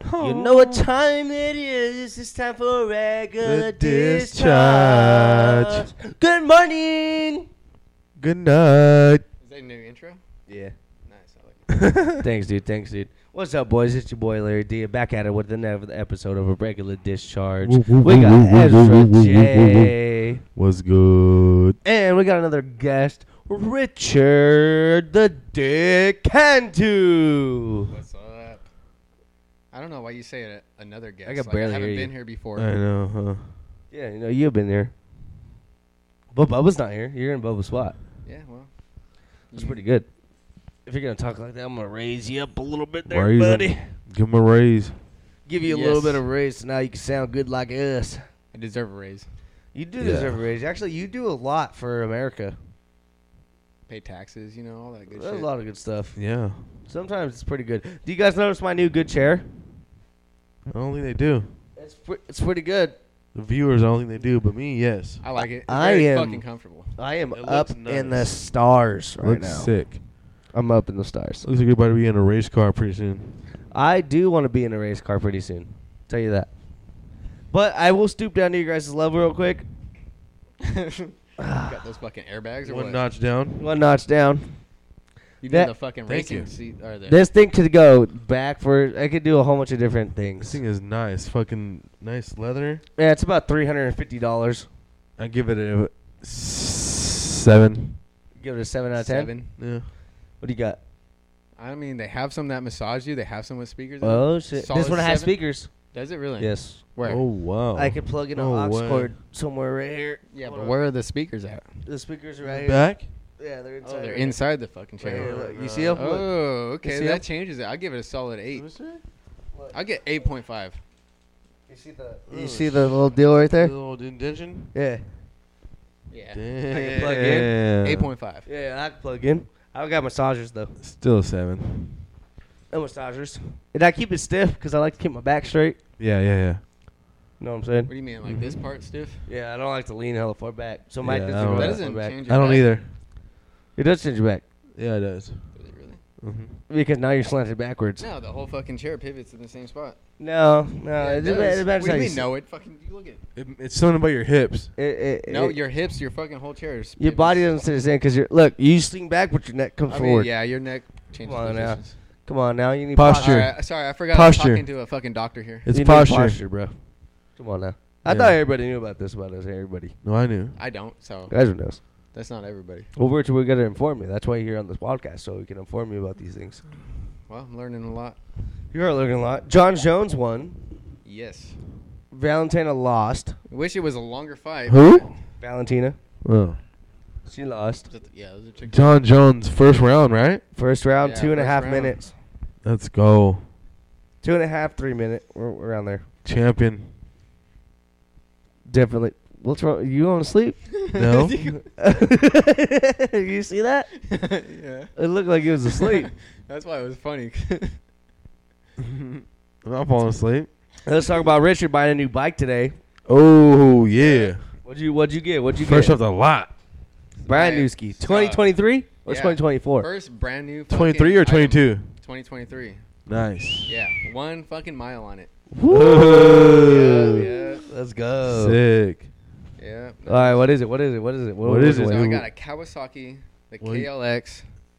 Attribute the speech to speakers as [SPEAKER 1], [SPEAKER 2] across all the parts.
[SPEAKER 1] You know what time it is. It's time for regular
[SPEAKER 2] The
[SPEAKER 1] discharge. Good morning.
[SPEAKER 2] Good night.
[SPEAKER 3] Is that a new intro?
[SPEAKER 1] Yeah.
[SPEAKER 3] Nice. I like it.
[SPEAKER 1] Thanks, dude. What's up, boys? It's your boy Larry D. Back at it with another episode of a regular discharge. We got Ezra J.
[SPEAKER 2] What's good?
[SPEAKER 1] And we got another guest, Richard the Dick Cantu.
[SPEAKER 3] What's up? I don't know why you say it. Another guest.
[SPEAKER 1] I can barely
[SPEAKER 3] I haven't
[SPEAKER 1] hear
[SPEAKER 3] been
[SPEAKER 1] you.
[SPEAKER 3] here before.
[SPEAKER 2] I know, huh?
[SPEAKER 1] Yeah, you know, you've been there. But Bubba's not here. You're in Bubba's spot.
[SPEAKER 3] Yeah, well.
[SPEAKER 1] That's pretty good. If you're going to talk like that, I'm going to raise you up a little bit there,
[SPEAKER 2] Raise 'em.
[SPEAKER 1] buddy.
[SPEAKER 2] Give him a raise.
[SPEAKER 1] Give you a little bit of raise so now you can sound good like us.
[SPEAKER 3] I deserve a raise.
[SPEAKER 1] You do
[SPEAKER 2] Yeah.
[SPEAKER 1] deserve a raise. Actually, you do a lot for America.
[SPEAKER 3] Pay taxes, you know, all that good
[SPEAKER 1] There's
[SPEAKER 3] shit.
[SPEAKER 1] a lot of good stuff.
[SPEAKER 2] Yeah.
[SPEAKER 1] Sometimes it's pretty good. Do you guys notice my new good chair?
[SPEAKER 2] I don't think they do.
[SPEAKER 1] It's pretty good.
[SPEAKER 2] The viewers, I don't think they do, but me, yes.
[SPEAKER 3] I like it. It's
[SPEAKER 1] I
[SPEAKER 3] very
[SPEAKER 1] am-
[SPEAKER 3] fucking comfortable.
[SPEAKER 1] I am
[SPEAKER 2] It
[SPEAKER 1] up
[SPEAKER 2] looks
[SPEAKER 1] in the
[SPEAKER 2] nice.
[SPEAKER 1] stars right
[SPEAKER 2] Looks
[SPEAKER 1] now.
[SPEAKER 2] sick.
[SPEAKER 1] I'm up in the stars.
[SPEAKER 2] Looks like you're about to be in a race car pretty soon.
[SPEAKER 1] I do want to be in a race car pretty soon. Tell you that. But I will stoop down to you guys' level real quick.
[SPEAKER 3] Got those fucking airbags or
[SPEAKER 2] One
[SPEAKER 3] what?
[SPEAKER 2] notch down.
[SPEAKER 1] One notch down.
[SPEAKER 3] You
[SPEAKER 1] that-
[SPEAKER 3] did the fucking
[SPEAKER 2] Thank
[SPEAKER 3] racing
[SPEAKER 2] you.
[SPEAKER 3] seat. Or the
[SPEAKER 1] This thing could go back for. I could do a whole bunch of different
[SPEAKER 2] This
[SPEAKER 1] things.
[SPEAKER 2] thing is nice. Fucking nice leather.
[SPEAKER 1] Yeah, it's about $350.
[SPEAKER 2] I give it a 7.
[SPEAKER 1] Give it a 7 out of 10.
[SPEAKER 3] 7.
[SPEAKER 2] Yeah.
[SPEAKER 1] What do you got?
[SPEAKER 3] I mean, they have some that massage you. They have some with speakers. in it.
[SPEAKER 1] Oh shit!
[SPEAKER 3] Solid
[SPEAKER 1] This one has
[SPEAKER 3] 7?
[SPEAKER 1] speakers.
[SPEAKER 3] Does it really?
[SPEAKER 1] Yes.
[SPEAKER 3] Where?
[SPEAKER 2] Oh, wow.
[SPEAKER 1] I could plug in an
[SPEAKER 2] No
[SPEAKER 1] aux
[SPEAKER 2] way.
[SPEAKER 1] cord somewhere right here.
[SPEAKER 3] Yeah,
[SPEAKER 1] Hold
[SPEAKER 3] but
[SPEAKER 1] on.
[SPEAKER 3] where are the speakers at?
[SPEAKER 1] The speakers are right here.
[SPEAKER 2] Back?
[SPEAKER 1] Yeah, they're inside.
[SPEAKER 3] Oh, they're
[SPEAKER 1] right
[SPEAKER 3] inside the fucking
[SPEAKER 1] Right here,
[SPEAKER 3] chair.
[SPEAKER 1] look. You see them? Look.
[SPEAKER 3] Oh,
[SPEAKER 1] You
[SPEAKER 3] okay.
[SPEAKER 1] see
[SPEAKER 3] That
[SPEAKER 1] 'em?
[SPEAKER 3] changes it. I'll give it a solid 8.
[SPEAKER 1] Look.
[SPEAKER 3] I'll get 8.5.
[SPEAKER 1] You see the?
[SPEAKER 2] Oh,
[SPEAKER 1] You see the little deal right there?
[SPEAKER 2] Little indentation?
[SPEAKER 1] Yeah.
[SPEAKER 3] Yeah.
[SPEAKER 2] Damn.
[SPEAKER 1] plug in.
[SPEAKER 3] 8.5.
[SPEAKER 1] Yeah, I can plug in. I got massagers though.
[SPEAKER 2] Still a 7.
[SPEAKER 1] No massagers. And I keep it stiff because I like to keep my back straight.
[SPEAKER 2] Yeah.
[SPEAKER 1] You know what I'm saying?
[SPEAKER 3] What do you mean? Like this part stiff?
[SPEAKER 1] Yeah, I don't like to lean hella far back. So Mike
[SPEAKER 2] Yeah,
[SPEAKER 1] doesn't
[SPEAKER 2] I don't
[SPEAKER 1] go
[SPEAKER 3] That
[SPEAKER 2] like
[SPEAKER 1] that far
[SPEAKER 3] doesn't
[SPEAKER 1] back.
[SPEAKER 3] change
[SPEAKER 2] I
[SPEAKER 3] your
[SPEAKER 2] don't
[SPEAKER 3] back.
[SPEAKER 2] either.
[SPEAKER 1] It does change your back
[SPEAKER 2] Yeah, it does.
[SPEAKER 3] Does it really?
[SPEAKER 2] Mm-hmm.
[SPEAKER 1] because now you're slanted backwards.
[SPEAKER 3] No, the whole fucking chair pivots in the same spot.
[SPEAKER 1] No.
[SPEAKER 3] Yeah,
[SPEAKER 1] It
[SPEAKER 3] it
[SPEAKER 1] depends.
[SPEAKER 3] does.
[SPEAKER 1] It depends
[SPEAKER 3] What do
[SPEAKER 1] how
[SPEAKER 3] you
[SPEAKER 1] you
[SPEAKER 3] mean? No, it fucking. You look at.
[SPEAKER 2] It's something about your hips.
[SPEAKER 3] No,
[SPEAKER 1] it-
[SPEAKER 3] your hips, your fucking whole chair is.
[SPEAKER 1] your
[SPEAKER 3] pivots.
[SPEAKER 1] body doesn't sit the same because you're. Look, you swing back, but your neck comes
[SPEAKER 3] I
[SPEAKER 1] forward.
[SPEAKER 3] mean, yeah, your neck changes
[SPEAKER 1] Come on now.
[SPEAKER 3] positions.
[SPEAKER 1] Come on now, you need
[SPEAKER 2] Posture.
[SPEAKER 3] All right, sorry, I forgot
[SPEAKER 2] Posture.
[SPEAKER 3] I'm talking to a fucking doctor here.
[SPEAKER 2] It's
[SPEAKER 1] You need
[SPEAKER 2] posture.
[SPEAKER 1] bro. Come on now. I
[SPEAKER 2] Yeah.
[SPEAKER 1] thought everybody knew about this about us. Everybody,
[SPEAKER 2] No, I knew.
[SPEAKER 3] I don't, so
[SPEAKER 1] Ezra knows.
[SPEAKER 3] that's not everybody.
[SPEAKER 1] Well, Richard, we got to inform you. That's why you're here on this podcast, so we can inform you about these things.
[SPEAKER 3] Well, I'm learning a lot.
[SPEAKER 1] You are learning a lot. John Jones won.
[SPEAKER 3] Yes.
[SPEAKER 1] Valentina lost.
[SPEAKER 3] I wish it was a longer fight.
[SPEAKER 2] Who?
[SPEAKER 3] but-
[SPEAKER 1] Valentina,
[SPEAKER 2] Oh.
[SPEAKER 1] she lost.
[SPEAKER 3] Yeah, those are chicken.
[SPEAKER 2] John Jones, first round, right?
[SPEAKER 1] First round,
[SPEAKER 3] Yeah,
[SPEAKER 1] 2.5
[SPEAKER 3] first round.
[SPEAKER 1] minutes.
[SPEAKER 2] Let's go.
[SPEAKER 1] 2.5, 3 minute. We're around there.
[SPEAKER 2] Champion.
[SPEAKER 1] Definitely. What's wrong? You going to sleep?
[SPEAKER 2] No?
[SPEAKER 1] You see that?
[SPEAKER 3] Yeah.
[SPEAKER 1] It looked like he was asleep.
[SPEAKER 3] That's why it was funny.
[SPEAKER 2] I'm not falling asleep.
[SPEAKER 1] Let's talk about Richard buying a new bike today.
[SPEAKER 2] Oh, yeah.
[SPEAKER 1] What'd you get?
[SPEAKER 2] First off the lot.
[SPEAKER 1] Brand
[SPEAKER 3] Right.
[SPEAKER 1] new ski. 2023 or
[SPEAKER 3] Yeah.
[SPEAKER 1] 2024?
[SPEAKER 3] First brand new.
[SPEAKER 2] 23 or
[SPEAKER 3] fucking
[SPEAKER 2] 22?
[SPEAKER 3] item. 2023.
[SPEAKER 2] Nice.
[SPEAKER 3] Yeah, 1 fucking mile on it.
[SPEAKER 2] Woo.
[SPEAKER 3] Yeah,
[SPEAKER 1] Let's go.
[SPEAKER 2] Sick.
[SPEAKER 3] yeah.
[SPEAKER 1] All right, what is it? What is it?
[SPEAKER 2] What is
[SPEAKER 3] So
[SPEAKER 2] it?
[SPEAKER 3] I got a Kawasaki, the
[SPEAKER 2] What?
[SPEAKER 3] KLX.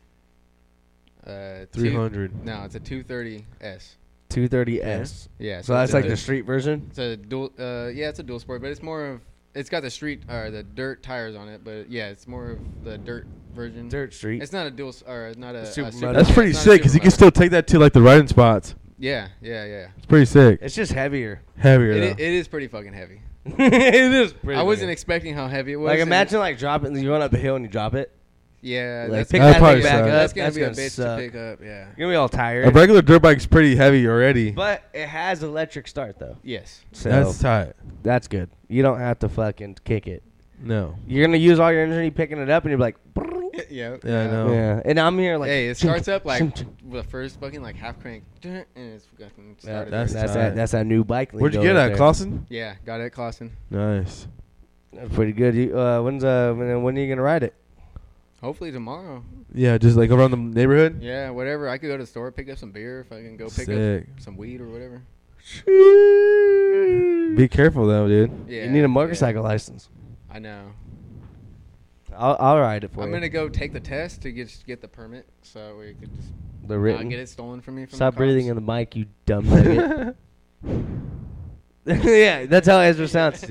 [SPEAKER 2] 300.
[SPEAKER 3] No, it's a 230S.
[SPEAKER 1] 230S.
[SPEAKER 3] Yeah.
[SPEAKER 1] So that's
[SPEAKER 3] it's
[SPEAKER 1] like
[SPEAKER 3] a-
[SPEAKER 1] the street version?
[SPEAKER 3] It's a dual. Yeah, it's a dual sport, but it's more of. It's got the street or the dirt tires on it, but yeah, it's more of the dirt version.
[SPEAKER 1] Dirt street.
[SPEAKER 3] It's not a dual or not a
[SPEAKER 1] Supermoto.
[SPEAKER 3] super-
[SPEAKER 2] That's
[SPEAKER 3] yeah,
[SPEAKER 2] pretty
[SPEAKER 3] it's not a
[SPEAKER 2] sick because you can
[SPEAKER 3] supermoto.
[SPEAKER 2] still take that to like the riding spots.
[SPEAKER 3] Yeah.
[SPEAKER 2] It's pretty sick.
[SPEAKER 1] It's just heavier.
[SPEAKER 2] Heavier
[SPEAKER 3] It
[SPEAKER 2] though.
[SPEAKER 3] is pretty fucking heavy.
[SPEAKER 1] It is pretty
[SPEAKER 3] I wasn't
[SPEAKER 1] heavy.
[SPEAKER 3] expecting how heavy it was.
[SPEAKER 1] Like,
[SPEAKER 3] and-
[SPEAKER 1] imagine, like, dropping, you're going up a hill and you drop it.
[SPEAKER 3] Yeah,
[SPEAKER 1] Like,
[SPEAKER 3] that's
[SPEAKER 1] pick
[SPEAKER 2] That'd
[SPEAKER 1] that
[SPEAKER 2] probably
[SPEAKER 1] thing back
[SPEAKER 2] suck.
[SPEAKER 1] up.
[SPEAKER 3] that's gonna
[SPEAKER 1] That's
[SPEAKER 3] be a
[SPEAKER 1] gonna
[SPEAKER 3] bitch
[SPEAKER 1] suck.
[SPEAKER 3] to pick up. Yeah.
[SPEAKER 1] You're going to be all
[SPEAKER 2] A
[SPEAKER 1] tired.
[SPEAKER 2] regular dirt bike's pretty heavy already.
[SPEAKER 1] But it has electric start, though.
[SPEAKER 3] Yes.
[SPEAKER 1] So
[SPEAKER 2] That's tight.
[SPEAKER 1] that's good. You don't have to fucking kick it.
[SPEAKER 2] No.
[SPEAKER 1] You're going to use all your energy picking it up and you're like,
[SPEAKER 3] Yeah.
[SPEAKER 2] Yeah, I know.
[SPEAKER 1] yeah. And I'm here like,
[SPEAKER 3] Hey, it starts up like the first fucking like half crank, and it's fucking
[SPEAKER 1] yeah,
[SPEAKER 3] started.
[SPEAKER 2] that's
[SPEAKER 3] already.
[SPEAKER 2] tight.
[SPEAKER 1] that's that new bike.
[SPEAKER 2] Where'd you
[SPEAKER 1] lingo
[SPEAKER 2] get
[SPEAKER 1] right
[SPEAKER 2] at,
[SPEAKER 1] there.
[SPEAKER 2] Clausen?
[SPEAKER 3] Yeah, got it at Clausen.
[SPEAKER 2] Nice.
[SPEAKER 1] That's pretty good. You, when are you going to ride it?
[SPEAKER 3] Hopefully tomorrow.
[SPEAKER 2] Yeah, just like around the neighborhood.
[SPEAKER 3] Yeah, whatever. I could go to the store, pick up some beer. If I can go pick
[SPEAKER 2] Sick.
[SPEAKER 3] up some weed or whatever.
[SPEAKER 2] Be careful though, dude.
[SPEAKER 3] Yeah.
[SPEAKER 1] You need a motorcycle license.
[SPEAKER 3] I know.
[SPEAKER 1] I'll ride it for
[SPEAKER 3] I'm
[SPEAKER 1] you.
[SPEAKER 3] gonna go take the test to get the permit, so we could just
[SPEAKER 1] The
[SPEAKER 3] not
[SPEAKER 1] written.
[SPEAKER 3] get it stolen from me. From
[SPEAKER 1] Stop
[SPEAKER 3] the
[SPEAKER 1] breathing in
[SPEAKER 3] cops.
[SPEAKER 1] the mic, you dumb nugget. Yeah, that's how Ezra sounds.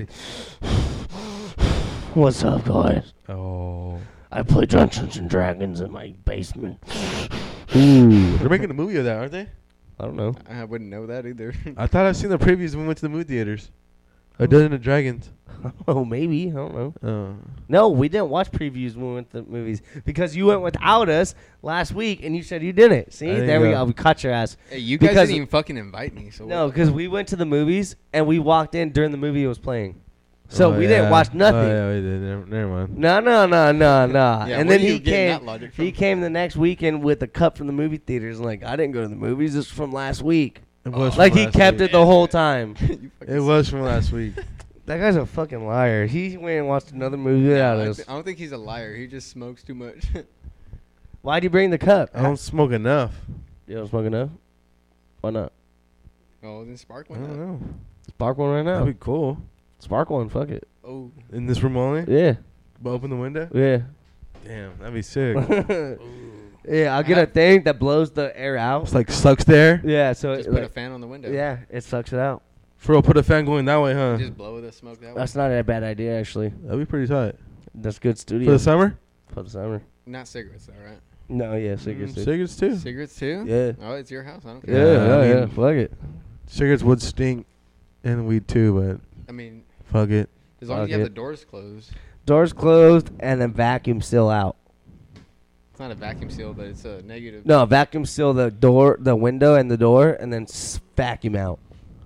[SPEAKER 1] What's up, guys?
[SPEAKER 2] Oh.
[SPEAKER 1] I play Dungeons and Dragons in my basement.
[SPEAKER 2] Ooh. They're making a movie of that, aren't they?
[SPEAKER 1] I don't know.
[SPEAKER 3] I wouldn't know that either.
[SPEAKER 2] I thought I'd seen the previews when we went to the movie theaters. A Dungeons and Dragons.
[SPEAKER 1] Oh, maybe. I don't know.
[SPEAKER 2] Oh.
[SPEAKER 1] No, we didn't watch previews when we went to the movies because you went without us last week and you said you didn't. See,
[SPEAKER 2] didn't
[SPEAKER 1] there we
[SPEAKER 2] go.
[SPEAKER 1] go. We caught your ass.
[SPEAKER 3] Hey, you guys
[SPEAKER 1] Because-
[SPEAKER 3] didn't even fucking invite me. So
[SPEAKER 1] No,
[SPEAKER 3] what?
[SPEAKER 1] because we went to the movies and we walked in during the movie it was playing. So
[SPEAKER 2] Oh,
[SPEAKER 1] we
[SPEAKER 2] yeah.
[SPEAKER 1] didn't watch nothing.
[SPEAKER 2] Oh, yeah, we did. Never mind.
[SPEAKER 1] No.
[SPEAKER 3] Yeah,
[SPEAKER 1] And
[SPEAKER 3] where
[SPEAKER 1] then
[SPEAKER 3] are you
[SPEAKER 1] he
[SPEAKER 3] getting
[SPEAKER 1] came.
[SPEAKER 3] that logic from?
[SPEAKER 1] He came the next weekend with a cup from the movie theaters. And like, I didn't go to the movies. This was from last week.
[SPEAKER 2] It was
[SPEAKER 1] Like
[SPEAKER 2] from
[SPEAKER 1] he
[SPEAKER 2] last
[SPEAKER 1] kept
[SPEAKER 2] week.
[SPEAKER 1] it the whole time.
[SPEAKER 3] You fucking
[SPEAKER 2] It was from last week.
[SPEAKER 1] That guy's a fucking liar. He went and watched another movie without us.
[SPEAKER 3] I don't think he's a liar. He just smokes too much.
[SPEAKER 1] Why'd you bring the cup?
[SPEAKER 2] I don't smoke enough.
[SPEAKER 1] You don't smoke enough? Why not?
[SPEAKER 3] Oh, then spark
[SPEAKER 2] I
[SPEAKER 3] one.
[SPEAKER 2] don't know.
[SPEAKER 1] Spark one right now.
[SPEAKER 2] That'd be cool.
[SPEAKER 1] Spark one. Fuck it.
[SPEAKER 3] Oh,
[SPEAKER 2] In this room only?
[SPEAKER 1] Yeah.
[SPEAKER 2] But open the window?
[SPEAKER 1] Yeah.
[SPEAKER 2] Damn, that'd be sick.
[SPEAKER 1] Yeah, I'll get a thing that blows the air out.
[SPEAKER 2] It's like sucks there.
[SPEAKER 1] Yeah, so
[SPEAKER 3] just
[SPEAKER 1] it,
[SPEAKER 3] put
[SPEAKER 1] like,
[SPEAKER 3] a fan on the window.
[SPEAKER 1] yeah, it sucks it out.
[SPEAKER 2] For real, put a fan going that way, huh?
[SPEAKER 3] Just blow the smoke that way.
[SPEAKER 1] That's not a bad idea, actually.
[SPEAKER 2] That'd be pretty tight.
[SPEAKER 1] That's good
[SPEAKER 2] For
[SPEAKER 1] studio.
[SPEAKER 2] the summer?
[SPEAKER 1] For the summer.
[SPEAKER 3] Not cigarettes, though, right?
[SPEAKER 1] No, yeah, cigarettes. dude.
[SPEAKER 2] Cigarettes too.
[SPEAKER 3] Cigarettes too?
[SPEAKER 1] Yeah.
[SPEAKER 3] Oh, it's your house. I don't
[SPEAKER 1] Yeah,
[SPEAKER 3] care.
[SPEAKER 2] Yeah, I
[SPEAKER 1] yeah,
[SPEAKER 2] mean-
[SPEAKER 1] fuck it.
[SPEAKER 2] Cigarettes would stink, and weed too,
[SPEAKER 3] I mean,
[SPEAKER 2] but fuck it.
[SPEAKER 3] as long as you
[SPEAKER 1] Fuck
[SPEAKER 3] have
[SPEAKER 1] it.
[SPEAKER 3] the doors closed.
[SPEAKER 1] Doors closed and then vacuum seal out.
[SPEAKER 3] It's not a vacuum seal, but it's a negative.
[SPEAKER 1] No, vacuum seal the door, the window, and the door, and then vacuum out.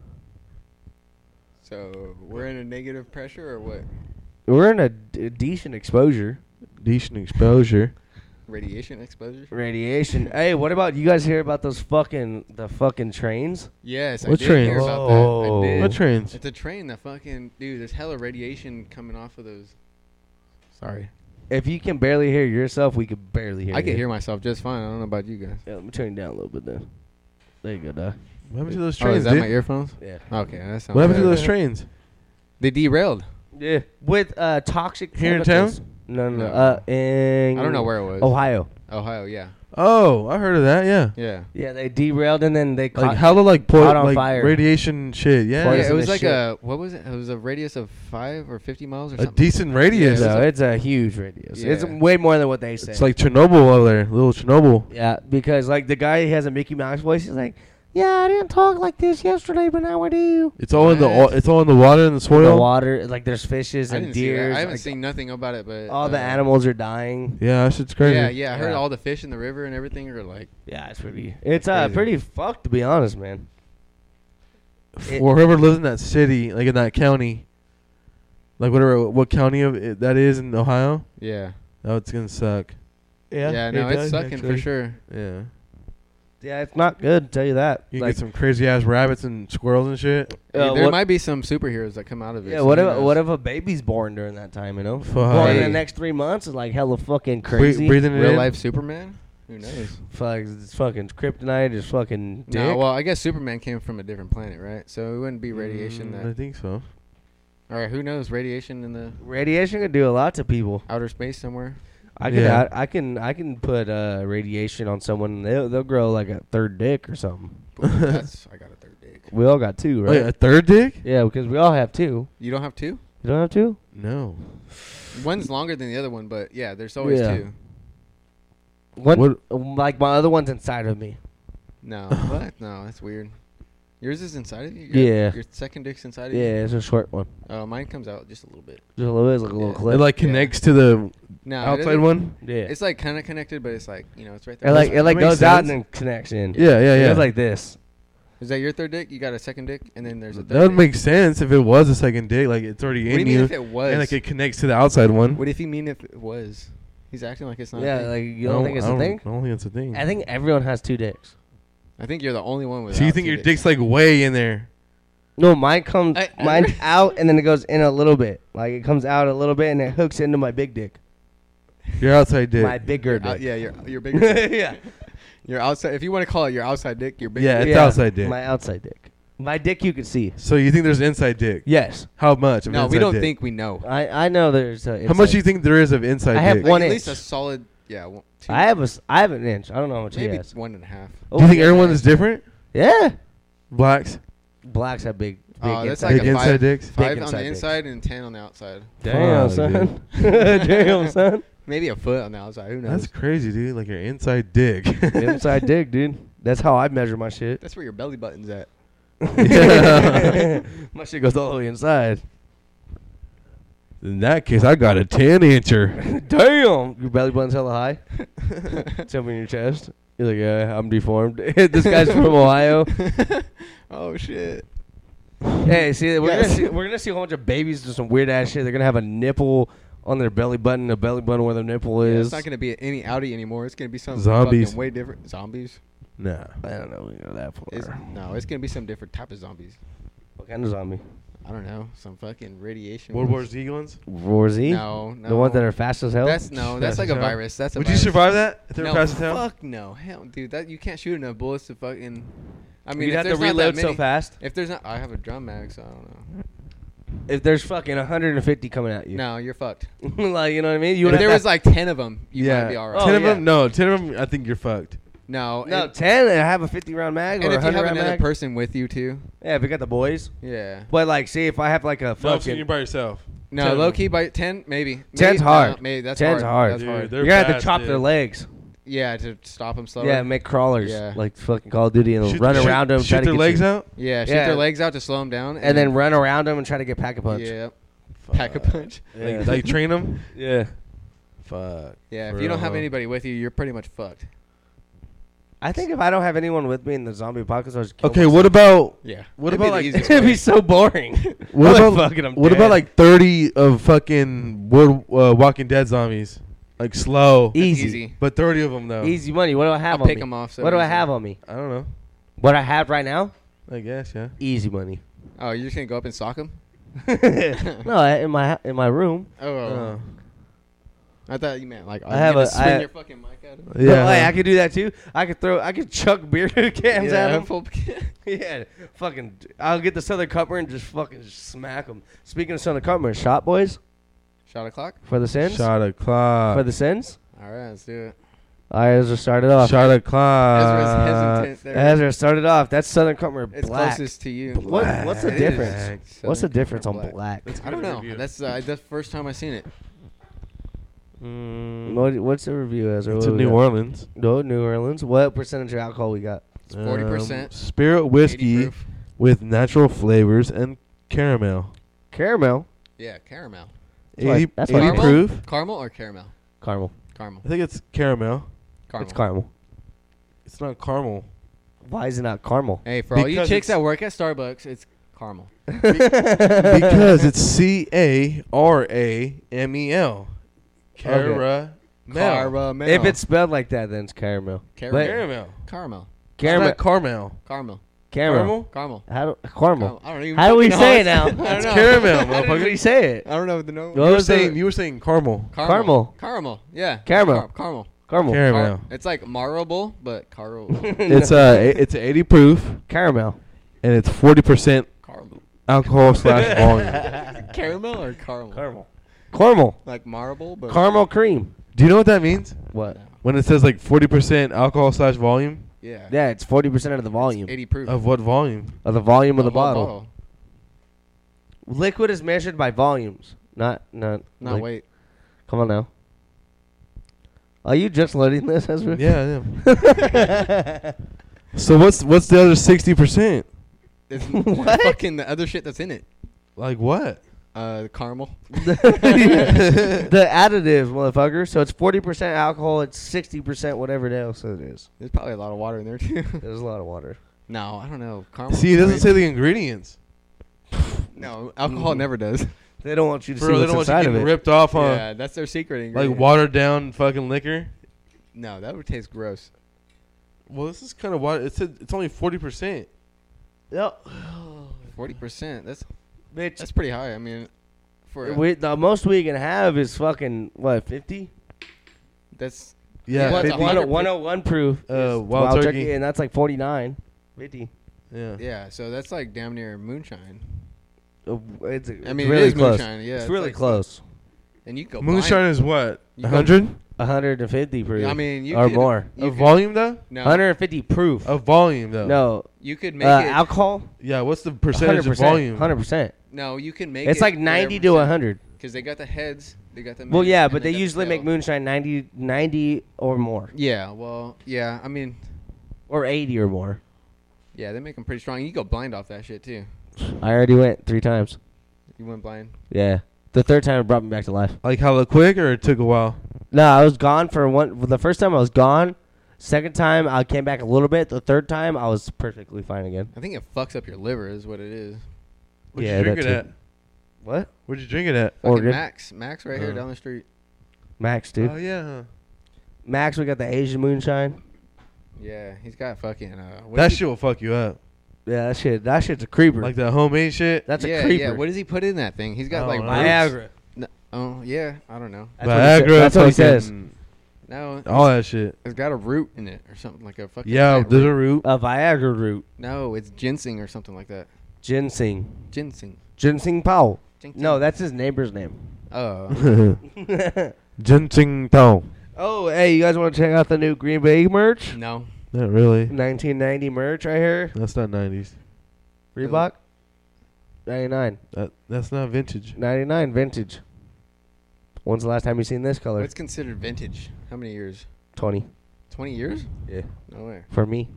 [SPEAKER 3] So we're in a negative pressure or what?
[SPEAKER 1] We're in a decent exposure.
[SPEAKER 2] Decent exposure.
[SPEAKER 3] Radiation exposure?
[SPEAKER 1] Radiation. Hey, what about you guys hear about those the fucking trains?
[SPEAKER 3] Yes, I
[SPEAKER 2] What
[SPEAKER 3] did
[SPEAKER 2] train?
[SPEAKER 3] hear about
[SPEAKER 1] Oh.
[SPEAKER 3] that. I did.
[SPEAKER 2] What trains?
[SPEAKER 3] It's a train that fucking dude. There's hella radiation coming off of those. Sorry,
[SPEAKER 1] If you can barely hear yourself, we could barely hear
[SPEAKER 3] I
[SPEAKER 1] you.
[SPEAKER 3] can hear myself just fine. I don't know about you guys.
[SPEAKER 1] Yeah, let me turn it down a little bit then. There you go, dog.
[SPEAKER 2] What happened to those
[SPEAKER 3] Oh,
[SPEAKER 2] trains,
[SPEAKER 3] is that
[SPEAKER 2] dude?
[SPEAKER 3] my earphones?
[SPEAKER 1] Yeah.
[SPEAKER 3] Okay, that sounds.
[SPEAKER 2] What happened to
[SPEAKER 3] better.
[SPEAKER 2] those trains?
[SPEAKER 3] They derailed.
[SPEAKER 1] Yeah. With toxic
[SPEAKER 2] Here in
[SPEAKER 1] chemicals.
[SPEAKER 2] town?
[SPEAKER 1] No.
[SPEAKER 3] No.
[SPEAKER 1] In
[SPEAKER 3] I don't know where it was.
[SPEAKER 1] Ohio.
[SPEAKER 3] Ohio, yeah,
[SPEAKER 2] Oh, I heard of that. Yeah.
[SPEAKER 3] yeah.
[SPEAKER 1] Yeah, they derailed and then they caught.
[SPEAKER 2] Like hella like
[SPEAKER 1] caught on
[SPEAKER 2] like
[SPEAKER 1] fire.
[SPEAKER 2] radiation shit. Yeah.
[SPEAKER 3] Yeah,
[SPEAKER 1] Poison
[SPEAKER 3] it was
[SPEAKER 1] as
[SPEAKER 3] like
[SPEAKER 1] shit.
[SPEAKER 3] a what was it? It was a radius of 5 or 50 miles or
[SPEAKER 2] A
[SPEAKER 3] something.
[SPEAKER 2] decent radius.
[SPEAKER 3] Yeah,
[SPEAKER 1] No, it's a huge radius. It's
[SPEAKER 3] Yeah.
[SPEAKER 1] way more than what they say.
[SPEAKER 2] It's like Chernobyl over there. Little Chernobyl.
[SPEAKER 1] Yeah, because like the guy has a Mickey Mouse voice. He's like, "Yeah, I didn't talk like this yesterday, but now I do."
[SPEAKER 2] It's all in the
[SPEAKER 3] What?
[SPEAKER 2] it's all in the water and the
[SPEAKER 1] The
[SPEAKER 2] soil.
[SPEAKER 1] water, like there's fishes
[SPEAKER 3] I
[SPEAKER 1] and
[SPEAKER 3] didn't see that.
[SPEAKER 1] deers.
[SPEAKER 3] I haven't
[SPEAKER 1] like,
[SPEAKER 3] seen nothing about it, but
[SPEAKER 1] all the animals are dying.
[SPEAKER 2] Yeah, that shit's crazy.
[SPEAKER 3] Yeah, yeah. I heard
[SPEAKER 1] Yeah.
[SPEAKER 3] all the fish in the river and everything are like.
[SPEAKER 1] Yeah, it's pretty. It's
[SPEAKER 3] Crazy.
[SPEAKER 1] pretty fucked to be honest, man.
[SPEAKER 2] For whoever lives in that city, like in that county, like whatever what county of it that is in Ohio,
[SPEAKER 3] Yeah.
[SPEAKER 2] oh, it's gonna suck.
[SPEAKER 3] Yeah. No, it's sucking for sure.
[SPEAKER 2] Yeah,
[SPEAKER 1] Yeah, it's not good. To tell you that.
[SPEAKER 2] you
[SPEAKER 1] Like,
[SPEAKER 2] get some crazy ass rabbits and squirrels and shit.
[SPEAKER 3] Hey, there
[SPEAKER 1] what-
[SPEAKER 3] might be some superheroes that come out of it.
[SPEAKER 1] Yeah,
[SPEAKER 3] so
[SPEAKER 1] what
[SPEAKER 3] who
[SPEAKER 1] if
[SPEAKER 3] knows?
[SPEAKER 1] a baby's born during that time? You know,
[SPEAKER 2] Fuck.
[SPEAKER 1] born in the
[SPEAKER 3] Hey.
[SPEAKER 1] next 3 months is like hella fucking crazy.
[SPEAKER 2] Breathing it
[SPEAKER 3] real
[SPEAKER 2] in.
[SPEAKER 3] life Superman? Who knows?
[SPEAKER 1] Fuck, it's fucking kryptonite is fucking dick.
[SPEAKER 3] No, well, I guess Superman came from a different planet, right? So it wouldn't be radiation.
[SPEAKER 2] I
[SPEAKER 3] That.
[SPEAKER 2] think so.
[SPEAKER 3] All right, who knows? Radiation in the
[SPEAKER 1] Radiation can do a lot to people.
[SPEAKER 3] outer space somewhere.
[SPEAKER 1] I can
[SPEAKER 2] Yeah.
[SPEAKER 1] I can put radiation on someone. And they'll grow like a third dick or something.
[SPEAKER 3] Ooh, that's I got a third dick.
[SPEAKER 1] We all got two,
[SPEAKER 2] Wait,
[SPEAKER 1] right?
[SPEAKER 2] a third dick?
[SPEAKER 1] Yeah, because we all have two.
[SPEAKER 3] You don't have two?
[SPEAKER 1] You don't have two?
[SPEAKER 2] No.
[SPEAKER 3] One's longer than the other one, but yeah, there's always
[SPEAKER 1] Yeah.
[SPEAKER 3] two.
[SPEAKER 1] One,
[SPEAKER 2] What-
[SPEAKER 1] like my other one's inside of me.
[SPEAKER 3] No, what? No, that's weird. Yours is inside of you?
[SPEAKER 1] Yeah.
[SPEAKER 3] Your second dick's inside of you?
[SPEAKER 1] Yeah, it's a short one.
[SPEAKER 3] Oh, mine comes out just a little bit.
[SPEAKER 1] Just a little bit, it's like a little
[SPEAKER 3] Yeah.
[SPEAKER 1] clip.
[SPEAKER 2] It like
[SPEAKER 3] Yeah.
[SPEAKER 2] connects to the
[SPEAKER 3] No, it
[SPEAKER 2] outside
[SPEAKER 3] doesn't-
[SPEAKER 2] one.
[SPEAKER 1] yeah.
[SPEAKER 3] It's like kind of connected, but it's like, it's right there.
[SPEAKER 1] It like
[SPEAKER 2] That makes
[SPEAKER 1] goes out and
[SPEAKER 2] sense.
[SPEAKER 1] then connects in.
[SPEAKER 2] Yeah, yeah,
[SPEAKER 1] It
[SPEAKER 2] yeah.
[SPEAKER 1] goes like this.
[SPEAKER 3] Is that your third dick? You got a second dick, and then there's a third
[SPEAKER 2] That would
[SPEAKER 3] dick?
[SPEAKER 2] make sense if it was a second dick. Like it's already
[SPEAKER 3] What do
[SPEAKER 2] in
[SPEAKER 3] you mean
[SPEAKER 2] you,
[SPEAKER 3] if it was?
[SPEAKER 2] and like it connects to the outside one.
[SPEAKER 3] What if you mean if it was? He's acting like it's not. a
[SPEAKER 1] Yeah,
[SPEAKER 3] thing.
[SPEAKER 1] like you don't think it's
[SPEAKER 2] I
[SPEAKER 1] a thing?
[SPEAKER 2] I don't think it's a thing.
[SPEAKER 1] I think everyone has two dicks.
[SPEAKER 3] I think you're the only one with.
[SPEAKER 2] So you think your dick's like way in there?
[SPEAKER 1] No, mine comes
[SPEAKER 3] I-
[SPEAKER 1] mine's out and then it goes in a little bit. Like it comes out a little bit and it hooks into my big dick.
[SPEAKER 2] Your outside dick.
[SPEAKER 1] My bigger dick.
[SPEAKER 3] Yeah, you're bigger.
[SPEAKER 1] Yeah.
[SPEAKER 3] Your outside. If you want to call it your outside dick, you're bigger.
[SPEAKER 2] Yeah,
[SPEAKER 3] dick.
[SPEAKER 2] it's outside dick.
[SPEAKER 1] My outside dick. My dick you can see.
[SPEAKER 2] So you think there's inside dick?
[SPEAKER 1] Yes.
[SPEAKER 2] How much? Of
[SPEAKER 3] No, we
[SPEAKER 2] inside
[SPEAKER 3] don't
[SPEAKER 2] dick?
[SPEAKER 3] think we know.
[SPEAKER 1] I know there's.
[SPEAKER 2] How much do you think there is of inside
[SPEAKER 1] I have
[SPEAKER 2] dick?
[SPEAKER 1] one
[SPEAKER 3] At
[SPEAKER 1] inch.
[SPEAKER 3] least a solid. Yeah. Two,
[SPEAKER 1] I have an inch. I don't know how much he
[SPEAKER 3] maybe
[SPEAKER 1] has.
[SPEAKER 3] 1.5.
[SPEAKER 2] Do you think everyone is different?
[SPEAKER 1] Yeah.
[SPEAKER 2] Blacks?
[SPEAKER 1] Blacks have big
[SPEAKER 3] That's
[SPEAKER 1] inside
[SPEAKER 3] like
[SPEAKER 2] Big
[SPEAKER 3] a
[SPEAKER 2] inside
[SPEAKER 3] five-
[SPEAKER 2] dicks?
[SPEAKER 3] 5
[SPEAKER 1] Big
[SPEAKER 3] on the
[SPEAKER 1] inside
[SPEAKER 3] inside and 10 on the outside.
[SPEAKER 1] Damn,
[SPEAKER 2] Fuck,
[SPEAKER 1] son. Damn, son.
[SPEAKER 3] Maybe a foot on the outside. Who knows?
[SPEAKER 2] That's crazy, dude. Like your inside dick.
[SPEAKER 1] Inside dick, dude. That's how I measure my shit.
[SPEAKER 3] That's where your belly button's at.
[SPEAKER 2] Yeah.
[SPEAKER 1] My shit goes all the way inside.
[SPEAKER 2] In that case, I got a 10-incher.
[SPEAKER 1] Damn. Your belly button's hella high. Tell me in your chest. You're like, yeah, I'm deformed. This guy's from Ohio.
[SPEAKER 3] Oh shit.
[SPEAKER 1] Hey, see, we're
[SPEAKER 3] Yes.
[SPEAKER 1] gonna see a whole bunch of babies do some weird ass shit. They're gonna have a nipple on their belly button, a belly button where their nipple
[SPEAKER 3] Yeah,
[SPEAKER 1] is.
[SPEAKER 3] it's not gonna be any Audi anymore. It's gonna be some
[SPEAKER 2] Zombies.
[SPEAKER 3] fucking way different zombies.
[SPEAKER 2] Nah.
[SPEAKER 1] I don't know. We go that far.
[SPEAKER 3] No, it's gonna be some different type of zombies.
[SPEAKER 1] What kind of zombie?
[SPEAKER 3] I don't know. Some fucking radiation.
[SPEAKER 2] World War
[SPEAKER 3] ones.
[SPEAKER 2] Z ones?
[SPEAKER 1] War Z?
[SPEAKER 3] No, no.
[SPEAKER 1] The ones that are fast as hell?
[SPEAKER 3] That's no. That's
[SPEAKER 2] Fast
[SPEAKER 3] like
[SPEAKER 2] as
[SPEAKER 3] a
[SPEAKER 2] hell?
[SPEAKER 3] virus. That's a
[SPEAKER 2] Would you
[SPEAKER 3] virus.
[SPEAKER 2] survive that if they were
[SPEAKER 3] No,
[SPEAKER 2] fast as hell?
[SPEAKER 3] fuck no. Hell, dude, that you can't shoot enough bullets to fucking. I mean,
[SPEAKER 1] You'd
[SPEAKER 3] if
[SPEAKER 1] have to
[SPEAKER 3] there's not that
[SPEAKER 1] reload so
[SPEAKER 3] many-
[SPEAKER 1] fast.
[SPEAKER 3] If there's not, I have a drum mag, so I don't know.
[SPEAKER 1] If there's fucking 150 coming at you.
[SPEAKER 3] No, you're fucked.
[SPEAKER 1] Like, you know what I mean? You
[SPEAKER 3] If
[SPEAKER 1] would
[SPEAKER 3] there
[SPEAKER 1] have
[SPEAKER 3] was like 10 of them, you might be all right.
[SPEAKER 1] Oh,
[SPEAKER 2] 10 of
[SPEAKER 1] yeah.
[SPEAKER 2] them? No, 10 of them, I think you're fucked.
[SPEAKER 3] No,
[SPEAKER 1] No,
[SPEAKER 3] and,
[SPEAKER 1] 10 and have a 50 round mag
[SPEAKER 3] and
[SPEAKER 1] or a
[SPEAKER 3] if you
[SPEAKER 1] 100
[SPEAKER 3] have
[SPEAKER 1] round
[SPEAKER 3] another
[SPEAKER 1] mag.
[SPEAKER 3] person with you too,
[SPEAKER 1] Yeah, if we got the boys.
[SPEAKER 3] yeah.
[SPEAKER 1] But like, see, if I have like a
[SPEAKER 2] No, I'm saying
[SPEAKER 1] fucking.
[SPEAKER 2] you're by yourself.
[SPEAKER 3] No,
[SPEAKER 2] 10 of
[SPEAKER 3] low
[SPEAKER 2] them.
[SPEAKER 3] key by 10, maybe.
[SPEAKER 1] 10's
[SPEAKER 3] Maybe-
[SPEAKER 1] hard.
[SPEAKER 3] No, maybe that's
[SPEAKER 1] 10's hard.
[SPEAKER 3] That's
[SPEAKER 2] Dude,
[SPEAKER 3] hard.
[SPEAKER 2] they're
[SPEAKER 1] You're gonna have to
[SPEAKER 2] fast,
[SPEAKER 1] chop
[SPEAKER 2] dude.
[SPEAKER 1] their legs.
[SPEAKER 3] Yeah, to stop them slower.
[SPEAKER 1] Yeah, make crawlers.
[SPEAKER 3] Yeah.
[SPEAKER 1] Like fucking Call of Duty and
[SPEAKER 2] Shoot-
[SPEAKER 1] run
[SPEAKER 2] shoot-
[SPEAKER 1] around them.
[SPEAKER 2] Shoot their legs out?
[SPEAKER 3] Yeah, shoot
[SPEAKER 1] Yeah.
[SPEAKER 3] their legs out to slow them down,
[SPEAKER 1] And then run around them and try to get pack a punch.
[SPEAKER 3] Yeah, pack a punch.
[SPEAKER 1] Yeah.
[SPEAKER 2] Like train them?
[SPEAKER 1] Yeah.
[SPEAKER 2] Fuck.
[SPEAKER 3] Yeah,
[SPEAKER 2] For
[SPEAKER 3] if you don't
[SPEAKER 2] real,
[SPEAKER 3] have
[SPEAKER 2] huh?
[SPEAKER 3] anybody with you, you're pretty much fucked.
[SPEAKER 1] I think if I don't have anyone with me in the zombie apocalypse, I'll just kill
[SPEAKER 2] Okay,
[SPEAKER 1] myself.
[SPEAKER 2] what about
[SPEAKER 3] Yeah.
[SPEAKER 2] What
[SPEAKER 3] It'd
[SPEAKER 2] about,
[SPEAKER 3] be the
[SPEAKER 2] like-
[SPEAKER 3] easiest
[SPEAKER 1] It'd
[SPEAKER 3] way.
[SPEAKER 1] be so boring.
[SPEAKER 2] what
[SPEAKER 1] I'm
[SPEAKER 2] about
[SPEAKER 1] like, fucking, I'm
[SPEAKER 2] what
[SPEAKER 1] dead.
[SPEAKER 2] about like 30 of fucking Walking Dead zombies? Like slow,
[SPEAKER 1] easy.
[SPEAKER 2] but 30 of them though.
[SPEAKER 1] Easy money. What do I have
[SPEAKER 3] I'll
[SPEAKER 1] on
[SPEAKER 3] pick
[SPEAKER 1] me?
[SPEAKER 3] 'em off so
[SPEAKER 1] What do I
[SPEAKER 3] easy.
[SPEAKER 1] have on me?
[SPEAKER 2] I don't know.
[SPEAKER 1] What I have right now?
[SPEAKER 2] I guess yeah.
[SPEAKER 1] Easy money.
[SPEAKER 3] Oh, you're just gonna go up and sock them?
[SPEAKER 1] No, in my room.
[SPEAKER 2] Oh.
[SPEAKER 3] I thought you meant like
[SPEAKER 1] I have
[SPEAKER 3] gonna
[SPEAKER 1] a-
[SPEAKER 3] swing
[SPEAKER 1] I-
[SPEAKER 3] your fucking mic at him.
[SPEAKER 2] Yeah.
[SPEAKER 1] Oh, hey, I could do that too. I could chuck beer cans at him.
[SPEAKER 3] full-
[SPEAKER 1] Yeah, fucking. I'll get the Southern Cutler and just fucking smack them. Speaking of Southern Cutler, shot boys
[SPEAKER 3] Shot o'clock.
[SPEAKER 1] for the sins.
[SPEAKER 2] Shot o'clock.
[SPEAKER 1] For the sins.
[SPEAKER 3] All right, let's do it.
[SPEAKER 1] All right, Ezra started off.
[SPEAKER 2] Shot o'clock.
[SPEAKER 3] Ezra's hesitant there.
[SPEAKER 1] Ezra started off. That's Southern Cutler
[SPEAKER 3] It's
[SPEAKER 1] black.
[SPEAKER 3] closest to you.
[SPEAKER 1] What's the
[SPEAKER 2] It is.
[SPEAKER 1] difference? What's the
[SPEAKER 3] Southern
[SPEAKER 1] difference on
[SPEAKER 3] Cutler
[SPEAKER 1] black?
[SPEAKER 3] I don't know.
[SPEAKER 2] Review.
[SPEAKER 3] That's the first time I seen it.
[SPEAKER 1] What's the review, Ezra?
[SPEAKER 2] It's
[SPEAKER 1] What
[SPEAKER 2] in
[SPEAKER 1] we
[SPEAKER 2] New
[SPEAKER 1] got?
[SPEAKER 2] Orleans.
[SPEAKER 1] No, New Orleans. What percentage of alcohol we got?
[SPEAKER 3] It's 40%.
[SPEAKER 2] Spirit
[SPEAKER 3] 80
[SPEAKER 2] whiskey
[SPEAKER 3] proof.
[SPEAKER 2] with natural flavors and caramel.
[SPEAKER 1] Caramel.
[SPEAKER 3] Yeah, caramel.
[SPEAKER 1] That's what-
[SPEAKER 2] 80,
[SPEAKER 1] that's what
[SPEAKER 2] 80
[SPEAKER 1] I meant.
[SPEAKER 2] proof.
[SPEAKER 3] Caramel or caramel?
[SPEAKER 1] Caramel.
[SPEAKER 3] Caramel.
[SPEAKER 2] I think it's caramel.
[SPEAKER 3] Caramel.
[SPEAKER 1] It's caramel.
[SPEAKER 2] It's not caramel.
[SPEAKER 1] Why is it not caramel?
[SPEAKER 3] Hey, for all you
[SPEAKER 2] Because
[SPEAKER 3] chicks
[SPEAKER 2] it's-
[SPEAKER 3] that work at Starbucks, it's caramel.
[SPEAKER 2] Because it's CARAMEL. Caramel.
[SPEAKER 3] Caramel.
[SPEAKER 1] If it's spelled like that, then it's caramel.
[SPEAKER 3] Caramel.
[SPEAKER 2] Caramel.
[SPEAKER 3] Caramel.
[SPEAKER 1] Caramel.
[SPEAKER 2] It's not caramel.
[SPEAKER 3] Caramel.
[SPEAKER 1] Caramel.
[SPEAKER 3] Caramel.
[SPEAKER 1] How do caramel?
[SPEAKER 3] I don't even
[SPEAKER 1] How do we
[SPEAKER 3] fucking
[SPEAKER 1] say
[SPEAKER 3] know.
[SPEAKER 1] it now?
[SPEAKER 3] I don't
[SPEAKER 2] It's
[SPEAKER 3] know.
[SPEAKER 2] caramel,
[SPEAKER 1] How did
[SPEAKER 2] motherfucker.
[SPEAKER 1] we say it?
[SPEAKER 3] I don't know the no.
[SPEAKER 1] What
[SPEAKER 2] You were
[SPEAKER 1] was the-
[SPEAKER 2] saying caramel.
[SPEAKER 1] Caramel.
[SPEAKER 3] Caramel. Yeah.
[SPEAKER 1] Caramel.
[SPEAKER 3] Caramel.
[SPEAKER 1] Caramel.
[SPEAKER 2] Caramel.
[SPEAKER 3] It's like marble, but caramel.
[SPEAKER 2] It's it's 80 proof
[SPEAKER 1] Caramel.
[SPEAKER 2] and it's 40%
[SPEAKER 3] caramel.
[SPEAKER 2] alcohol / volume.
[SPEAKER 3] Caramel or caramel?
[SPEAKER 1] Caramel. Caramel.
[SPEAKER 3] Like marble, but
[SPEAKER 1] Caramel cream.
[SPEAKER 2] Do you know what that means?
[SPEAKER 1] What?
[SPEAKER 2] When it says like 40% alcohol / volume?
[SPEAKER 3] yeah.
[SPEAKER 1] Yeah, it's 40% of the volume.
[SPEAKER 3] 80 proof.
[SPEAKER 2] Of what volume?
[SPEAKER 1] Of the volume of the
[SPEAKER 3] whole
[SPEAKER 1] bottle. Liquid is measured by volumes, not
[SPEAKER 3] Not
[SPEAKER 1] like-
[SPEAKER 3] weight.
[SPEAKER 1] Come on now. Are you just loading this, Ezra?
[SPEAKER 2] Yeah, yeah. So what's the other 60%?
[SPEAKER 3] It's
[SPEAKER 1] What?
[SPEAKER 3] fucking the other shit that's in it.
[SPEAKER 2] Like what?
[SPEAKER 3] Caramel.
[SPEAKER 1] The additive, motherfucker. So it's 40% alcohol. It's 60% whatever else it is.
[SPEAKER 3] There's probably a lot of water in there too.
[SPEAKER 1] There's a lot of water.
[SPEAKER 3] No, I don't know. Caramel.
[SPEAKER 2] See, it doesn't say the ingredients.
[SPEAKER 3] No, alcohol never does.
[SPEAKER 1] They don't want you to
[SPEAKER 2] For
[SPEAKER 1] see
[SPEAKER 2] real, they
[SPEAKER 1] what's
[SPEAKER 2] don't want you
[SPEAKER 1] inside of
[SPEAKER 2] getting
[SPEAKER 1] it.
[SPEAKER 2] ripped off on
[SPEAKER 3] Yeah, that's their secret
[SPEAKER 2] like
[SPEAKER 3] ingredient.
[SPEAKER 2] watered down fucking liquor.
[SPEAKER 3] No, that would taste gross.
[SPEAKER 2] Well, this is kind of water. It said it's only 40%.
[SPEAKER 1] Yep.
[SPEAKER 3] 40%. That's
[SPEAKER 1] Bitch.
[SPEAKER 3] pretty high. I mean, for
[SPEAKER 1] The most we can have is fucking, what, 50?
[SPEAKER 3] That's
[SPEAKER 2] Yeah,
[SPEAKER 3] Yeah,
[SPEAKER 2] 50.
[SPEAKER 1] 101 proof. is
[SPEAKER 2] wild turkey.
[SPEAKER 1] and that's like 49, 50.
[SPEAKER 2] Yeah.
[SPEAKER 3] yeah. So that's like damn near moonshine.
[SPEAKER 1] It's
[SPEAKER 3] I mean,
[SPEAKER 1] really
[SPEAKER 3] it is
[SPEAKER 1] close.
[SPEAKER 3] moonshine. Yeah,
[SPEAKER 1] it's really
[SPEAKER 3] like,
[SPEAKER 1] close.
[SPEAKER 3] And you go
[SPEAKER 2] Moonshine
[SPEAKER 3] blind.
[SPEAKER 2] is what?
[SPEAKER 3] You go-
[SPEAKER 2] 100?
[SPEAKER 1] 150 proof.
[SPEAKER 3] I mean, you
[SPEAKER 1] or
[SPEAKER 3] could,
[SPEAKER 1] more.
[SPEAKER 3] You
[SPEAKER 2] Of
[SPEAKER 3] could-
[SPEAKER 2] volume though?
[SPEAKER 3] No,
[SPEAKER 1] 150 proof.
[SPEAKER 2] Of volume though.
[SPEAKER 1] No,
[SPEAKER 3] you could make it.
[SPEAKER 1] alcohol.
[SPEAKER 2] Yeah. What's the percentage
[SPEAKER 1] 100%,
[SPEAKER 2] of volume?
[SPEAKER 1] 100%.
[SPEAKER 3] No, you can make
[SPEAKER 1] It's
[SPEAKER 3] it
[SPEAKER 1] like 90 to 100.
[SPEAKER 3] Because they got the heads. They got the.
[SPEAKER 1] Well,
[SPEAKER 3] mid,
[SPEAKER 1] yeah,
[SPEAKER 3] and
[SPEAKER 1] but they
[SPEAKER 3] got the
[SPEAKER 1] usually make
[SPEAKER 3] tail.
[SPEAKER 1] moonshine 90 or more,
[SPEAKER 3] Yeah. Well. Yeah. I mean.
[SPEAKER 1] or 80 or more.
[SPEAKER 3] Yeah, they make them pretty strong. You go blind off that shit too.
[SPEAKER 1] I already went 3 times.
[SPEAKER 3] You went blind.
[SPEAKER 1] Yeah, the third time it brought me back to life.
[SPEAKER 2] Like hella quick, or it took a while?
[SPEAKER 1] No, I was gone for one. The first time I was gone. Second time I came back a little bit. The third time I was perfectly fine again.
[SPEAKER 3] I think it fucks up your liver, is what it is.
[SPEAKER 2] Where'd
[SPEAKER 1] Yeah,
[SPEAKER 2] you drink
[SPEAKER 1] that
[SPEAKER 2] it
[SPEAKER 1] too.
[SPEAKER 2] at?
[SPEAKER 1] What?
[SPEAKER 2] Where'd you drink it at?
[SPEAKER 3] Fucking
[SPEAKER 1] Oregon.
[SPEAKER 3] Max right here down the street.
[SPEAKER 1] Max, dude.
[SPEAKER 2] Oh yeah. Huh.
[SPEAKER 1] Max, we got the Asian moonshine.
[SPEAKER 3] Yeah, he's got fucking.
[SPEAKER 2] That shit will fuck you up.
[SPEAKER 1] Yeah, that shit's a creeper.
[SPEAKER 2] Like that homemade shit.
[SPEAKER 1] That's
[SPEAKER 3] yeah,
[SPEAKER 1] a creeper.
[SPEAKER 3] yeah. What does he put in that thing? He's got
[SPEAKER 2] I
[SPEAKER 3] like
[SPEAKER 2] don't know.
[SPEAKER 1] Viagra.
[SPEAKER 3] No, oh yeah, I don't know.
[SPEAKER 1] That's what he said-
[SPEAKER 2] Viagra.
[SPEAKER 1] that's what he says.
[SPEAKER 2] fucking-
[SPEAKER 3] No,
[SPEAKER 2] All that shit.
[SPEAKER 3] it's got a root in it or something like a fucking.
[SPEAKER 2] Yeah,
[SPEAKER 3] plant
[SPEAKER 2] there's a
[SPEAKER 3] root.
[SPEAKER 2] root.
[SPEAKER 1] A Viagra root.
[SPEAKER 3] No, it's ginseng or something like that.
[SPEAKER 1] Ginseng.
[SPEAKER 3] Ginseng.
[SPEAKER 1] Ginseng Powell.
[SPEAKER 3] Ginseng.
[SPEAKER 1] No, that's his neighbor's name.
[SPEAKER 3] Oh.
[SPEAKER 2] Ginseng Tong.
[SPEAKER 1] Oh, hey, you guys want to check out the new Green Bay merch?
[SPEAKER 3] No.
[SPEAKER 2] Not really.
[SPEAKER 1] 1990 merch right here.
[SPEAKER 2] That's not 90s.
[SPEAKER 1] Reebok. 99.
[SPEAKER 2] That's not vintage.
[SPEAKER 1] 99 vintage. When's the last time you seen this color?
[SPEAKER 3] What's considered vintage? How many years?
[SPEAKER 1] 20.
[SPEAKER 3] 20 years?
[SPEAKER 1] Yeah.
[SPEAKER 3] No way.
[SPEAKER 1] For me.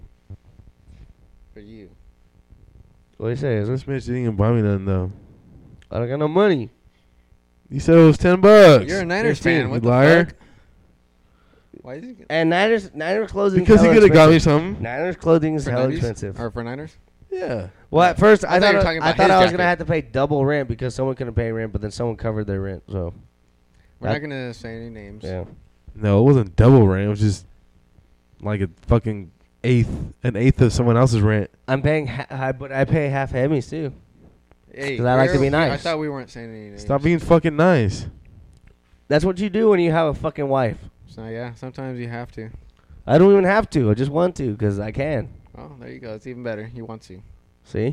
[SPEAKER 3] For you.
[SPEAKER 1] What do you say? Is this?
[SPEAKER 2] This bitch didn't even buy me nothing though.
[SPEAKER 1] I don't got no money.
[SPEAKER 2] You said it was $10.
[SPEAKER 3] You're a Niners
[SPEAKER 1] 15,
[SPEAKER 3] fan. What
[SPEAKER 2] you
[SPEAKER 3] the
[SPEAKER 2] liar.
[SPEAKER 3] fuck? Why is it?
[SPEAKER 1] And Niners clothing.
[SPEAKER 2] Because he could have got me something.
[SPEAKER 1] Niners clothing is
[SPEAKER 3] For
[SPEAKER 1] hella
[SPEAKER 3] 90s?
[SPEAKER 1] expensive.
[SPEAKER 3] Or for Niners?
[SPEAKER 2] Yeah.
[SPEAKER 1] Well, at first
[SPEAKER 3] I thought you were talking about
[SPEAKER 1] I thought
[SPEAKER 3] his
[SPEAKER 1] I was gonna
[SPEAKER 3] jacket.
[SPEAKER 1] have to pay double rent because someone couldn't pay rent, but then someone covered their rent. So
[SPEAKER 3] We're
[SPEAKER 1] That-
[SPEAKER 3] not going to say any names.
[SPEAKER 1] yeah.
[SPEAKER 2] No, it wasn't double rent. It was just like a fucking an eighth of someone else's rent.
[SPEAKER 1] I'm paying, but I pay half Emmys too.
[SPEAKER 3] Hey,
[SPEAKER 1] 'Cause I like to be
[SPEAKER 3] I
[SPEAKER 1] nice.
[SPEAKER 3] thought we weren't saying any names.
[SPEAKER 2] Stop being fucking nice.
[SPEAKER 1] That's what you do when you have a fucking wife.
[SPEAKER 3] So, yeah, sometimes you have to.
[SPEAKER 1] I don't even have to. I just want to because I can.
[SPEAKER 3] Oh, there you go. It's even better. You want to.
[SPEAKER 1] See?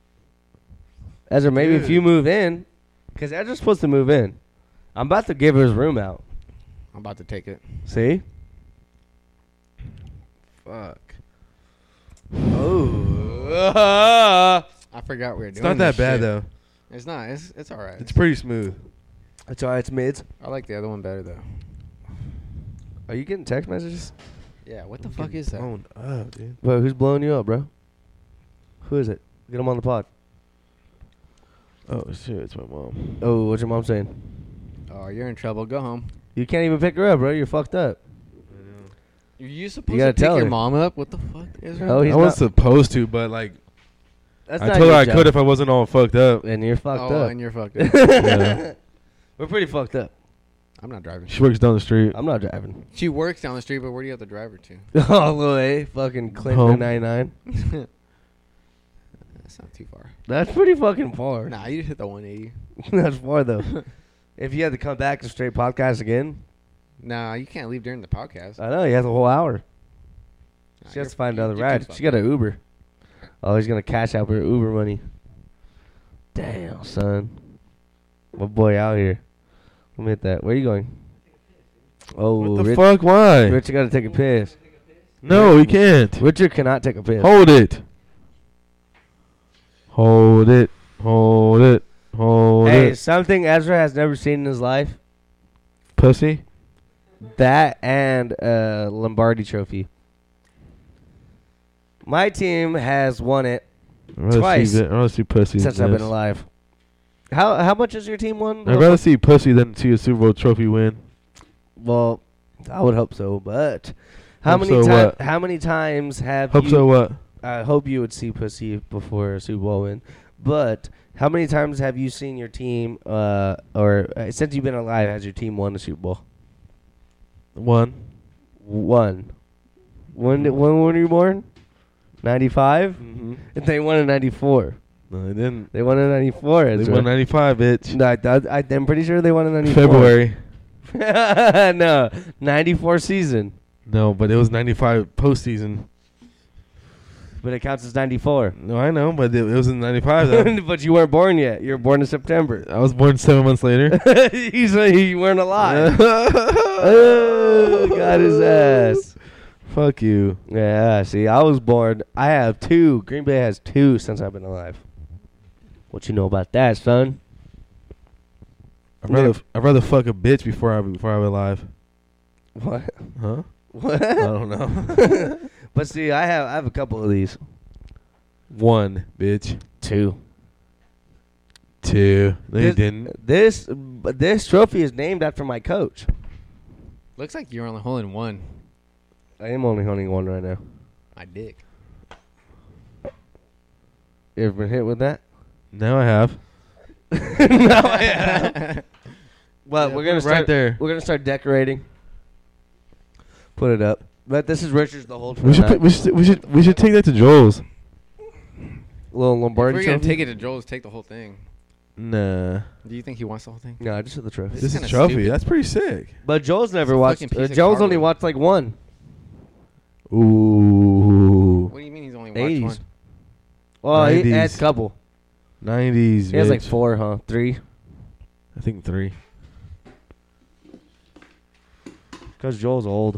[SPEAKER 1] Ezra, maybe if
[SPEAKER 2] Dude.
[SPEAKER 1] you move in, because Ezra's supposed to move in. I'm about to give his room out.
[SPEAKER 3] I'm about to take it.
[SPEAKER 1] See?
[SPEAKER 2] Fuck.
[SPEAKER 1] Oh.
[SPEAKER 3] I forgot we were doing
[SPEAKER 2] It's not that
[SPEAKER 3] this
[SPEAKER 2] bad
[SPEAKER 3] shit.
[SPEAKER 2] though.
[SPEAKER 3] It's not. It's all right.
[SPEAKER 2] It's pretty smooth.
[SPEAKER 1] It's alright. It's mids.
[SPEAKER 3] I like the other one better, though.
[SPEAKER 1] Are you getting text messages?
[SPEAKER 3] Yeah, what the fuck is that?
[SPEAKER 2] Blown up, dude.
[SPEAKER 1] Bro, who's blowing you up, bro? Who is it? Get him on the pod.
[SPEAKER 2] Oh shit, it's my mom.
[SPEAKER 1] Oh, what's your mom saying?
[SPEAKER 3] Oh, you're in trouble. Go home.
[SPEAKER 1] You can't even pick her up, bro. You're fucked up.
[SPEAKER 3] Are you supposed
[SPEAKER 1] gotta
[SPEAKER 3] to pick
[SPEAKER 1] tell
[SPEAKER 3] your
[SPEAKER 1] her.
[SPEAKER 3] mom up? What the fuck, Ezra?
[SPEAKER 1] Oh, he's
[SPEAKER 2] I was
[SPEAKER 1] not-
[SPEAKER 2] supposed to, but like
[SPEAKER 1] That's
[SPEAKER 2] I
[SPEAKER 1] not
[SPEAKER 2] told her
[SPEAKER 1] your
[SPEAKER 2] I
[SPEAKER 1] job.
[SPEAKER 2] could if I wasn't all fucked up.
[SPEAKER 1] And you're fucked
[SPEAKER 3] Oh,
[SPEAKER 1] up.
[SPEAKER 3] and you're fucked up.
[SPEAKER 2] Yeah.
[SPEAKER 1] We're pretty fucked up.
[SPEAKER 3] I'm not driving.
[SPEAKER 2] She works down the street.
[SPEAKER 1] I'm not driving.
[SPEAKER 3] She works down the street, but where do you have to drive her to?
[SPEAKER 1] Oh, little A, fucking Clinton
[SPEAKER 2] Home.
[SPEAKER 1] 99.
[SPEAKER 3] That's not too far.
[SPEAKER 1] That's pretty fucking far.
[SPEAKER 3] Nah, you hit the 180.
[SPEAKER 1] That's far though. If you had to come back to straight podcast again,
[SPEAKER 3] Nah, you can't leave during the podcast.
[SPEAKER 1] I know you have the whole hour.
[SPEAKER 3] Nah,
[SPEAKER 1] She has
[SPEAKER 3] you're-
[SPEAKER 1] to find another
[SPEAKER 3] you're
[SPEAKER 1] ride.
[SPEAKER 3] too
[SPEAKER 1] She got an Uber. Oh, he's gonna cash out her Uber money. Damn, son. My boy out here. Let me hit that. Where you going? Oh,
[SPEAKER 2] What the
[SPEAKER 1] Rich,
[SPEAKER 2] fuck? Why?
[SPEAKER 1] Richard got to take a piss.
[SPEAKER 2] No, we can't.
[SPEAKER 1] Richard cannot take a piss.
[SPEAKER 2] Hold it. Hold it. Hold it. Hold
[SPEAKER 1] Hey,
[SPEAKER 2] it.
[SPEAKER 1] something Ezra has never seen in his life.
[SPEAKER 2] Pussy.
[SPEAKER 1] That and a Lombardi trophy. My team has won it Twice.
[SPEAKER 2] I'd rather see pussy
[SPEAKER 1] since
[SPEAKER 2] than
[SPEAKER 1] I've been
[SPEAKER 2] this.
[SPEAKER 1] alive. How much has your team won?
[SPEAKER 2] I'd rather see pussy than see a Super Bowl trophy win.
[SPEAKER 1] Well, I would hope so, but how
[SPEAKER 2] Hope
[SPEAKER 1] many
[SPEAKER 2] so
[SPEAKER 1] times?
[SPEAKER 2] what?
[SPEAKER 1] How many times have
[SPEAKER 2] Hope
[SPEAKER 1] you?
[SPEAKER 2] so what?
[SPEAKER 1] I hope you would see pussy before a Super Bowl win. But how many times have you seen your team, since you've been alive, has your team won the Super Bowl?
[SPEAKER 2] One.
[SPEAKER 1] One. When were you born? 95.
[SPEAKER 2] Mm-hmm.
[SPEAKER 1] They won in 94.
[SPEAKER 2] No, they didn't.
[SPEAKER 1] They won in 94.
[SPEAKER 2] They won 95, bitch.
[SPEAKER 1] No, I'm pretty sure they won in 94.
[SPEAKER 2] February.
[SPEAKER 1] No, 94 season,
[SPEAKER 2] No, but it was 95 postseason.
[SPEAKER 1] but it counts as 94.
[SPEAKER 2] No, I know, but it was in 95 though.
[SPEAKER 1] But you weren't born yet. You were born in September.
[SPEAKER 2] I was born 7 months later.
[SPEAKER 1] You weren't alive. Oh, got his ass.
[SPEAKER 2] Fuck you.
[SPEAKER 1] Yeah, see, I was born. I have 2. Green Bay has 2 since I've been alive. What you know about that, son?
[SPEAKER 2] I'd rather fuck a bitch before I'm alive.
[SPEAKER 1] What?
[SPEAKER 2] Huh?
[SPEAKER 1] What?
[SPEAKER 2] I don't know.
[SPEAKER 1] But see, I have a couple of these.
[SPEAKER 2] 1, bitch.
[SPEAKER 1] 2.
[SPEAKER 2] 2. No, you didn't.
[SPEAKER 1] This trophy is named after my coach.
[SPEAKER 3] Looks like you're only holding one.
[SPEAKER 1] I am only holding one right now.
[SPEAKER 3] My dick.
[SPEAKER 1] You ever been hit with that?
[SPEAKER 2] Now I have.
[SPEAKER 1] No, I have. Well,
[SPEAKER 2] Yeah,
[SPEAKER 1] we're gonna
[SPEAKER 2] put it right
[SPEAKER 1] start
[SPEAKER 2] there.
[SPEAKER 1] We're gonna start decorating. Put it up. But this is Richard's the hold for
[SPEAKER 2] We
[SPEAKER 1] the
[SPEAKER 2] should
[SPEAKER 1] night.
[SPEAKER 2] we should take that to Joel's.
[SPEAKER 1] Little
[SPEAKER 3] If
[SPEAKER 1] Lombardi
[SPEAKER 3] we're gonna
[SPEAKER 1] trophy.
[SPEAKER 3] take it to Joel's, take the whole thing.
[SPEAKER 2] Nah.
[SPEAKER 3] Do you think he wants the whole thing?
[SPEAKER 1] No, I just said the trophy.
[SPEAKER 2] This is
[SPEAKER 3] kinda
[SPEAKER 2] a trophy.
[SPEAKER 3] stupid.
[SPEAKER 2] That's pretty sick.
[SPEAKER 1] But Joel's never
[SPEAKER 3] It's a
[SPEAKER 1] watched.
[SPEAKER 3] fucking piece of
[SPEAKER 1] Joel's only
[SPEAKER 3] cardboard.
[SPEAKER 1] watched like one.
[SPEAKER 2] Ooh.
[SPEAKER 3] What do you mean he's only watched
[SPEAKER 1] 80s.
[SPEAKER 3] one?
[SPEAKER 1] Well, he
[SPEAKER 2] 90s.
[SPEAKER 1] has a couple.
[SPEAKER 2] 90s.
[SPEAKER 1] He has like
[SPEAKER 2] bitch.
[SPEAKER 1] 4, huh? 3.
[SPEAKER 2] I think 3.
[SPEAKER 1] Because Joel's old.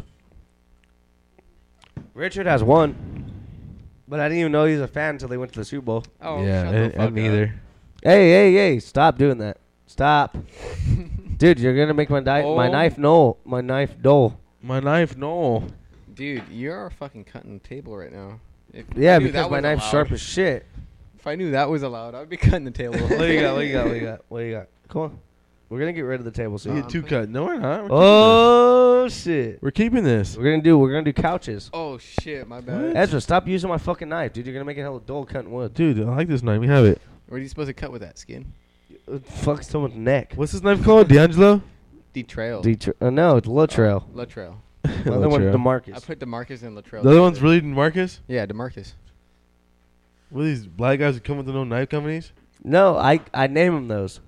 [SPEAKER 1] Richard has 1. But I didn't even know he was a fan until they went to the Super Bowl.
[SPEAKER 3] Oh,
[SPEAKER 2] yeah,
[SPEAKER 3] shut the
[SPEAKER 2] and
[SPEAKER 3] fuck
[SPEAKER 2] neither.
[SPEAKER 3] up.
[SPEAKER 1] Hey, stop doing that. Stop. Dude, you're going to make my
[SPEAKER 3] Oh.
[SPEAKER 1] knife dull.
[SPEAKER 2] My knife, no.
[SPEAKER 3] Dude, you're fucking cutting the table right now. If I
[SPEAKER 1] Yeah,
[SPEAKER 3] knew
[SPEAKER 1] because
[SPEAKER 3] that
[SPEAKER 1] my
[SPEAKER 3] was
[SPEAKER 1] knife's
[SPEAKER 3] allowed-
[SPEAKER 1] sharp as shit.
[SPEAKER 3] If I knew that was allowed, I'd be cutting the table.
[SPEAKER 1] What do you got? What do you got? What do you got? What do you got? Come on. We're going to get rid of the table
[SPEAKER 2] You
[SPEAKER 1] soon.
[SPEAKER 2] get 2 cut. No, we're not.
[SPEAKER 1] Oh, shit.
[SPEAKER 2] We're keeping this.
[SPEAKER 1] We're gonna do couches.
[SPEAKER 3] Oh shit, my bad.
[SPEAKER 1] Ezra, stop using my fucking knife, dude. You're gonna make it hella dull cutting wood.
[SPEAKER 2] Dude, I like this knife. We have it.
[SPEAKER 3] What are you supposed to cut with that skin?
[SPEAKER 1] Fuck someone's neck.
[SPEAKER 2] What's this knife called? D'Angelo?
[SPEAKER 3] Detrail.
[SPEAKER 1] No, it's Latrell.
[SPEAKER 3] Latrell.
[SPEAKER 1] The other one's
[SPEAKER 2] Latrell.
[SPEAKER 1] DeMarcus.
[SPEAKER 3] I put DeMarcus and Latrell.
[SPEAKER 2] The other one's
[SPEAKER 3] together.
[SPEAKER 2] really Marcus?
[SPEAKER 3] Yeah, DeMarcus.
[SPEAKER 2] What are these black guys who come with their own knife companies?
[SPEAKER 1] No, I name them those.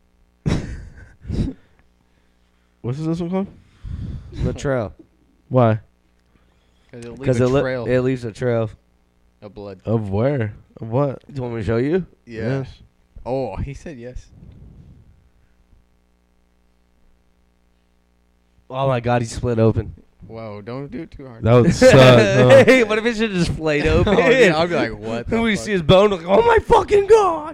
[SPEAKER 2] What's this one called?
[SPEAKER 1] Latrell.
[SPEAKER 2] Why?
[SPEAKER 3] Because
[SPEAKER 1] Because
[SPEAKER 3] it'll leave a trail
[SPEAKER 1] it leaves a trail.
[SPEAKER 3] of blood.
[SPEAKER 2] Of where? Of what?
[SPEAKER 1] Do you want me to show you?
[SPEAKER 3] Yeah.
[SPEAKER 2] Yes.
[SPEAKER 3] Oh, he said yes.
[SPEAKER 1] Oh my God, he split open.
[SPEAKER 3] Whoa, don't do it too hard.
[SPEAKER 2] That would suck. No.
[SPEAKER 1] Hey, what if it should just flayed open?
[SPEAKER 3] Oh, dude, I'd be like, what the
[SPEAKER 1] And we
[SPEAKER 3] fuck?
[SPEAKER 1] see his bone, like, oh my fucking God.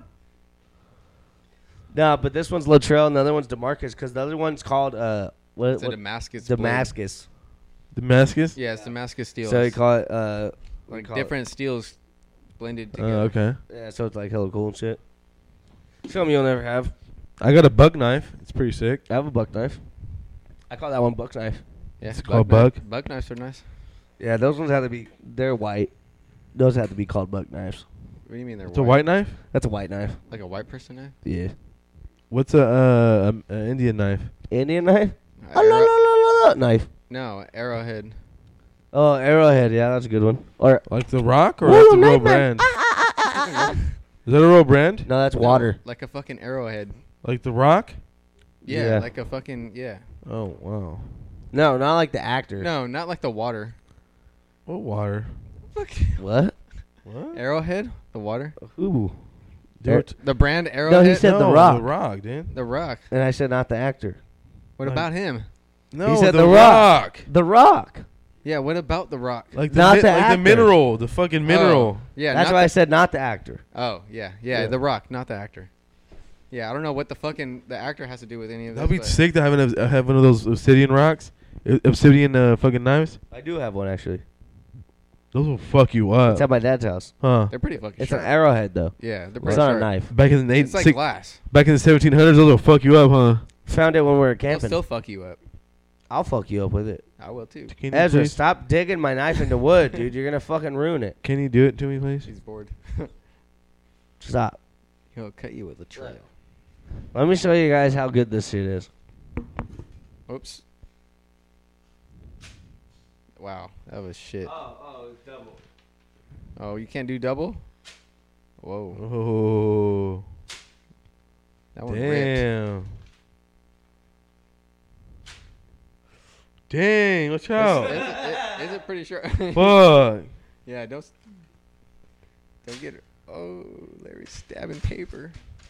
[SPEAKER 1] Nah, but this one's Latrell and the other one's DeMarcus because the other one's called what?
[SPEAKER 3] It's a Damascus. blade.
[SPEAKER 1] Damascus.
[SPEAKER 2] Damascus?
[SPEAKER 3] Yeah, it's Damascus steel.
[SPEAKER 1] So you call it what do
[SPEAKER 3] like
[SPEAKER 1] you call it?
[SPEAKER 3] different steels blended together.
[SPEAKER 2] Okay.
[SPEAKER 1] Yeah, so it's like hella cool and shit. Something you'll never have.
[SPEAKER 2] I got a buck knife. It's pretty sick.
[SPEAKER 1] I have a buck knife. I call that one buck knife.
[SPEAKER 3] Yeah,
[SPEAKER 2] It's called buck?
[SPEAKER 3] Buck knives are nice.
[SPEAKER 1] Yeah, those ones have to be. They're white. Those have to be called buck knives.
[SPEAKER 3] What do you mean they're
[SPEAKER 2] It's a white knife?
[SPEAKER 1] That's a white knife.
[SPEAKER 3] Like a white person knife?
[SPEAKER 1] Yeah.
[SPEAKER 2] What's a Indian knife?
[SPEAKER 1] Indian knife.
[SPEAKER 3] Arrow-
[SPEAKER 1] Knife.
[SPEAKER 3] no, arrowhead.
[SPEAKER 1] Oh, arrowhead. Yeah, that's a good one. Or
[SPEAKER 2] Like the Rock or that's a real brand? Is that a real brand?
[SPEAKER 1] no, that's water.
[SPEAKER 3] Like a fucking arrowhead.
[SPEAKER 2] Like the Rock?
[SPEAKER 3] Yeah,
[SPEAKER 1] Yeah.
[SPEAKER 3] like a fucking yeah.
[SPEAKER 2] Oh wow.
[SPEAKER 1] No, not like the actor.
[SPEAKER 3] No, not like the water.
[SPEAKER 2] What water?
[SPEAKER 1] What?
[SPEAKER 2] What?
[SPEAKER 3] Arrowhead? The water?
[SPEAKER 1] Ooh.
[SPEAKER 2] Dude,
[SPEAKER 3] The brand Arrowhead?
[SPEAKER 1] he said
[SPEAKER 2] no,
[SPEAKER 1] The Rock.
[SPEAKER 2] The Rock, dude.
[SPEAKER 3] The Rock.
[SPEAKER 1] And I said not the actor.
[SPEAKER 3] What
[SPEAKER 2] Like-
[SPEAKER 3] about him?
[SPEAKER 2] No,
[SPEAKER 1] said
[SPEAKER 2] the
[SPEAKER 1] The
[SPEAKER 2] Rock.
[SPEAKER 1] The Rock.
[SPEAKER 3] Yeah, what about The Rock?
[SPEAKER 2] Like the
[SPEAKER 1] Not the
[SPEAKER 2] like the
[SPEAKER 1] actor.
[SPEAKER 2] mineral, the fucking mineral.
[SPEAKER 3] Oh, yeah,
[SPEAKER 1] That's
[SPEAKER 3] not
[SPEAKER 1] why I
[SPEAKER 3] the,
[SPEAKER 1] said not the actor.
[SPEAKER 3] Oh, yeah,
[SPEAKER 1] Yeah.
[SPEAKER 3] The Rock, not the actor. Yeah, I don't know what the fucking the actor has to do with any of this.
[SPEAKER 2] That'd be
[SPEAKER 3] but-
[SPEAKER 2] sick to have one of those obsidian rocks, obsidian fucking knives.
[SPEAKER 1] I do have one actually.
[SPEAKER 2] Those will fuck you up,
[SPEAKER 1] It's at my dad's house.
[SPEAKER 2] huh?
[SPEAKER 3] They're pretty fucking
[SPEAKER 1] It's
[SPEAKER 3] sharp.
[SPEAKER 1] an arrowhead though.
[SPEAKER 3] Yeah, they're
[SPEAKER 1] It's
[SPEAKER 3] pretty
[SPEAKER 1] not
[SPEAKER 3] sharp.
[SPEAKER 1] a knife.
[SPEAKER 2] Back in the
[SPEAKER 3] It's like glass.
[SPEAKER 2] back in the 1700s, those will fuck you up, huh?
[SPEAKER 1] Found it when we were
[SPEAKER 3] They'll
[SPEAKER 1] camping.
[SPEAKER 3] still fuck you up.
[SPEAKER 1] I'll fuck you up with it.
[SPEAKER 3] I will too.
[SPEAKER 2] Can you,
[SPEAKER 1] Ezra,
[SPEAKER 2] please?
[SPEAKER 1] stop digging my knife into wood, dude. You're gonna fucking ruin it.
[SPEAKER 2] Can you do it to me, please?
[SPEAKER 3] She's bored.
[SPEAKER 1] Stop.
[SPEAKER 3] He'll cut you with a trail.
[SPEAKER 1] Let me show you guys how good this shit is.
[SPEAKER 3] Oops. Wow, that was shit.
[SPEAKER 1] it's double.
[SPEAKER 3] Oh, you can't do double? Whoa,
[SPEAKER 2] Oh,
[SPEAKER 3] that one ripped.
[SPEAKER 2] damn! Dang, watch out.
[SPEAKER 3] Is it pretty sharp?
[SPEAKER 2] Fuck.
[SPEAKER 3] Yeah, don't get it. Oh, Larry's stabbing paper.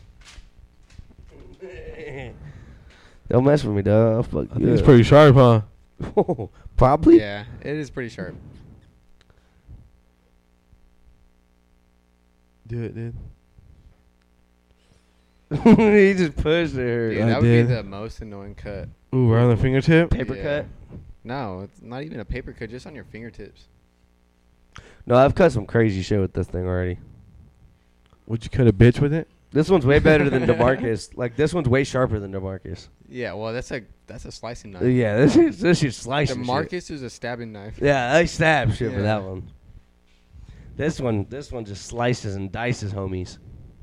[SPEAKER 1] Don't mess with me, dog. I'll fuck
[SPEAKER 2] I think
[SPEAKER 1] you
[SPEAKER 2] it's
[SPEAKER 1] up.
[SPEAKER 2] pretty sharp, huh?
[SPEAKER 1] Probably.
[SPEAKER 3] Yeah, it is pretty sharp.
[SPEAKER 2] Do it, dude.
[SPEAKER 1] He just pushed her.
[SPEAKER 3] Dude,
[SPEAKER 2] I
[SPEAKER 3] that would
[SPEAKER 2] did.
[SPEAKER 3] be the most annoying cut.
[SPEAKER 2] Ooh, right on the fingertip.
[SPEAKER 1] Paper
[SPEAKER 3] Yeah.
[SPEAKER 1] cut.
[SPEAKER 3] No, it's not even a paper cut, just on your fingertips.
[SPEAKER 1] No, I've cut some crazy shit with this thing already.
[SPEAKER 2] Would you cut a bitch with it?
[SPEAKER 1] This one's way better than DeMarcus. Like this one's way sharper than DeMarcus.
[SPEAKER 3] Yeah, well, that's a slicing knife.
[SPEAKER 1] Yeah, this is slicing shit.
[SPEAKER 3] Marcus is a stabbing knife.
[SPEAKER 1] Yeah, I stab shit for
[SPEAKER 3] Yeah.
[SPEAKER 1] that one. This one just slices and dices, homies.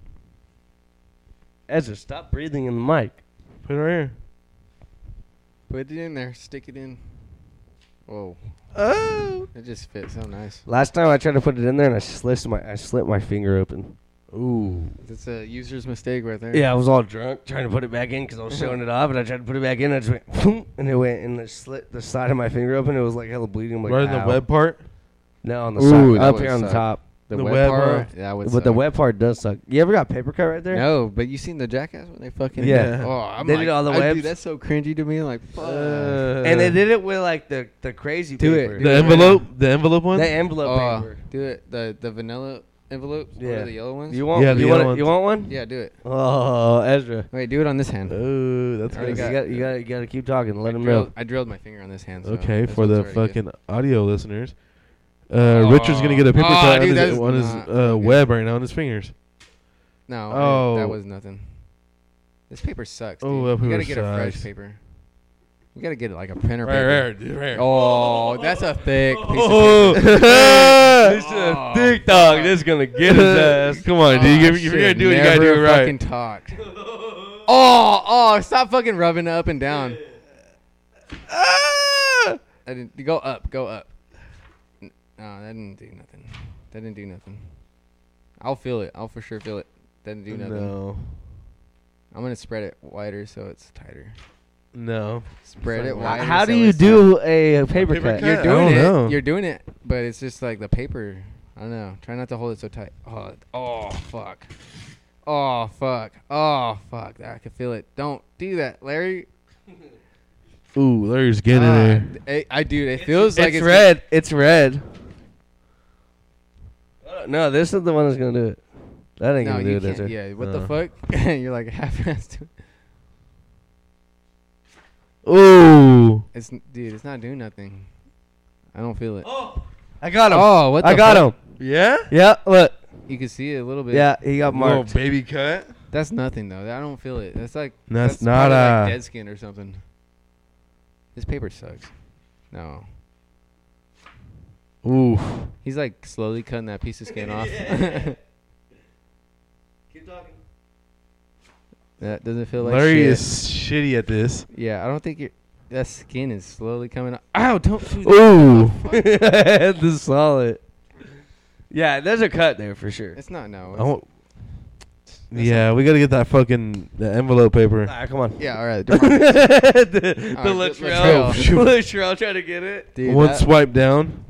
[SPEAKER 1] Ezra, stop breathing in the mic.
[SPEAKER 2] Put it right here.
[SPEAKER 3] Put it in there, stick it in. Whoa,
[SPEAKER 2] Oh.
[SPEAKER 3] it just fits so nice.
[SPEAKER 1] Last time I tried to put it in there and I slit my finger open.
[SPEAKER 2] Ooh.
[SPEAKER 3] That's a user's mistake right there.
[SPEAKER 1] Yeah, I was all drunk trying to put it back in because I was showing it off, and I tried to put it back in. And I just went, boom, and it went and it slit the side of my finger open. It was like hella bleeding. I'm like,
[SPEAKER 2] Right in the
[SPEAKER 1] ow.
[SPEAKER 2] web part.
[SPEAKER 1] No, on the
[SPEAKER 3] Ooh,
[SPEAKER 1] side,
[SPEAKER 3] that
[SPEAKER 1] up
[SPEAKER 3] would
[SPEAKER 1] here on the
[SPEAKER 3] suck.
[SPEAKER 1] top.
[SPEAKER 3] The
[SPEAKER 2] The
[SPEAKER 3] web
[SPEAKER 2] web,
[SPEAKER 3] part, that would
[SPEAKER 1] But
[SPEAKER 3] suck.
[SPEAKER 1] the web part does suck. You ever got paper cut right there?
[SPEAKER 3] No, but you seen the Jackass when they fucking
[SPEAKER 1] Yeah.
[SPEAKER 3] Oh, I'm
[SPEAKER 1] They
[SPEAKER 3] like,
[SPEAKER 1] did all the
[SPEAKER 3] dude,
[SPEAKER 1] webs?
[SPEAKER 3] that's so cringy to me. Like, fuck.
[SPEAKER 1] And they did it with like the crazy
[SPEAKER 3] Do it,
[SPEAKER 1] paper.
[SPEAKER 3] do
[SPEAKER 2] The
[SPEAKER 3] it.
[SPEAKER 2] envelope one.
[SPEAKER 1] The envelope
[SPEAKER 3] Oh,
[SPEAKER 1] paper.
[SPEAKER 3] do it. The vanilla envelopes. What
[SPEAKER 1] Yeah.
[SPEAKER 3] are the yellow ones?
[SPEAKER 1] You want?
[SPEAKER 2] Yeah, the
[SPEAKER 1] you
[SPEAKER 2] yellow
[SPEAKER 1] want? You want one?
[SPEAKER 3] Yeah, do it.
[SPEAKER 1] Oh, Ezra.
[SPEAKER 3] Wait, do it on this hand.
[SPEAKER 2] Oh, that's
[SPEAKER 3] Already
[SPEAKER 2] good.
[SPEAKER 1] You got to keep talking. Let them know.
[SPEAKER 3] I drilled my finger on this hand. So
[SPEAKER 2] Okay,
[SPEAKER 3] this
[SPEAKER 2] for
[SPEAKER 3] one's
[SPEAKER 2] the
[SPEAKER 3] already good.
[SPEAKER 2] fucking audio listeners, Richard's gonna get a paper
[SPEAKER 3] Oh,
[SPEAKER 2] cut
[SPEAKER 3] dude,
[SPEAKER 2] on
[SPEAKER 3] that's
[SPEAKER 2] his,
[SPEAKER 3] not good.
[SPEAKER 2] web right now on his fingers.
[SPEAKER 3] No,
[SPEAKER 2] Oh.
[SPEAKER 3] that was nothing. This paper sucks.
[SPEAKER 2] Oh,
[SPEAKER 3] Dude.
[SPEAKER 2] that
[SPEAKER 3] You gotta
[SPEAKER 2] paper
[SPEAKER 3] get a fresh
[SPEAKER 2] sucks.
[SPEAKER 3] paper. You gotta get it like a printer
[SPEAKER 2] Right,
[SPEAKER 3] paper.
[SPEAKER 2] right, dude, right.
[SPEAKER 3] Oh, that's a thick piece
[SPEAKER 2] Oh.
[SPEAKER 3] of paper.
[SPEAKER 1] This is a
[SPEAKER 3] Oh,
[SPEAKER 1] thick dog.
[SPEAKER 3] fuck.
[SPEAKER 1] This is gonna get his ass.
[SPEAKER 2] Come on, dude.
[SPEAKER 3] Oh,
[SPEAKER 2] If you're gonna do it, you
[SPEAKER 3] never
[SPEAKER 2] gotta do it right.
[SPEAKER 3] fucking talked. Oh, stop fucking rubbing it up and down.
[SPEAKER 2] Ah!
[SPEAKER 3] I didn't go up. No, that didn't do nothing. That didn't do nothing. I'll feel it. I'll for sure feel it. That didn't do nothing.
[SPEAKER 2] No,
[SPEAKER 3] I'm gonna spread it wider so it's tighter.
[SPEAKER 2] no.
[SPEAKER 3] Spread it
[SPEAKER 2] How
[SPEAKER 3] wider.
[SPEAKER 1] How do
[SPEAKER 3] so
[SPEAKER 1] you
[SPEAKER 3] it's
[SPEAKER 1] do a paper
[SPEAKER 2] paper
[SPEAKER 1] cut?
[SPEAKER 2] cut?
[SPEAKER 3] You're
[SPEAKER 2] I
[SPEAKER 3] doing
[SPEAKER 2] don't
[SPEAKER 3] it.
[SPEAKER 2] know.
[SPEAKER 3] You're doing it, but it's just like the paper. I don't know. Try not to hold it so tight. Oh fuck. Oh fuck. Oh fuck. I can feel it. Don't do that, Larry.
[SPEAKER 2] Ooh, Larry's getting in there.
[SPEAKER 3] I do. It feels like
[SPEAKER 1] It's red. It's red. No, this is the one that's gonna do it. That ain't
[SPEAKER 3] No,
[SPEAKER 1] gonna do
[SPEAKER 3] you
[SPEAKER 1] it.
[SPEAKER 3] can't.
[SPEAKER 1] That's it.
[SPEAKER 3] Yeah. What the fuck? You're like half-assed.
[SPEAKER 2] Ooh.
[SPEAKER 3] Dude, it's not doing nothing. I don't feel it.
[SPEAKER 1] I got him.
[SPEAKER 3] Oh, what the
[SPEAKER 1] I got
[SPEAKER 3] fuck?
[SPEAKER 1] him.
[SPEAKER 2] Yeah.
[SPEAKER 1] Yeah, look.
[SPEAKER 3] You can see it a little bit.
[SPEAKER 1] Yeah, he got
[SPEAKER 2] Little
[SPEAKER 1] marked.
[SPEAKER 2] baby cut.
[SPEAKER 3] That's nothing though. I don't feel it. That's like
[SPEAKER 2] That's
[SPEAKER 3] probably
[SPEAKER 2] not
[SPEAKER 3] like
[SPEAKER 2] a-
[SPEAKER 3] dead skin or something. This paper sucks. No.
[SPEAKER 2] Ooh.
[SPEAKER 3] He's like slowly cutting that piece of skin off.
[SPEAKER 1] Keep talking.
[SPEAKER 3] That doesn't feel like
[SPEAKER 2] Larry
[SPEAKER 3] shit.
[SPEAKER 2] is shitty at this.
[SPEAKER 3] Yeah, I don't think that skin is slowly coming off. Ow! Don't do that.
[SPEAKER 2] Ooh.
[SPEAKER 1] This is solid. Yeah, there's a cut there for sure.
[SPEAKER 3] It's not no.
[SPEAKER 2] I won't- Yeah, we gotta get that fucking the envelope paper.
[SPEAKER 1] Alright, come on.
[SPEAKER 3] Yeah, all right.
[SPEAKER 1] the
[SPEAKER 3] Alright,
[SPEAKER 1] Latrell.
[SPEAKER 3] Latrell.
[SPEAKER 1] Latrell trying to get it.
[SPEAKER 3] Dude,
[SPEAKER 2] One
[SPEAKER 3] that-
[SPEAKER 2] swipe down.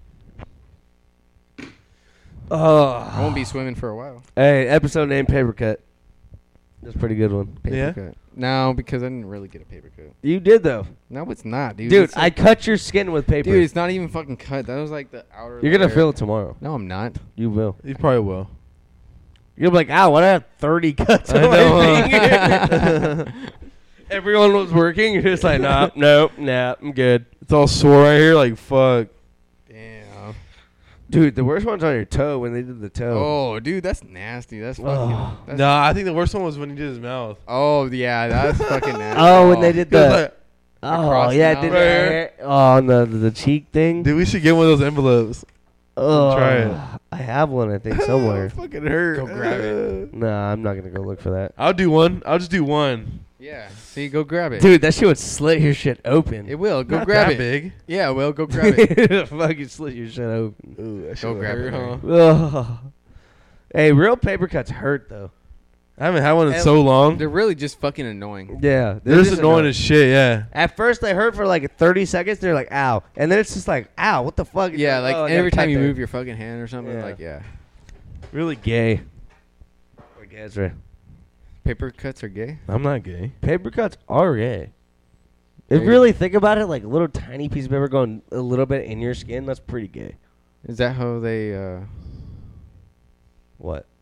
[SPEAKER 1] Oh.
[SPEAKER 3] I won't be swimming for a while.
[SPEAKER 1] Hey, episode name Paper Cut. That's a pretty good one.
[SPEAKER 3] Paper
[SPEAKER 2] Yeah?
[SPEAKER 3] cut. No, because I didn't really get a paper cut.
[SPEAKER 1] You did though.
[SPEAKER 3] No, it's not, dude.
[SPEAKER 1] Dude,
[SPEAKER 3] It's
[SPEAKER 1] I
[SPEAKER 3] like-
[SPEAKER 1] cut your skin with paper.
[SPEAKER 3] Dude, it's not even fucking cut. That was like the outer.
[SPEAKER 1] You're gonna
[SPEAKER 3] layer.
[SPEAKER 1] feel it tomorrow.
[SPEAKER 3] No, I'm not.
[SPEAKER 1] You will.
[SPEAKER 2] You probably will.
[SPEAKER 1] You'll be like, ow, why do I have 30 cuts
[SPEAKER 2] I
[SPEAKER 1] on
[SPEAKER 2] know,
[SPEAKER 1] my
[SPEAKER 2] huh?
[SPEAKER 1] finger? Everyone was working. You're just like, nah, I'm good.
[SPEAKER 2] It's all sore right here. Like fuck.
[SPEAKER 3] Damn.
[SPEAKER 1] Dude, the worst one's on your toe when they did the toe.
[SPEAKER 3] Oh, dude, that's nasty. That's fucking.
[SPEAKER 1] Oh.
[SPEAKER 3] That's,
[SPEAKER 2] No, I think the worst one was when he did his mouth.
[SPEAKER 3] Oh yeah, that's fucking nasty.
[SPEAKER 1] Oh, when they did
[SPEAKER 2] It was
[SPEAKER 1] the.
[SPEAKER 2] like,
[SPEAKER 1] Oh,
[SPEAKER 3] across
[SPEAKER 1] yeah,
[SPEAKER 3] the
[SPEAKER 1] did
[SPEAKER 3] mouth.
[SPEAKER 1] the hair, oh, on the cheek thing.
[SPEAKER 2] dude, we should get one of those envelopes.
[SPEAKER 1] Oh,
[SPEAKER 2] try it.
[SPEAKER 1] I have one, I think, somewhere.
[SPEAKER 2] Fucking hurt.
[SPEAKER 3] Go grab it.
[SPEAKER 1] Nah, I'm not gonna go look for that.
[SPEAKER 2] I'll do one. I'll just do one.
[SPEAKER 3] Yeah. See, go grab it.
[SPEAKER 1] Dude, that shit would slit your shit open.
[SPEAKER 3] It will. Go
[SPEAKER 2] Not
[SPEAKER 3] grab
[SPEAKER 2] that
[SPEAKER 3] it.
[SPEAKER 2] big.
[SPEAKER 3] Yeah, well, go grab it.
[SPEAKER 1] Fucking slit your shit open.
[SPEAKER 2] Ooh, that
[SPEAKER 3] Go
[SPEAKER 2] shit
[SPEAKER 3] grab
[SPEAKER 2] hurt,
[SPEAKER 3] it,
[SPEAKER 2] huh?
[SPEAKER 3] Larry.
[SPEAKER 1] Ugh. Hey, real paper cuts hurt though.
[SPEAKER 2] I haven't had one in
[SPEAKER 1] And-
[SPEAKER 2] so long.
[SPEAKER 3] They're really just fucking annoying.
[SPEAKER 1] Yeah,
[SPEAKER 2] They're just annoying as shit. Yeah.
[SPEAKER 1] At first, they hurt for like 30 seconds. They're like, "Ow," and then it's just like, "Ow, what the fuck?"
[SPEAKER 3] Yeah,
[SPEAKER 1] Like,
[SPEAKER 3] like
[SPEAKER 1] oh, I got
[SPEAKER 3] every time
[SPEAKER 1] cut
[SPEAKER 3] you
[SPEAKER 1] there.
[SPEAKER 3] move your fucking hand or something,
[SPEAKER 1] Yeah.
[SPEAKER 3] like
[SPEAKER 1] Really gay. Or gay, that's right.
[SPEAKER 3] paper cuts are gay.
[SPEAKER 2] I'm not gay.
[SPEAKER 1] Paper cuts are gay. If
[SPEAKER 3] Yeah.
[SPEAKER 1] you really think about it, like a little tiny piece of paper going a little bit in your skin, that's pretty gay.
[SPEAKER 3] Is that how they?
[SPEAKER 1] What?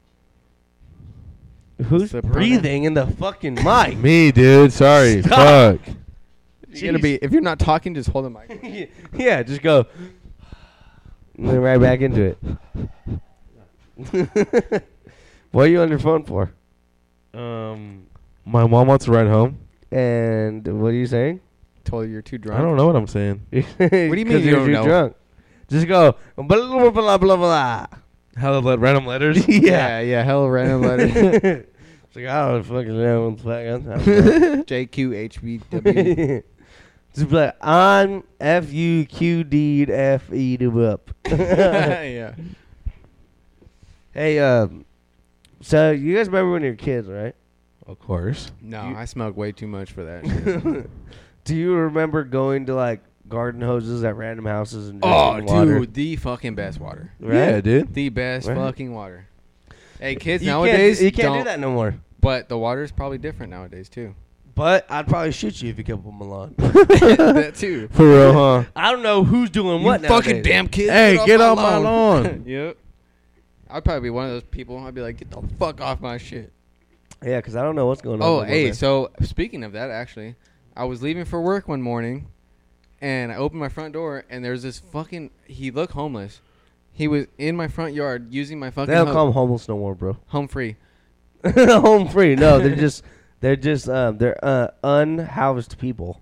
[SPEAKER 1] Who's
[SPEAKER 3] Slip on
[SPEAKER 1] breathing in the fucking mic?
[SPEAKER 2] Me, dude. Sorry.
[SPEAKER 1] Stop.
[SPEAKER 2] Fuck.
[SPEAKER 3] It's gonna be if you're not talking, just hold the mic.
[SPEAKER 1] Yeah, just go. And then right back into it. What are you on your phone for?
[SPEAKER 2] My mom wants to ride home.
[SPEAKER 1] And what are you saying?
[SPEAKER 3] Told you you're too drunk.
[SPEAKER 2] I don't know what I'm saying.
[SPEAKER 1] What
[SPEAKER 3] do you mean you don't know?
[SPEAKER 1] Drunk. Just go blah blah blah blah blah.
[SPEAKER 2] How to random letters?
[SPEAKER 3] Yeah. Hell random letter.
[SPEAKER 1] It's like I don't fucking know what the fuck.
[SPEAKER 3] JQHBW.
[SPEAKER 1] Just be like, I'm FUQD up.
[SPEAKER 3] Yeah.
[SPEAKER 1] Hey, so you guys remember when you were kids, right?
[SPEAKER 2] Of course.
[SPEAKER 3] No,
[SPEAKER 1] You-
[SPEAKER 3] I smoke way too much for that shit.
[SPEAKER 1] Do you remember going to like garden hoses at random houses and
[SPEAKER 3] Oh,
[SPEAKER 1] drinking water?
[SPEAKER 3] dude, the fucking best water.
[SPEAKER 1] Right?
[SPEAKER 2] Yeah, dude.
[SPEAKER 3] The best
[SPEAKER 1] Right.
[SPEAKER 3] fucking water. Hey, kids
[SPEAKER 1] You
[SPEAKER 3] nowadays
[SPEAKER 1] you can't
[SPEAKER 3] don't,
[SPEAKER 1] do that no more.
[SPEAKER 3] but the water's probably different nowadays too.
[SPEAKER 1] But I'd probably shoot you if you kept on Milan.
[SPEAKER 3] That too.
[SPEAKER 2] For real, huh?
[SPEAKER 1] I don't know who's doing what
[SPEAKER 3] You fucking
[SPEAKER 1] nowadays.
[SPEAKER 3] damn kids.
[SPEAKER 2] Hey, get off my lawn.
[SPEAKER 3] Yep. I'd probably be one of those people. I'd be like, get the fuck off my shit.
[SPEAKER 1] Yeah, because I don't know what's going on.
[SPEAKER 3] Oh,
[SPEAKER 1] no more,
[SPEAKER 3] hey,
[SPEAKER 1] man.
[SPEAKER 3] so speaking of that, actually, I was leaving for work one morning, and I opened my front door, and there's this fucking. He looked homeless. He was in my front yard using my fucking.
[SPEAKER 1] They don't call them homeless no more, bro.
[SPEAKER 3] home free.
[SPEAKER 1] Home free. No, they're unhoused people.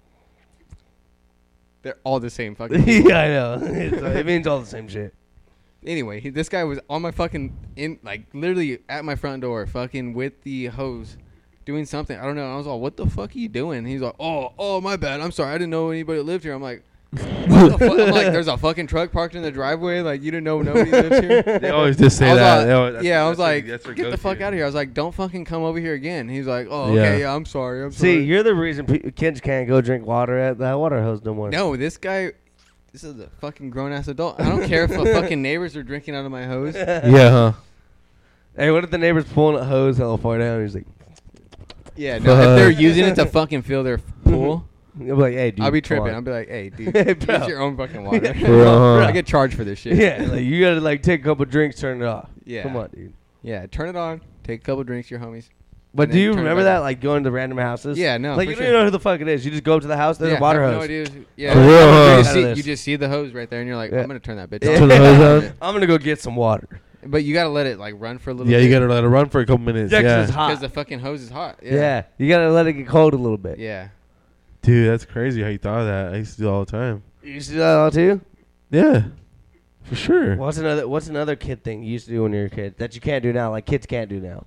[SPEAKER 3] They're all the same fucking. people.
[SPEAKER 1] Yeah, I know. It means all the same shit.
[SPEAKER 3] Anyway, this guy was on my fucking literally at my front door, fucking with the hose, doing something. I don't know. I was all, "What the fuck are you doing?" He's like, "Oh, my bad. I'm sorry. I didn't know anybody lived here." I'm like, "What the fuck?" I'm like, "There's a fucking truck parked in the driveway. Like, you didn't know nobody lives here."
[SPEAKER 2] They always just say
[SPEAKER 3] I was
[SPEAKER 2] that.
[SPEAKER 3] like-
[SPEAKER 2] They always-
[SPEAKER 3] yeah, I was
[SPEAKER 2] that's
[SPEAKER 3] like,
[SPEAKER 2] their- that's their
[SPEAKER 3] "Get the
[SPEAKER 2] go-to.
[SPEAKER 3] fuck out of here." I was like, "Don't fucking come over here again." He's like, "Oh,
[SPEAKER 2] Yeah.
[SPEAKER 3] okay, yeah, I'm sorry. I'm
[SPEAKER 1] See,
[SPEAKER 3] sorry."
[SPEAKER 1] you're the reason kids can't go drink water at that water hose no more.
[SPEAKER 3] No, this guy. This is a fucking grown ass adult. I don't care if the fucking neighbors are drinking out of my hose.
[SPEAKER 2] Yeah, huh?
[SPEAKER 1] Hey, what if the neighbor's pulling a hose hella far down? He's like,
[SPEAKER 3] Yeah, no, if they're using it to fucking fill their pool,
[SPEAKER 1] you'll be like, hey, dude.
[SPEAKER 3] I'll be
[SPEAKER 1] come
[SPEAKER 3] tripping.
[SPEAKER 1] on.
[SPEAKER 3] I'll be like, "Hey, dude,
[SPEAKER 1] Hey, bro.
[SPEAKER 3] use your own fucking water."
[SPEAKER 2] For real, huh?
[SPEAKER 3] I get charged for this shit.
[SPEAKER 1] Yeah, like you gotta like take a couple drinks, turn it off.
[SPEAKER 3] Yeah.
[SPEAKER 1] Come on, dude.
[SPEAKER 3] Yeah, turn it on. Take a couple drinks, your homies.
[SPEAKER 1] But
[SPEAKER 3] And
[SPEAKER 1] do
[SPEAKER 3] then
[SPEAKER 1] you
[SPEAKER 3] turn it
[SPEAKER 1] remember
[SPEAKER 3] back
[SPEAKER 1] that?
[SPEAKER 3] on.
[SPEAKER 1] Like going to random houses?
[SPEAKER 3] Yeah, no,
[SPEAKER 1] Like
[SPEAKER 3] for
[SPEAKER 1] you don't
[SPEAKER 3] sure.
[SPEAKER 1] even know who the fuck it is. You just go up to the house. There's
[SPEAKER 3] Yeah,
[SPEAKER 1] a water
[SPEAKER 3] I
[SPEAKER 1] hose.
[SPEAKER 3] have no idea. Yeah,
[SPEAKER 2] For real,
[SPEAKER 3] you,
[SPEAKER 2] huh?
[SPEAKER 3] just see,
[SPEAKER 1] Out of
[SPEAKER 3] you
[SPEAKER 1] this.
[SPEAKER 3] just see the hose right there, and you're like,
[SPEAKER 1] Yeah.
[SPEAKER 3] "I'm gonna turn that bitch
[SPEAKER 1] Yeah.
[SPEAKER 3] off."
[SPEAKER 2] Turn the hose on?
[SPEAKER 1] I'm gonna go get some water.
[SPEAKER 3] But you gotta let it like run for a little.
[SPEAKER 2] Yeah,
[SPEAKER 3] bit.
[SPEAKER 2] you gotta let it run for a couple minutes.
[SPEAKER 1] Yeah, 'cause
[SPEAKER 2] Yeah,
[SPEAKER 1] it's hot.
[SPEAKER 3] because the fucking hose is hot.
[SPEAKER 1] Yeah.
[SPEAKER 3] Yeah.
[SPEAKER 1] You gotta let it get cold a little bit.
[SPEAKER 3] Yeah.
[SPEAKER 2] dude, that's crazy how you thought of that. I used to do it all the time.
[SPEAKER 1] You used to do that all too?
[SPEAKER 2] Yeah, for sure.
[SPEAKER 1] What's another kid thing you used to do when you were a kid that you can't do now? Like kids can't do now,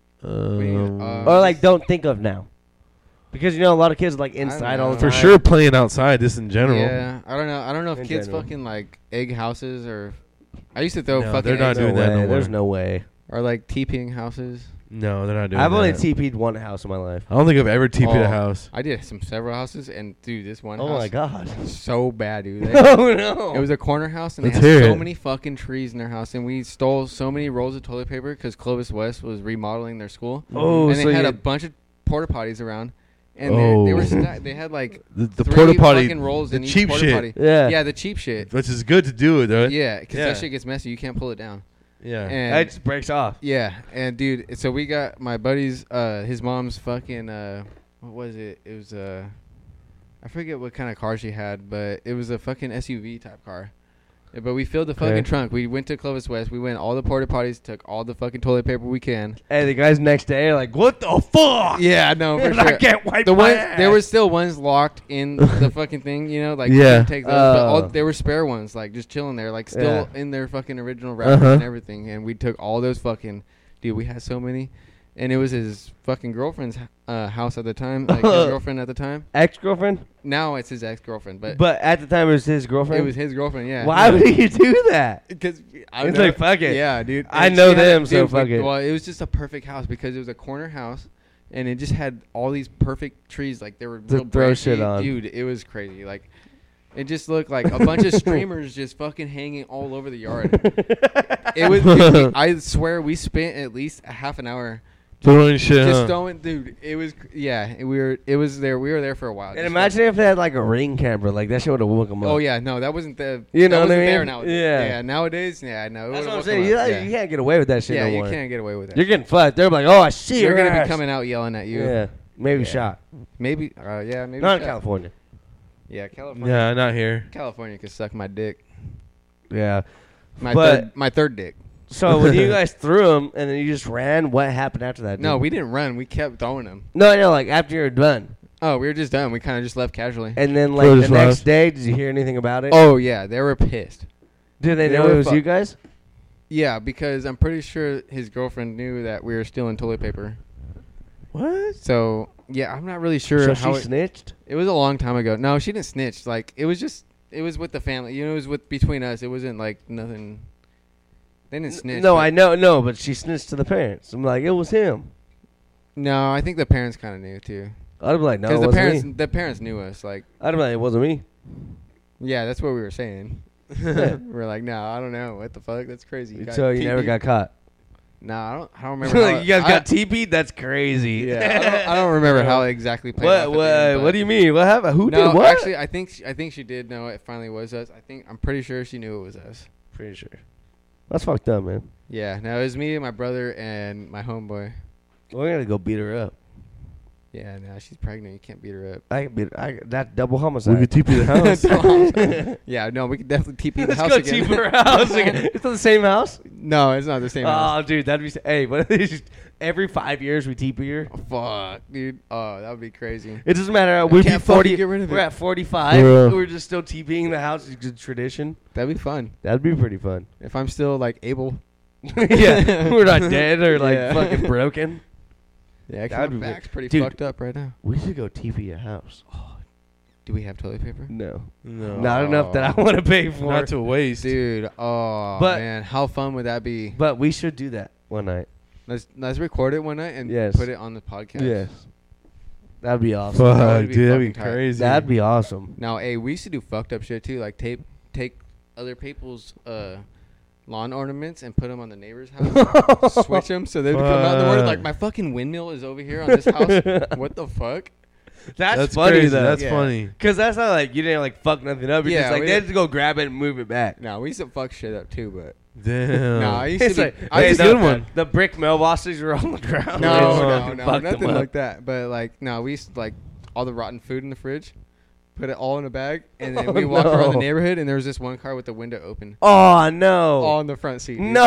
[SPEAKER 3] Uh,
[SPEAKER 1] or like don't think of now, because you know a lot of kids are, like inside all the
[SPEAKER 3] know.
[SPEAKER 1] time.
[SPEAKER 2] for sure, playing outside, just in general.
[SPEAKER 3] Yeah, I don't know. I don't know if
[SPEAKER 1] In
[SPEAKER 3] kids
[SPEAKER 1] general.
[SPEAKER 3] fucking like egg houses or. I used to throw
[SPEAKER 2] No,
[SPEAKER 3] fucking
[SPEAKER 2] they're not
[SPEAKER 3] eggs
[SPEAKER 2] doing that no more.
[SPEAKER 1] There's no way.
[SPEAKER 3] or like TPing houses.
[SPEAKER 2] No, they're not doing
[SPEAKER 1] I've
[SPEAKER 2] that.
[SPEAKER 1] only TP'd one house in my life.
[SPEAKER 2] I don't think I've ever TP'd
[SPEAKER 3] Oh.
[SPEAKER 2] a house.
[SPEAKER 3] I did several houses, and dude, this one
[SPEAKER 1] Oh
[SPEAKER 3] house
[SPEAKER 1] my god.
[SPEAKER 3] so bad, dude. They-
[SPEAKER 1] Oh no.
[SPEAKER 3] It was a corner house, and
[SPEAKER 2] Let's
[SPEAKER 3] they had
[SPEAKER 2] hear
[SPEAKER 3] so
[SPEAKER 2] it.
[SPEAKER 3] many fucking trees in their house, and we stole so many rolls of toilet paper because Clovis West was remodeling their school,
[SPEAKER 1] Oh,
[SPEAKER 3] and
[SPEAKER 1] so
[SPEAKER 3] they had
[SPEAKER 1] you-
[SPEAKER 3] a bunch of porta potties around, and they were
[SPEAKER 2] Oh.
[SPEAKER 3] they had like
[SPEAKER 2] The
[SPEAKER 3] 3
[SPEAKER 2] porta potty,
[SPEAKER 3] fucking rolls
[SPEAKER 2] the
[SPEAKER 3] in each
[SPEAKER 2] cheap
[SPEAKER 3] porta
[SPEAKER 2] shit,
[SPEAKER 3] potty.
[SPEAKER 1] Yeah.
[SPEAKER 3] Yeah, the cheap shit.
[SPEAKER 2] which is good to do it, though.
[SPEAKER 3] Yeah, because
[SPEAKER 2] Yeah.
[SPEAKER 3] that shit gets messy. You can't pull it down.
[SPEAKER 2] Yeah.
[SPEAKER 3] And
[SPEAKER 1] It just breaks off.
[SPEAKER 3] yeah, and dude, so we got my buddy's, his mom's fucking, what was it? It was I forget what kind of car she had, but it was a fucking SUV type car. Yeah, but we filled the fucking
[SPEAKER 1] Okay.
[SPEAKER 3] trunk. We went to Clovis West. We went all the porta potties, took all the fucking toilet paper we can.
[SPEAKER 1] Hey, the guys next day are like, "What the fuck?"
[SPEAKER 3] Yeah, no, for
[SPEAKER 1] And
[SPEAKER 3] sure.
[SPEAKER 1] I can't wipe
[SPEAKER 3] The
[SPEAKER 1] my
[SPEAKER 3] ones
[SPEAKER 1] ass.
[SPEAKER 3] there were still ones locked in the fucking thing, you know, like we
[SPEAKER 2] Yeah.
[SPEAKER 3] didn't take those, but
[SPEAKER 1] Oh.
[SPEAKER 3] there were spare ones, like just chilling there, like still
[SPEAKER 1] Yeah.
[SPEAKER 3] in their fucking original wrappers
[SPEAKER 2] Uh-huh.
[SPEAKER 3] and everything. And we took all those fucking, dude. We had so many, and it was his fucking girlfriend's house at the time, like his girlfriend at the time.
[SPEAKER 1] Ex-girlfriend?
[SPEAKER 3] Now it's his ex-girlfriend, but
[SPEAKER 1] at the time it was his girlfriend?
[SPEAKER 3] it was his girlfriend. Yeah.
[SPEAKER 1] Why would you do that?
[SPEAKER 3] Because
[SPEAKER 1] It's like, fuck it.
[SPEAKER 3] Yeah, dude.
[SPEAKER 1] I
[SPEAKER 3] And
[SPEAKER 1] know
[SPEAKER 3] she had-
[SPEAKER 1] them, so
[SPEAKER 3] dude,
[SPEAKER 1] fuck it.
[SPEAKER 3] Well, it was just a perfect house because it was a corner house, and it just had all these perfect trees. Like they were
[SPEAKER 1] To
[SPEAKER 3] real
[SPEAKER 1] throw
[SPEAKER 3] branchy.
[SPEAKER 1] shit on.
[SPEAKER 3] Dude, it was crazy. Like it just looked like a bunch of streamers just fucking hanging all over the yard. It was. Dude, I swear we spent at least a half an hour
[SPEAKER 2] Throwing shit.
[SPEAKER 3] just
[SPEAKER 2] Huh?
[SPEAKER 3] throwing. Dude, it was. Yeah, we were. It was there. We were there for a while.
[SPEAKER 1] And
[SPEAKER 3] just
[SPEAKER 1] imagine if they had like a ring camera. Like that shit would have woke them up.
[SPEAKER 3] Oh yeah, no, that wasn't the.
[SPEAKER 1] You know
[SPEAKER 3] that
[SPEAKER 1] what I
[SPEAKER 3] wasn't there
[SPEAKER 1] mean?
[SPEAKER 3] nowadays.
[SPEAKER 1] Yeah.
[SPEAKER 3] Yeah, nowadays, yeah, no. it
[SPEAKER 1] That's what
[SPEAKER 3] would've
[SPEAKER 1] I'm
[SPEAKER 3] woke
[SPEAKER 1] saying.
[SPEAKER 3] them
[SPEAKER 1] You,
[SPEAKER 3] up,
[SPEAKER 1] you can't get away with that shit
[SPEAKER 3] Yeah,
[SPEAKER 1] no
[SPEAKER 3] you
[SPEAKER 1] more.
[SPEAKER 3] can't get away with that.
[SPEAKER 1] You're getting fucked. They're like, oh, I see
[SPEAKER 3] You're
[SPEAKER 1] your
[SPEAKER 3] gonna
[SPEAKER 1] ass.
[SPEAKER 3] be coming out yelling at you.
[SPEAKER 1] Yeah, maybe
[SPEAKER 3] Yeah.
[SPEAKER 1] shot.
[SPEAKER 3] Maybe. Yeah, maybe.
[SPEAKER 1] Not in
[SPEAKER 3] shot.
[SPEAKER 1] California.
[SPEAKER 3] Yeah, California.
[SPEAKER 2] Yeah, not here.
[SPEAKER 3] California could suck my dick.
[SPEAKER 1] Yeah.
[SPEAKER 3] My
[SPEAKER 1] But-
[SPEAKER 3] my third dick.
[SPEAKER 1] So when you guys threw them and then you just ran, what happened after that?
[SPEAKER 3] No,
[SPEAKER 1] dude?
[SPEAKER 3] we didn't run. We kept throwing them.
[SPEAKER 1] No, I know. Like after you're done,
[SPEAKER 3] Oh, we were just done. We kind of just left casually.
[SPEAKER 1] and then
[SPEAKER 2] Throw
[SPEAKER 1] like the
[SPEAKER 2] this
[SPEAKER 1] next
[SPEAKER 2] last.
[SPEAKER 1] day, did you hear anything about it?
[SPEAKER 3] Oh yeah, they were pissed.
[SPEAKER 1] did they
[SPEAKER 3] they
[SPEAKER 1] know
[SPEAKER 3] were
[SPEAKER 1] it was
[SPEAKER 3] fu-
[SPEAKER 1] you guys?
[SPEAKER 3] Yeah, because I'm pretty sure his girlfriend knew that we were stealing toilet paper.
[SPEAKER 2] What?
[SPEAKER 3] So yeah, I'm not really sure
[SPEAKER 1] So
[SPEAKER 3] how
[SPEAKER 1] she snitched.
[SPEAKER 3] it was a long time ago. No, she didn't snitch. Like it was with the family. You know, it was between us. It wasn't like nothing. They didn't snitch.
[SPEAKER 1] No,
[SPEAKER 3] but-
[SPEAKER 1] I know, no, but she snitched to the parents. I'm like, it was him.
[SPEAKER 3] No, I think the parents kind of knew too.
[SPEAKER 1] I'd be like, no, it
[SPEAKER 3] Because
[SPEAKER 1] wasn't me.
[SPEAKER 3] the parents knew us. Like,
[SPEAKER 1] I'd be like, it wasn't me.
[SPEAKER 3] yeah, that's what we were saying. We're like, no, I don't know. What the fuck? That's crazy.
[SPEAKER 1] So you never got caught.
[SPEAKER 3] No, I don't remember.
[SPEAKER 1] Like,
[SPEAKER 3] how
[SPEAKER 1] you guys
[SPEAKER 3] I-
[SPEAKER 1] got TP'd? That's crazy.
[SPEAKER 3] Yeah, I don't remember how it exactly played out.
[SPEAKER 1] What do you mean? What happened? Who
[SPEAKER 3] No,
[SPEAKER 1] did what?
[SPEAKER 3] actually, I think she did know it finally was us. I'm pretty sure she knew it was us.
[SPEAKER 1] Pretty sure. That's fucked up, man.
[SPEAKER 3] Yeah, no, it was me, my brother, and my homeboy.
[SPEAKER 1] We're gonna go beat her up.
[SPEAKER 3] Yeah, no, she's pregnant. You can't beat her up.
[SPEAKER 1] I can beat her. That double
[SPEAKER 2] We
[SPEAKER 1] homicide.
[SPEAKER 2] could TP the house.
[SPEAKER 3] Yeah, no, we could definitely TP the
[SPEAKER 1] Let's
[SPEAKER 3] house
[SPEAKER 1] go
[SPEAKER 3] again.
[SPEAKER 1] TP her house again. It's not the same house.
[SPEAKER 3] No, it's not the same house.
[SPEAKER 1] Oh, dude, that'd be. Hey, what if they just every 5 years we TP her?
[SPEAKER 3] Oh, fuck, dude. Oh, that would be crazy.
[SPEAKER 1] It doesn't matter. We'd be
[SPEAKER 3] can't fucking
[SPEAKER 1] 40.
[SPEAKER 3] get rid of
[SPEAKER 1] We're
[SPEAKER 3] it.
[SPEAKER 1] at 45.
[SPEAKER 2] Yeah.
[SPEAKER 1] We're just still TPing the house. It's a tradition.
[SPEAKER 3] That'd be fun.
[SPEAKER 1] That'd be pretty fun.
[SPEAKER 3] If I'm still, like, able.
[SPEAKER 1] Yeah, we're not dead or like
[SPEAKER 3] Yeah.
[SPEAKER 1] fucking broken.
[SPEAKER 3] Yeah, 'cause
[SPEAKER 1] That'd
[SPEAKER 3] my
[SPEAKER 1] be
[SPEAKER 3] back's pretty
[SPEAKER 1] Dude.
[SPEAKER 3] fucked up right now.
[SPEAKER 1] We should go TP a house.
[SPEAKER 3] Do we have toilet paper?
[SPEAKER 1] No,
[SPEAKER 2] No.
[SPEAKER 1] not enough that I want to pay for.
[SPEAKER 2] Not to waste.
[SPEAKER 3] Dude, oh,
[SPEAKER 1] But-
[SPEAKER 3] man. How fun would that be?
[SPEAKER 1] But we should do that one night.
[SPEAKER 3] Let's record it one night and
[SPEAKER 1] Yes.
[SPEAKER 3] put it on the podcast.
[SPEAKER 1] Yes, that'd be awesome.
[SPEAKER 3] That
[SPEAKER 2] Fuck,
[SPEAKER 3] would be
[SPEAKER 2] dude, that'd be
[SPEAKER 3] fucking tight.
[SPEAKER 2] crazy.
[SPEAKER 1] That'd be awesome.
[SPEAKER 3] Now, hey, we used to do fucked up shit too, like take other people's lawn ornaments and put them on the neighbor's house, switch them so they become out in the morning. Like
[SPEAKER 2] Fuck.
[SPEAKER 3] my fucking windmill is over here on this house. What the fuck?
[SPEAKER 1] That's funny
[SPEAKER 2] crazy.
[SPEAKER 1] though.
[SPEAKER 2] That's
[SPEAKER 3] Yeah.
[SPEAKER 2] funny.
[SPEAKER 1] Cause that's not like you didn't like fuck nothing up. You're
[SPEAKER 3] Yeah,
[SPEAKER 1] just like
[SPEAKER 3] we
[SPEAKER 1] they
[SPEAKER 3] didn't-
[SPEAKER 1] had to go grab it and move it back.
[SPEAKER 3] No, we used to fuck shit up too, but
[SPEAKER 2] Damn.
[SPEAKER 3] no, I used
[SPEAKER 1] It's
[SPEAKER 3] to.
[SPEAKER 1] like,
[SPEAKER 3] Be, I
[SPEAKER 1] hey,
[SPEAKER 3] used
[SPEAKER 1] the,
[SPEAKER 3] to
[SPEAKER 2] good one.
[SPEAKER 1] The brick mailboxes were on the ground.
[SPEAKER 3] No,
[SPEAKER 1] They just
[SPEAKER 3] no,
[SPEAKER 1] fucking
[SPEAKER 3] no,
[SPEAKER 1] fucked
[SPEAKER 3] nothing
[SPEAKER 1] them up.
[SPEAKER 3] like that. But like, no, we used to like all the rotten food in the fridge, put it all in a bag, and then
[SPEAKER 1] Oh,
[SPEAKER 3] we walk around the
[SPEAKER 1] no.
[SPEAKER 3] neighborhood, and there was this one car with the window open,
[SPEAKER 1] Oh no!
[SPEAKER 3] all in the front seat. dude.
[SPEAKER 1] No!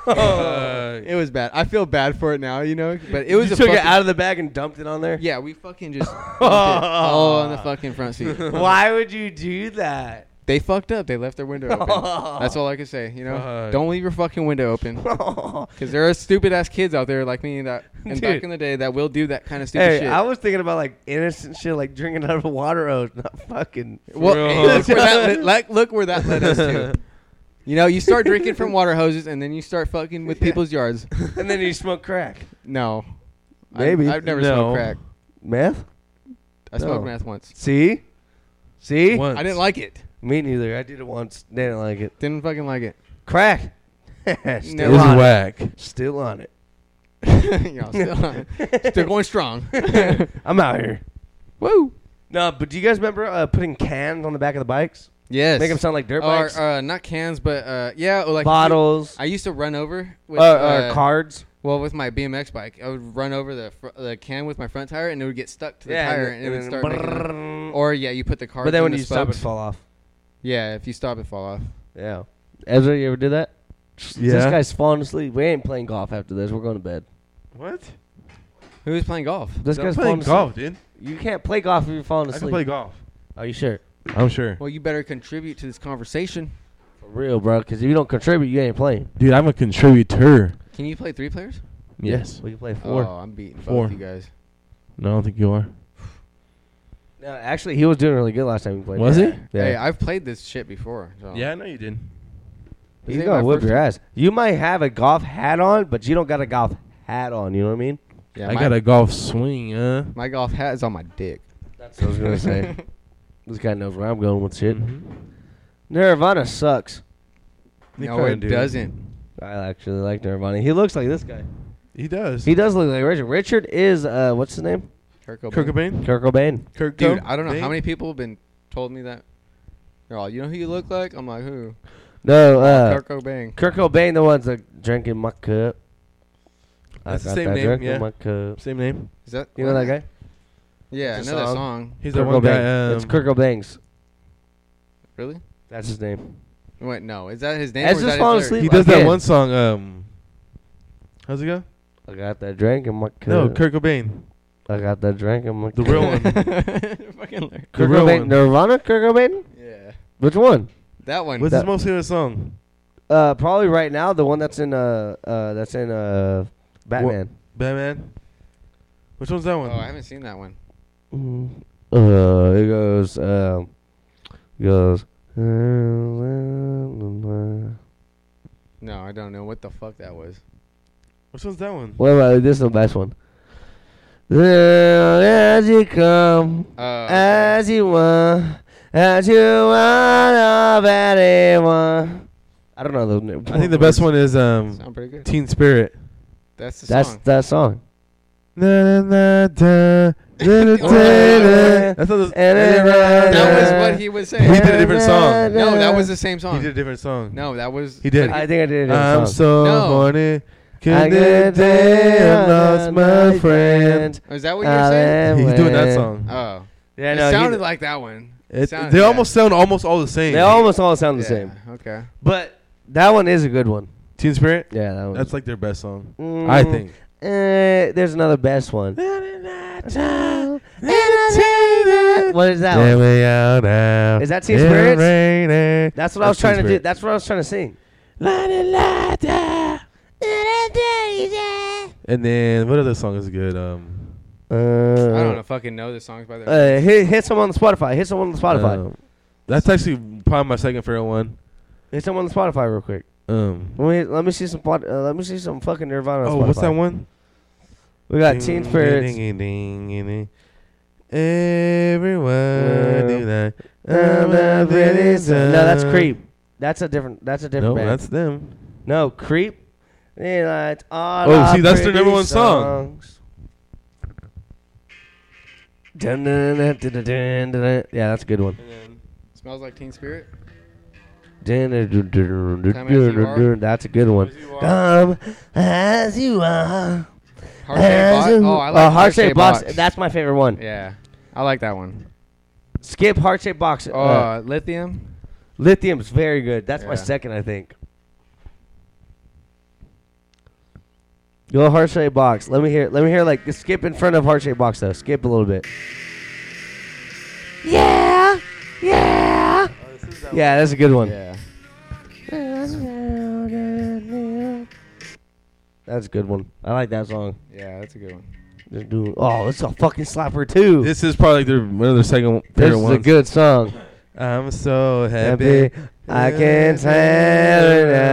[SPEAKER 3] It was bad. I feel bad for it now, you know. But it was
[SPEAKER 1] you
[SPEAKER 3] a
[SPEAKER 1] took it
[SPEAKER 3] fucking-
[SPEAKER 1] out of the bag and dumped it on there.
[SPEAKER 3] Yeah, we fucking just dumped it all on the fucking front seat.
[SPEAKER 1] Why would you do that?
[SPEAKER 3] They fucked up. They left their window open. That's all I can say. You know,
[SPEAKER 2] Fuck.
[SPEAKER 3] don't leave your fucking window open. Because there are stupid ass kids out there like me that, and back
[SPEAKER 1] Dude.
[SPEAKER 3] in the day, that will do that kind of stupid
[SPEAKER 1] Hey,
[SPEAKER 3] shit.
[SPEAKER 1] I was thinking about like innocent shit, like drinking out of a water hose, not fucking.
[SPEAKER 3] Well,
[SPEAKER 2] Bro.
[SPEAKER 3] hey, look where that led us to. You know, you start drinking from water hoses, and then you start fucking with people's yards.
[SPEAKER 1] And then you smoke crack.
[SPEAKER 3] No,
[SPEAKER 1] Maybe.
[SPEAKER 3] I've never
[SPEAKER 2] No.
[SPEAKER 3] smoked crack.
[SPEAKER 1] Meth?
[SPEAKER 3] I smoked
[SPEAKER 1] No.
[SPEAKER 3] meth once.
[SPEAKER 1] See?
[SPEAKER 2] Once.
[SPEAKER 3] I didn't like it.
[SPEAKER 1] Me neither. I did it once. Didn't like it.
[SPEAKER 3] Didn't fucking like it.
[SPEAKER 1] Crack.
[SPEAKER 3] No.
[SPEAKER 2] This
[SPEAKER 1] Still
[SPEAKER 2] is
[SPEAKER 1] on it.
[SPEAKER 2] whack.
[SPEAKER 1] Still on it.
[SPEAKER 3] Y'all still going strong.
[SPEAKER 1] I'm out here.
[SPEAKER 3] Woo.
[SPEAKER 1] No, but do you guys remember putting cans on the back of the bikes?
[SPEAKER 3] Yes.
[SPEAKER 1] Make them sound like dirt bikes?
[SPEAKER 3] Or not cans, but yeah, or like
[SPEAKER 1] Bottles.
[SPEAKER 3] I used to run over with
[SPEAKER 1] Cards.
[SPEAKER 3] well with my BMX bike. I would run over the can with my front tire, and it would get stuck to the
[SPEAKER 1] Yeah,
[SPEAKER 3] tire,
[SPEAKER 1] and
[SPEAKER 3] and it would
[SPEAKER 1] then
[SPEAKER 3] start making.
[SPEAKER 1] brrrr.
[SPEAKER 3] Or yeah, you put the card.
[SPEAKER 1] But then
[SPEAKER 3] in
[SPEAKER 1] when
[SPEAKER 3] the
[SPEAKER 1] you stop, it
[SPEAKER 3] spokes.
[SPEAKER 1] fall off.
[SPEAKER 3] Yeah, if you stop, it fall off.
[SPEAKER 1] Yeah. Ezra, you ever did that? This
[SPEAKER 2] Yeah.
[SPEAKER 1] guy's falling asleep. We ain't playing golf after this. We're going to bed.
[SPEAKER 2] What?
[SPEAKER 3] Who was playing golf?
[SPEAKER 1] This
[SPEAKER 2] I'm
[SPEAKER 1] guy's
[SPEAKER 2] playing
[SPEAKER 1] falling
[SPEAKER 2] golf,
[SPEAKER 1] asleep.
[SPEAKER 2] dude.
[SPEAKER 1] You can't play golf if you're falling
[SPEAKER 2] I
[SPEAKER 1] asleep.
[SPEAKER 2] can play golf.
[SPEAKER 1] Are you sure?
[SPEAKER 2] I'm sure.
[SPEAKER 3] Well, you better contribute to this conversation.
[SPEAKER 1] For real, bro. Because if you don't contribute, you ain't playing.
[SPEAKER 2] Dude, I'm a contributor.
[SPEAKER 3] Can you play 3 players?
[SPEAKER 2] Yes.
[SPEAKER 1] We can play 4.
[SPEAKER 3] Oh, I'm beating
[SPEAKER 2] 4.
[SPEAKER 3] both you guys.
[SPEAKER 2] No, I don't think you are.
[SPEAKER 1] No, actually, he was doing really good last time we played.
[SPEAKER 2] Was he?
[SPEAKER 1] Yeah.
[SPEAKER 3] Hey, I've played this shit before. So.
[SPEAKER 2] Yeah, I know you did.
[SPEAKER 1] He's
[SPEAKER 3] This ain't
[SPEAKER 1] gonna
[SPEAKER 3] my
[SPEAKER 1] whip
[SPEAKER 3] first
[SPEAKER 1] your
[SPEAKER 3] time.
[SPEAKER 1] ass. You might have a golf hat on, but you don't got a golf hat on. You know what I mean?
[SPEAKER 3] Yeah,
[SPEAKER 2] I got a golf swing, huh?
[SPEAKER 3] my golf hat is on my dick.
[SPEAKER 1] That's what I was gonna say. This guy knows where I'm going with shit.
[SPEAKER 2] Mhm.
[SPEAKER 1] Nirvana sucks.
[SPEAKER 2] They
[SPEAKER 3] No,
[SPEAKER 2] kinda
[SPEAKER 3] it
[SPEAKER 2] do.
[SPEAKER 3] doesn't.
[SPEAKER 1] I actually like Nirvana. He looks like this guy.
[SPEAKER 2] He does.
[SPEAKER 1] He does look like Richard. Richard is what's his name?
[SPEAKER 3] Kurt Cobain.
[SPEAKER 2] Kurt Cobain?
[SPEAKER 1] Kurt Cobain.
[SPEAKER 2] Kurt
[SPEAKER 3] Dude,
[SPEAKER 2] Cobain?
[SPEAKER 3] I don't know how many people have been told me that. They're all, you know who you look like? I'm like, who?
[SPEAKER 1] No,
[SPEAKER 3] Kurt Cobain.
[SPEAKER 1] Kurt Cobain, the one's like drinking my cup.
[SPEAKER 2] That's the
[SPEAKER 1] got
[SPEAKER 2] same
[SPEAKER 1] that
[SPEAKER 2] name,
[SPEAKER 1] drink in
[SPEAKER 2] yeah.
[SPEAKER 1] my cup.
[SPEAKER 2] Same name.
[SPEAKER 3] Is that?
[SPEAKER 1] You know that guy?
[SPEAKER 3] Yeah, I
[SPEAKER 1] It's a
[SPEAKER 3] know that
[SPEAKER 1] song.
[SPEAKER 3] song.
[SPEAKER 2] He's
[SPEAKER 1] Kurt
[SPEAKER 2] the one
[SPEAKER 1] Cobain.
[SPEAKER 2] guy.
[SPEAKER 1] It's Kurt Cobain's.
[SPEAKER 3] Really?
[SPEAKER 1] That's his name.
[SPEAKER 3] Wait, no. Is that his name?
[SPEAKER 1] As
[SPEAKER 3] or is
[SPEAKER 1] just
[SPEAKER 3] that
[SPEAKER 1] falling
[SPEAKER 3] his
[SPEAKER 1] asleep.
[SPEAKER 2] He
[SPEAKER 3] lyrics?
[SPEAKER 2] does that
[SPEAKER 1] Again.
[SPEAKER 2] one song. How's it go?
[SPEAKER 1] I got that drink in my cup.
[SPEAKER 2] No, Kurt Cobain.
[SPEAKER 1] I got that drink in my
[SPEAKER 2] The
[SPEAKER 1] cup.
[SPEAKER 2] real one.
[SPEAKER 3] Fucking lyrics.
[SPEAKER 1] Kurt
[SPEAKER 2] real
[SPEAKER 1] Cobain.
[SPEAKER 2] one.
[SPEAKER 1] Nirvana? Kurt Cobain?
[SPEAKER 3] Yeah.
[SPEAKER 1] Which one?
[SPEAKER 3] That one.
[SPEAKER 2] What's his most famous song?
[SPEAKER 1] Probably right now the one that's in Batman.
[SPEAKER 2] Batman. Which one's that one?
[SPEAKER 3] Oh, I haven't seen that one.
[SPEAKER 1] It goes
[SPEAKER 3] No, I don't know what the fuck that was.
[SPEAKER 2] Which one's that one?
[SPEAKER 1] what about this is the best one. As you come, as you want of anyone. I don't know the.
[SPEAKER 2] I think the best one is
[SPEAKER 3] Sound pretty good.
[SPEAKER 2] Teen Spirit.
[SPEAKER 3] That's the
[SPEAKER 1] That's
[SPEAKER 3] song.
[SPEAKER 1] that song.
[SPEAKER 2] That's not the,
[SPEAKER 3] That was what he was saying.
[SPEAKER 2] He did a different song.
[SPEAKER 3] No, that was the same song.
[SPEAKER 2] He did a different song.
[SPEAKER 3] No, that was.
[SPEAKER 2] He did.
[SPEAKER 1] I think I did it.
[SPEAKER 2] I'm so
[SPEAKER 3] No.
[SPEAKER 2] horny.
[SPEAKER 1] I
[SPEAKER 2] Can
[SPEAKER 1] get
[SPEAKER 2] I lost my friend?
[SPEAKER 3] Oh, is that what you're saying?
[SPEAKER 2] He's doing that song.
[SPEAKER 3] Oh.
[SPEAKER 1] Yeah,
[SPEAKER 3] It
[SPEAKER 1] no,
[SPEAKER 3] sounded like that one.
[SPEAKER 2] They almost sound almost all the same.
[SPEAKER 1] they almost all sound the
[SPEAKER 3] Yeah,
[SPEAKER 1] same.
[SPEAKER 3] Okay.
[SPEAKER 1] But that one is a good one.
[SPEAKER 2] Teen Spirit.
[SPEAKER 1] Yeah, that one.
[SPEAKER 2] That's like their best song.
[SPEAKER 1] Mm,
[SPEAKER 2] I think.
[SPEAKER 1] There's another best one. What is that one? Is that Teen Spirits? That's what I was trying to do. That's what I was trying to sing.
[SPEAKER 2] And then what other song is good?
[SPEAKER 3] I don't know. Fucking know the songs by their.
[SPEAKER 1] Hit some on the Spotify. Hit some on the Spotify.
[SPEAKER 2] That's actually probably my second favorite one.
[SPEAKER 1] Hit some on the Spotify real quick. Let me see some. Let me see some fucking Nirvana. On
[SPEAKER 2] Oh,
[SPEAKER 1] Spotify.
[SPEAKER 2] what's that one?
[SPEAKER 1] We got Teen Spirits.
[SPEAKER 2] Everyone do that.
[SPEAKER 1] No, that's Creep. That's a different. That's a different
[SPEAKER 2] No,
[SPEAKER 1] band.
[SPEAKER 2] that's them.
[SPEAKER 1] No, Creep. Oh,
[SPEAKER 2] see, that's their number one song.
[SPEAKER 1] Yeah, that's a good one.
[SPEAKER 3] Smells like Teen Spirit.
[SPEAKER 1] That's a good one. Come as you are.
[SPEAKER 3] Heart-shaped box. Oh, I like
[SPEAKER 1] Heart-shaped box. That's my favorite one.
[SPEAKER 3] Yeah, I like that one.
[SPEAKER 1] Skip Heart-shaped box.
[SPEAKER 3] Lithium.
[SPEAKER 1] Lithium's very good. That's my
[SPEAKER 3] Yeah.
[SPEAKER 1] second, I think. Go Heart-shaped box. Let me hear like skip in front of Heart-shaped box though. Skip a little bit. Yeah. Yeah. Yeah, that's a good one.
[SPEAKER 3] Yeah.
[SPEAKER 1] That's a good one. I like that song.
[SPEAKER 3] Yeah, that's a good one.
[SPEAKER 1] Oh, it's a fucking slapper too.
[SPEAKER 2] This is probably one of their second
[SPEAKER 1] This
[SPEAKER 2] favorite
[SPEAKER 1] is
[SPEAKER 2] ones.
[SPEAKER 1] a good song.
[SPEAKER 2] I'm so happy.
[SPEAKER 1] I can tell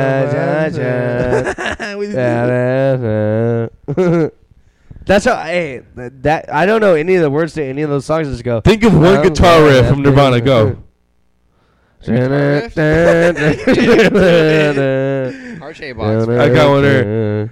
[SPEAKER 1] it. That's how. Hey, that I don't know any of the words to any of those songs. Just go.
[SPEAKER 2] Think of one guitar riff from Nirvana. Go.
[SPEAKER 3] Heart-shaped box.
[SPEAKER 2] I got one there.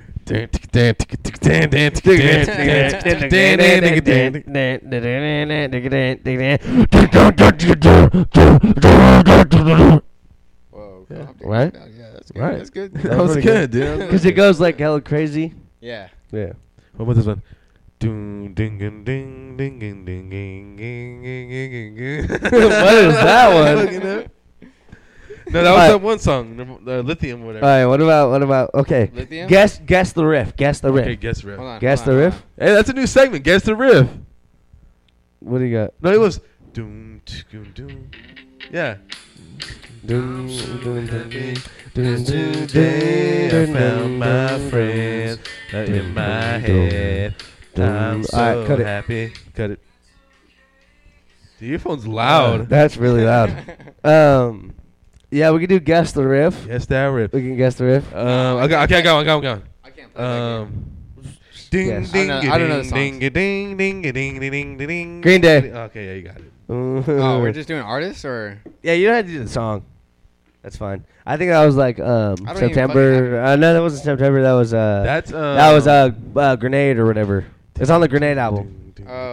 [SPEAKER 3] Whoa.
[SPEAKER 2] Yeah.
[SPEAKER 3] calm down.
[SPEAKER 1] Right?
[SPEAKER 3] Yeah, that's good.
[SPEAKER 1] Right.
[SPEAKER 3] That's good.
[SPEAKER 2] That was
[SPEAKER 1] pretty
[SPEAKER 2] good, dude.
[SPEAKER 1] Because it goes like hella crazy.
[SPEAKER 3] Yeah.
[SPEAKER 1] Yeah.
[SPEAKER 2] What about this one? Ding ding ding ding ding ding ding ding ding ding.
[SPEAKER 1] What is that one?
[SPEAKER 2] No, that was that one song, the Lithium, whatever.
[SPEAKER 1] All right. What about? Okay.
[SPEAKER 3] Lithium.
[SPEAKER 1] Guess the riff. Guess the riff.
[SPEAKER 2] Okay, guess riff.
[SPEAKER 3] Hold on.
[SPEAKER 1] Guess
[SPEAKER 3] hold
[SPEAKER 1] the
[SPEAKER 3] on,
[SPEAKER 1] riff.
[SPEAKER 3] hold
[SPEAKER 2] Hey, that's a new segment. Guess the riff.
[SPEAKER 1] What do you got?
[SPEAKER 2] No, it was doom doom doom. Yeah. Today I found my friend in my head. I'm so
[SPEAKER 1] Alright, cut it.
[SPEAKER 2] happy. Cut it. The earphone's loud.
[SPEAKER 1] That's really loud. Yeah, we can do guess the riff.
[SPEAKER 2] Yes, that riff.
[SPEAKER 1] We can guess the riff.
[SPEAKER 2] Okay, I go.
[SPEAKER 3] I can't play that game.
[SPEAKER 2] Ding,
[SPEAKER 1] Yes.
[SPEAKER 2] ding,
[SPEAKER 3] I don't know the
[SPEAKER 2] ding, ding, ding, ding, ding, ding, ding.
[SPEAKER 1] Green Day.
[SPEAKER 2] Okay, yeah, you got it.
[SPEAKER 3] Oh, we're just doing artists or?
[SPEAKER 1] Yeah, you don't have to do the song. That's fine. I think that was like
[SPEAKER 3] even fucking
[SPEAKER 1] September. No, that wasn't September. That was
[SPEAKER 2] That's
[SPEAKER 1] that was Grenade or whatever. It's on the Grenade album.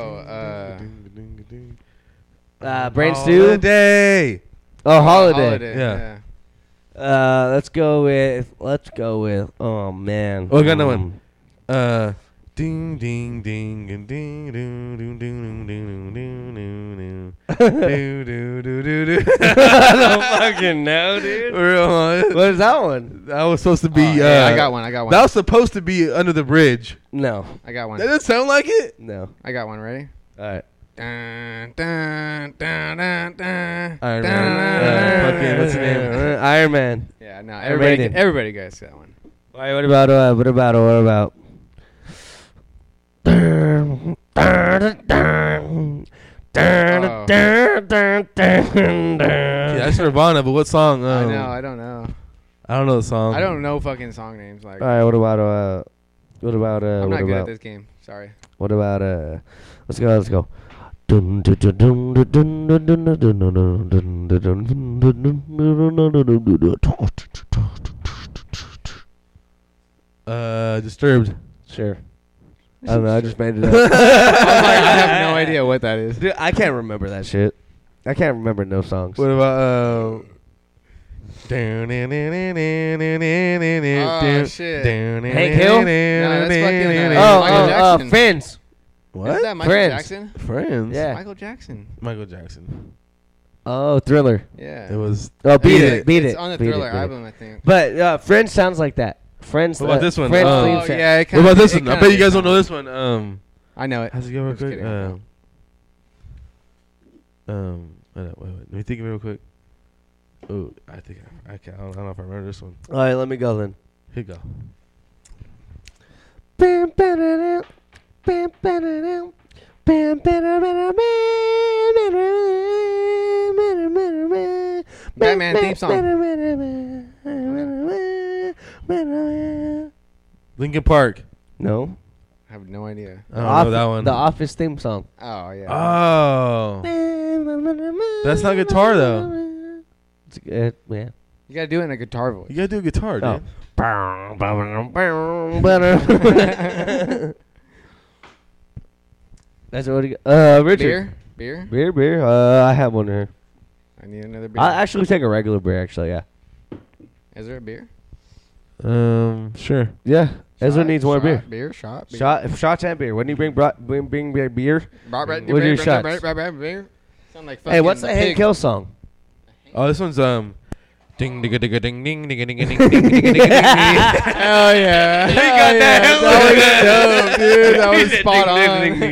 [SPEAKER 1] Brain Stew.
[SPEAKER 2] Holiday.
[SPEAKER 1] Oh, Holiday.
[SPEAKER 2] Yeah.
[SPEAKER 1] Let's go with. Oh man.
[SPEAKER 2] Oh, I got another one. Ding ding ding and ding doo doo doo doo doo doo doo doo doo doo.
[SPEAKER 1] I don't fucking know, dude. What is that one?
[SPEAKER 2] That was supposed to be.
[SPEAKER 3] Yeah, I got one.
[SPEAKER 2] That was supposed to be Under the Bridge.
[SPEAKER 1] No,
[SPEAKER 3] I got one.
[SPEAKER 2] That doesn't sound like it.
[SPEAKER 1] no.
[SPEAKER 3] I got one. Ready?
[SPEAKER 1] All right.
[SPEAKER 3] Dun, dun, dun, dun, dun,
[SPEAKER 2] Iron
[SPEAKER 3] dun,
[SPEAKER 2] Man. Fucking, what's the name?
[SPEAKER 1] Iron Man.
[SPEAKER 3] Yeah, no,
[SPEAKER 1] Iron Maiden.
[SPEAKER 3] everybody gets that one.
[SPEAKER 1] All right. What about?
[SPEAKER 2] Yeah, that's Nirvana, but what song?
[SPEAKER 3] I know. I don't know.
[SPEAKER 2] I don't know the song.
[SPEAKER 3] I don't know fucking song names. Like,
[SPEAKER 1] All right. What about?
[SPEAKER 3] I'm not good at this game. Sorry.
[SPEAKER 1] What about? Let's go.
[SPEAKER 2] Disturbed.
[SPEAKER 1] Sure. I don't know. I just made it up.
[SPEAKER 3] I was like, I have no idea what that is.
[SPEAKER 1] Dude, I can't remember that shit. I can't remember no songs.
[SPEAKER 2] What about
[SPEAKER 3] Oh shit.
[SPEAKER 1] Hank Hill?
[SPEAKER 3] No, that's fucking,
[SPEAKER 1] Oh,
[SPEAKER 3] Michael Jackson.
[SPEAKER 1] Friends.
[SPEAKER 2] What?
[SPEAKER 3] Is that Michael
[SPEAKER 1] Friends.
[SPEAKER 3] Jackson?
[SPEAKER 2] Friends.
[SPEAKER 1] Yeah.
[SPEAKER 3] Michael Jackson.
[SPEAKER 2] Michael Jackson.
[SPEAKER 1] Oh, Thriller.
[SPEAKER 3] Yeah.
[SPEAKER 2] It was.
[SPEAKER 1] Oh, beat
[SPEAKER 3] It's-
[SPEAKER 1] it, beat
[SPEAKER 3] it's
[SPEAKER 1] it.
[SPEAKER 3] on the
[SPEAKER 1] beat it,
[SPEAKER 3] Thriller
[SPEAKER 1] beat it.
[SPEAKER 3] album, I think.
[SPEAKER 1] But Friends sounds like that. Friends.
[SPEAKER 2] What about this one?
[SPEAKER 1] Friends
[SPEAKER 2] Oh,
[SPEAKER 1] theme
[SPEAKER 3] Oh
[SPEAKER 1] song.
[SPEAKER 3] yeah.
[SPEAKER 2] What about this one? I bet you guys don't know this one.
[SPEAKER 3] I know it.
[SPEAKER 2] How's it go real
[SPEAKER 3] I'm just
[SPEAKER 2] quick?
[SPEAKER 3] kidding.
[SPEAKER 2] Wait. Let me think of it real quick. Oh, I think I can't. I don't know if I remember this one.
[SPEAKER 1] All right, let me go then.
[SPEAKER 2] Here you go.
[SPEAKER 3] Batman theme song.
[SPEAKER 2] Linkin Park.
[SPEAKER 1] No.
[SPEAKER 3] I have no idea.
[SPEAKER 2] I don't know that one.
[SPEAKER 1] The Office theme song.
[SPEAKER 3] Oh yeah.
[SPEAKER 2] Oh. That's not guitar, though.
[SPEAKER 1] It's good. Yeah.
[SPEAKER 3] You gotta do it in a guitar voice.
[SPEAKER 2] You gotta do a guitar,
[SPEAKER 1] Oh.
[SPEAKER 2] dude.
[SPEAKER 1] That's what. Richard.
[SPEAKER 3] Beer.
[SPEAKER 1] Beer. I have one here.
[SPEAKER 3] I need another beer.
[SPEAKER 1] I'll actually take a regular beer. Actually, yeah.
[SPEAKER 3] Is there a beer?
[SPEAKER 2] Sure.
[SPEAKER 1] Yeah. Ezra
[SPEAKER 3] Shot,
[SPEAKER 1] needs more
[SPEAKER 3] shot,
[SPEAKER 1] beer.
[SPEAKER 3] Beer. Shot. Beer.
[SPEAKER 1] Shots and beer. When you bring beer.
[SPEAKER 3] What
[SPEAKER 1] do you shots?
[SPEAKER 3] Beer. Sound like
[SPEAKER 1] Hey, what's the
[SPEAKER 3] fucking
[SPEAKER 1] Hank
[SPEAKER 3] pig.
[SPEAKER 1] Hill song?
[SPEAKER 2] Oh, this one's ding ding ding ding ding ding ding ding ding ding.
[SPEAKER 3] Hell yeah.
[SPEAKER 1] You got that.
[SPEAKER 3] That was dope, dude. That was spot on.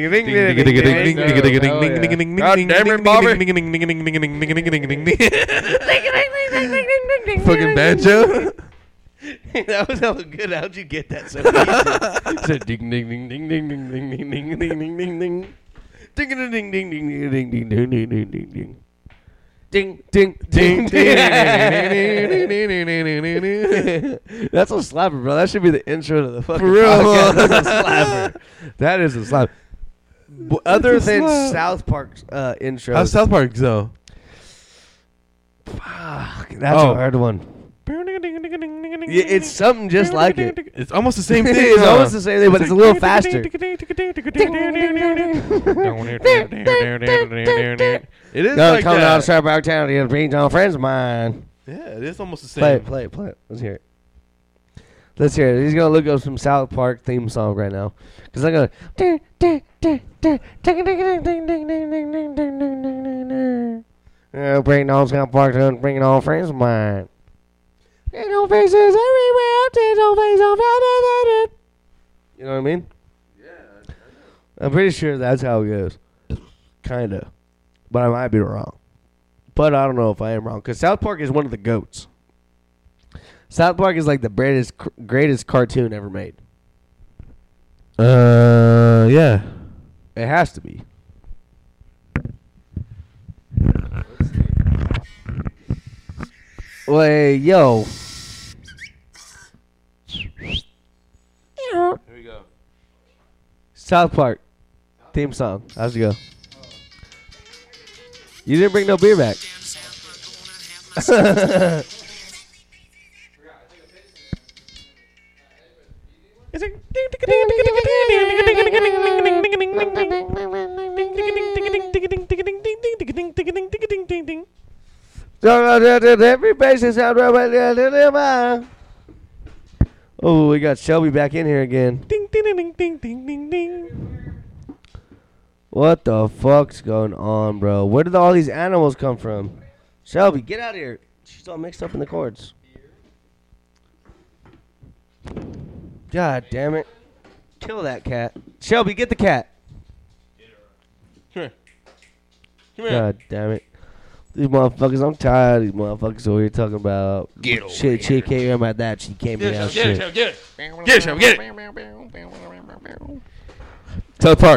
[SPEAKER 2] Fucking banjo.
[SPEAKER 1] That was hella good. How'd you get that so easy? So ding ding ding ding ding ding ding ding ding ding ding ding ding. Ding ding ding ding ding ding ding ding ding ding ding ding ding. Ding ding ding ding. That's a slapper, bro. That should be the intro to the fucking
[SPEAKER 2] For real.
[SPEAKER 1] podcast. That's a slapper. That is a slapper. Other
[SPEAKER 2] It's a
[SPEAKER 1] than
[SPEAKER 2] slap.
[SPEAKER 1] South Park's intro.
[SPEAKER 2] How's South Park though?
[SPEAKER 1] Fuck, that's a hard one. Yeah, it's something just like it.
[SPEAKER 2] It's almost the same thing.
[SPEAKER 1] It's almost the same thing, but it's a little faster.
[SPEAKER 2] It is
[SPEAKER 1] No,
[SPEAKER 2] like
[SPEAKER 1] coming out of
[SPEAKER 2] that.
[SPEAKER 1] South Town, he has beans on friends of mine.
[SPEAKER 2] Yeah, it is almost the
[SPEAKER 1] Play
[SPEAKER 2] same.
[SPEAKER 1] it, play it, play it. Let's hear it. Let's hear it. He's gonna look up some South Park theme song right now, cause I'm gonna bring on South Park, bringing on friends of mine. Ain't no faces everywhere. There's no face on it. You know what I mean? Yeah. I'm pretty sure that's how it goes. Kinda, but I might be wrong. but I don't know if I am wrong because South Park is one of the goats. South Park is like the greatest cartoon ever made.
[SPEAKER 2] Yeah.
[SPEAKER 1] It has to be. Wait, yo.
[SPEAKER 2] Here we go.
[SPEAKER 1] South Park theme song. How's it go? You didn't bring no beer back. Every basic sound. Oh, we got Shelby back in here again. Ding, ding, ding, ding, ding, ding, ding. What the fuck's going on, bro? Where did all these animals come from? Shelby, get out of here. She's all mixed up in the chords. God damn it. Kill that cat. Shelby, get the cat.
[SPEAKER 2] Come here. Come here.
[SPEAKER 1] God damn it. These motherfuckers, I'm tired of these motherfuckers over here talking about
[SPEAKER 3] Get over
[SPEAKER 1] shit. She
[SPEAKER 3] here.
[SPEAKER 1] came here about that. She came here
[SPEAKER 2] Get
[SPEAKER 1] about
[SPEAKER 2] it,
[SPEAKER 1] shit.
[SPEAKER 2] Get it. Get it, get it. South Park.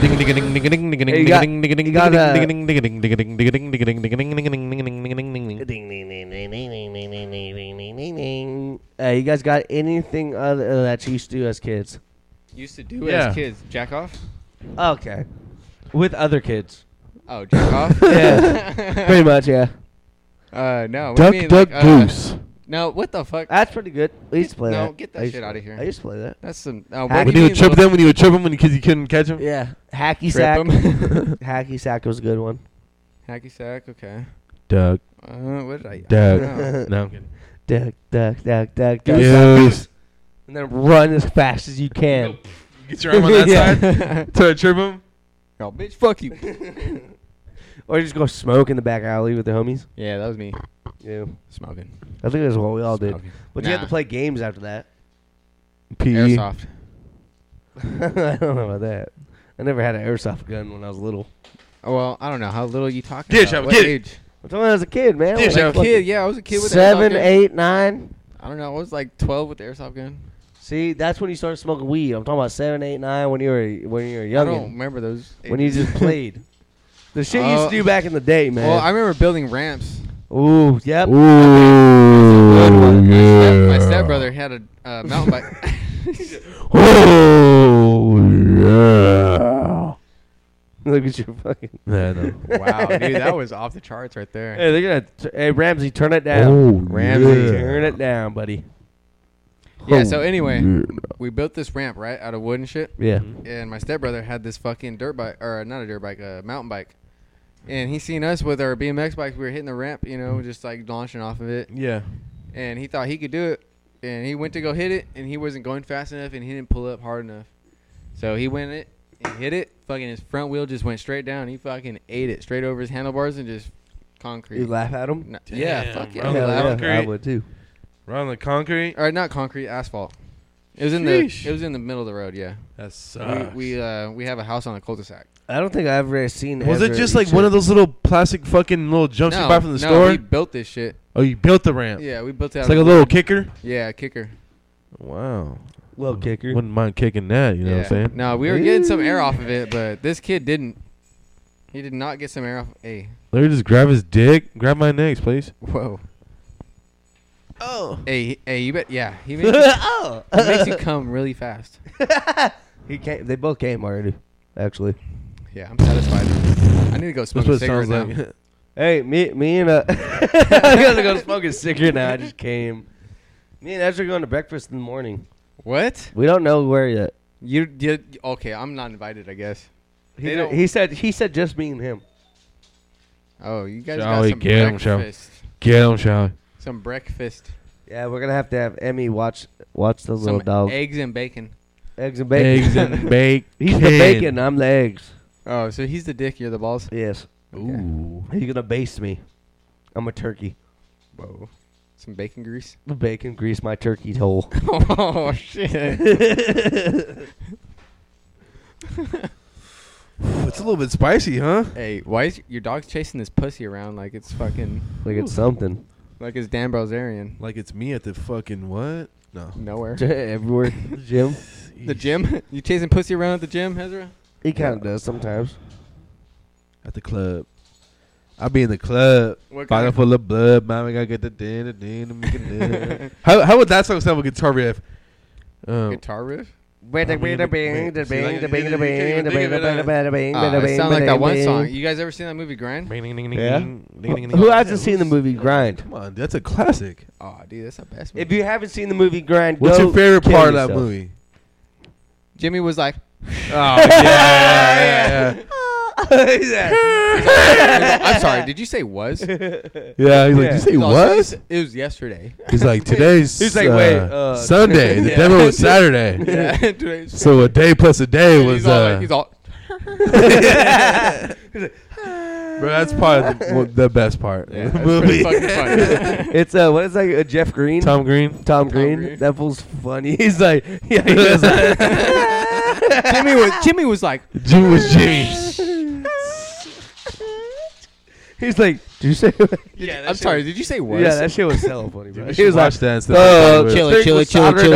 [SPEAKER 1] Hey, you guys got anything other that you used to do as kids?
[SPEAKER 3] Used to do
[SPEAKER 2] Yeah.
[SPEAKER 3] as kids. Jack off?
[SPEAKER 1] Okay. With other kids.
[SPEAKER 3] Oh, jack off?
[SPEAKER 1] Yeah. Pretty much, yeah.
[SPEAKER 3] No. What do you mean,
[SPEAKER 2] Duck,
[SPEAKER 3] like,
[SPEAKER 2] goose.
[SPEAKER 3] No, what the fuck?
[SPEAKER 1] That's pretty good. We used to play
[SPEAKER 3] No,
[SPEAKER 1] that.
[SPEAKER 3] get
[SPEAKER 1] I
[SPEAKER 3] that
[SPEAKER 1] used
[SPEAKER 3] shit
[SPEAKER 1] to-
[SPEAKER 3] out of here.
[SPEAKER 1] I used to play that.
[SPEAKER 3] That's some.
[SPEAKER 1] Hack-
[SPEAKER 3] What
[SPEAKER 2] When
[SPEAKER 3] do
[SPEAKER 2] you
[SPEAKER 3] you
[SPEAKER 2] would trip
[SPEAKER 3] mean,
[SPEAKER 2] them, when you would trip them because you couldn't catch them.
[SPEAKER 1] Yeah. Hacky
[SPEAKER 3] Trip
[SPEAKER 1] sack.
[SPEAKER 3] 'em?
[SPEAKER 1] Hacky sack was a good one.
[SPEAKER 3] Hacky sack, okay.
[SPEAKER 2] Duck,
[SPEAKER 3] What did I?
[SPEAKER 2] duck.
[SPEAKER 3] No.
[SPEAKER 2] No, I'm kidding.
[SPEAKER 1] Duck, duck, duck, duck, duck.
[SPEAKER 2] Goose.
[SPEAKER 1] And then run as fast as you can.
[SPEAKER 2] Get your arm on that
[SPEAKER 1] Yeah.
[SPEAKER 2] side. Try to trip them.
[SPEAKER 3] Oh, bitch, fuck you.
[SPEAKER 1] Or just go smoke in the back alley with the homies.
[SPEAKER 3] Yeah, that was me.
[SPEAKER 1] Yeah.
[SPEAKER 3] Smoking.
[SPEAKER 1] I think that's what we all did.
[SPEAKER 3] Smoking.
[SPEAKER 1] But you had
[SPEAKER 3] Nah.
[SPEAKER 1] to play games after that.
[SPEAKER 2] PE.
[SPEAKER 3] Airsoft.
[SPEAKER 1] I don't know about that. I never had an airsoft gun when I was little.
[SPEAKER 3] Oh, well, I don't know. How little are you talking
[SPEAKER 2] Get it,
[SPEAKER 3] about?
[SPEAKER 2] Shelby,
[SPEAKER 3] What
[SPEAKER 2] get it.
[SPEAKER 3] age?
[SPEAKER 1] I'm talking as a kid, man.
[SPEAKER 2] Yeah,
[SPEAKER 1] Like
[SPEAKER 2] Shelby.
[SPEAKER 1] fucking
[SPEAKER 3] Kid, yeah, I was a kid with an
[SPEAKER 1] 7,
[SPEAKER 3] airsoft gun.
[SPEAKER 1] 8, 9.
[SPEAKER 3] I don't know. I was like 12 with the airsoft gun.
[SPEAKER 1] See, that's when you started smoking weed. I'm talking about 7, 8, 9 when you were
[SPEAKER 3] I
[SPEAKER 1] young.
[SPEAKER 3] don't remember those.
[SPEAKER 1] When you
[SPEAKER 3] ages.
[SPEAKER 1] just played. The shit you used to do back in the day, man.
[SPEAKER 3] Well, I remember building ramps.
[SPEAKER 1] Ooh, yep.
[SPEAKER 2] Ooh,
[SPEAKER 3] My stepbrother had a mountain bike.
[SPEAKER 2] Oh, yeah.
[SPEAKER 1] Look at your fucking.
[SPEAKER 2] Yeah, no.
[SPEAKER 3] Wow, dude, that was off the charts right there.
[SPEAKER 1] Hey, look at that. Hey, Ramsey, turn it down.
[SPEAKER 2] Oh,
[SPEAKER 1] Ramsey,
[SPEAKER 2] yeah.
[SPEAKER 1] turn it down, buddy.
[SPEAKER 3] Yeah, so anyway,
[SPEAKER 2] Yeah.
[SPEAKER 3] we built this ramp, right, out of wood and shit.
[SPEAKER 1] Yeah.
[SPEAKER 3] And my stepbrother had this fucking dirt bike, or not a dirt bike, a mountain bike. And he seen us with our BMX bikes. We were hitting the ramp, you know, just like launching off of it.
[SPEAKER 2] Yeah.
[SPEAKER 3] And he thought he could do it. And he went to go hit it, and he wasn't going fast enough, and he didn't pull up hard enough. So he went it and hit it. Fucking his front wheel just went straight down. He fucking ate it straight over his handlebars and just concrete.
[SPEAKER 1] You laugh at him?
[SPEAKER 3] No- yeah,
[SPEAKER 2] Damn,
[SPEAKER 3] fuck yeah.
[SPEAKER 2] bro.
[SPEAKER 3] I
[SPEAKER 1] Hell
[SPEAKER 3] laugh.
[SPEAKER 1] yeah,
[SPEAKER 2] concrete.
[SPEAKER 1] I would too.
[SPEAKER 2] Around the concrete.
[SPEAKER 3] Or not concrete, asphalt. It was
[SPEAKER 2] Sheesh.
[SPEAKER 3] in the middle of the road. Yeah.
[SPEAKER 2] That sucks.
[SPEAKER 3] We have a house on a cul-de-sac.
[SPEAKER 1] I don't think I've ever seen.
[SPEAKER 2] Was it
[SPEAKER 1] ever
[SPEAKER 2] just
[SPEAKER 1] eat
[SPEAKER 2] like
[SPEAKER 1] shit.
[SPEAKER 2] one of those little plastic fucking little jumps you buy from the
[SPEAKER 3] no,
[SPEAKER 2] store?
[SPEAKER 3] we built this shit.
[SPEAKER 2] Oh, you built the ramp.
[SPEAKER 3] Yeah, we built it.
[SPEAKER 2] It's
[SPEAKER 3] out
[SPEAKER 2] like a
[SPEAKER 3] of
[SPEAKER 2] little
[SPEAKER 3] wood.
[SPEAKER 2] kicker.
[SPEAKER 3] Yeah, kicker.
[SPEAKER 2] Wow.
[SPEAKER 1] little kicker?
[SPEAKER 2] Wouldn't mind kicking that. You know what I'm saying?
[SPEAKER 3] No, we were getting some air off of it, but this kid didn't. He did not get some air off. Hey,
[SPEAKER 2] Let me just grab his dick. Grab my necks, please.
[SPEAKER 3] whoa.
[SPEAKER 2] Oh.
[SPEAKER 3] Hey, you bet. Yeah, he makes you,
[SPEAKER 1] Oh.
[SPEAKER 3] he makes you come really fast.
[SPEAKER 1] He came. They both came already. Actually.
[SPEAKER 3] Yeah, I'm satisfied. I need to go smoke
[SPEAKER 2] That's
[SPEAKER 3] a
[SPEAKER 2] what it
[SPEAKER 3] cigarette
[SPEAKER 2] sounds
[SPEAKER 3] now.
[SPEAKER 2] like.
[SPEAKER 1] Hey, me and I gotta go smoke a cigarette now. I just came. Me and Ezra are going to breakfast in the morning.
[SPEAKER 3] What?
[SPEAKER 1] We don't know where yet.
[SPEAKER 3] You okay? I'm not invited, I guess. They don't-
[SPEAKER 1] He said just me and him.
[SPEAKER 3] Oh, you guys
[SPEAKER 2] Shall
[SPEAKER 3] got
[SPEAKER 2] we
[SPEAKER 3] some
[SPEAKER 2] get 'em, shall we?
[SPEAKER 3] breakfast.
[SPEAKER 2] Get him, shall we?
[SPEAKER 3] Some breakfast.
[SPEAKER 1] Yeah, we're gonna have to have Emmy watch those little
[SPEAKER 3] Some
[SPEAKER 1] dogs.
[SPEAKER 3] eggs and bacon.
[SPEAKER 1] Eggs and bacon.
[SPEAKER 2] Eggs and bacon.
[SPEAKER 1] He's the bacon. I'm the eggs.
[SPEAKER 3] Oh, so he's the dick. You're the balls.
[SPEAKER 1] Yes.
[SPEAKER 2] Ooh.
[SPEAKER 1] He's gonna baste me. I'm a turkey.
[SPEAKER 3] Whoa. Some bacon grease.
[SPEAKER 1] The bacon grease my turkey's hole.
[SPEAKER 3] Oh shit.
[SPEAKER 2] That's a little bit spicy, huh?
[SPEAKER 3] Hey, why is your dog's chasing this pussy around like it's fucking
[SPEAKER 1] Like it's something.
[SPEAKER 3] like it's Dan Bilzerian?
[SPEAKER 2] Like it's me at the fucking what? No.
[SPEAKER 3] Nowhere.
[SPEAKER 1] Everywhere. The gym.
[SPEAKER 3] The gym? You chasing pussy around at the gym, Ezra?
[SPEAKER 1] He kind of does sometimes.
[SPEAKER 2] At the club. I'll be in the club.
[SPEAKER 3] What
[SPEAKER 2] Bottle
[SPEAKER 3] kind
[SPEAKER 2] full of blood. Mama gotta get the din. How would that song sound with guitar riff?
[SPEAKER 3] guitar riff?
[SPEAKER 1] It
[SPEAKER 3] It sounds like that one song. You guys ever seen that movie Grind?
[SPEAKER 1] Yeah. Who hasn't seen the movie Grind?
[SPEAKER 2] Come on, that's a classic.
[SPEAKER 3] Oh, dude, that's the best movie.
[SPEAKER 1] If you haven't seen the movie Grind,
[SPEAKER 2] What's
[SPEAKER 1] go
[SPEAKER 2] your favorite
[SPEAKER 1] kill
[SPEAKER 2] part of that
[SPEAKER 1] yourself.
[SPEAKER 2] movie?
[SPEAKER 3] Jimmy was like,
[SPEAKER 2] Oh yeah.
[SPEAKER 3] I'm sorry, did you say was?
[SPEAKER 2] Yeah, he's like, did you say
[SPEAKER 3] He's all,
[SPEAKER 2] was?
[SPEAKER 3] It was yesterday.
[SPEAKER 2] He's like, today's
[SPEAKER 1] He's like, wait,
[SPEAKER 2] Sunday. The
[SPEAKER 3] Yeah.
[SPEAKER 2] demo was Saturday.
[SPEAKER 3] Yeah, today's
[SPEAKER 2] So a day plus a day
[SPEAKER 3] And
[SPEAKER 2] was.
[SPEAKER 3] he's all
[SPEAKER 2] Bro, that's probably the best part
[SPEAKER 3] Yeah,
[SPEAKER 2] of the
[SPEAKER 3] that's pretty
[SPEAKER 2] movie.
[SPEAKER 3] fucking funny.
[SPEAKER 1] It's what is that? Jeff Green.
[SPEAKER 2] Tom Green.
[SPEAKER 1] Tom Green.
[SPEAKER 3] Green.
[SPEAKER 1] That fool's funny. He's like, yeah, he does that.
[SPEAKER 3] Jimmy was like,
[SPEAKER 2] Jimmy was Jimmy.
[SPEAKER 1] He's like, did you say?
[SPEAKER 3] yeah, I'm sorry, did you say was?
[SPEAKER 1] Yeah, that shit was hella funny, bro.
[SPEAKER 2] You
[SPEAKER 1] He
[SPEAKER 2] should
[SPEAKER 1] was
[SPEAKER 2] watch
[SPEAKER 1] like,
[SPEAKER 2] that instead.
[SPEAKER 1] oh,
[SPEAKER 2] of
[SPEAKER 1] chill.
[SPEAKER 3] chili,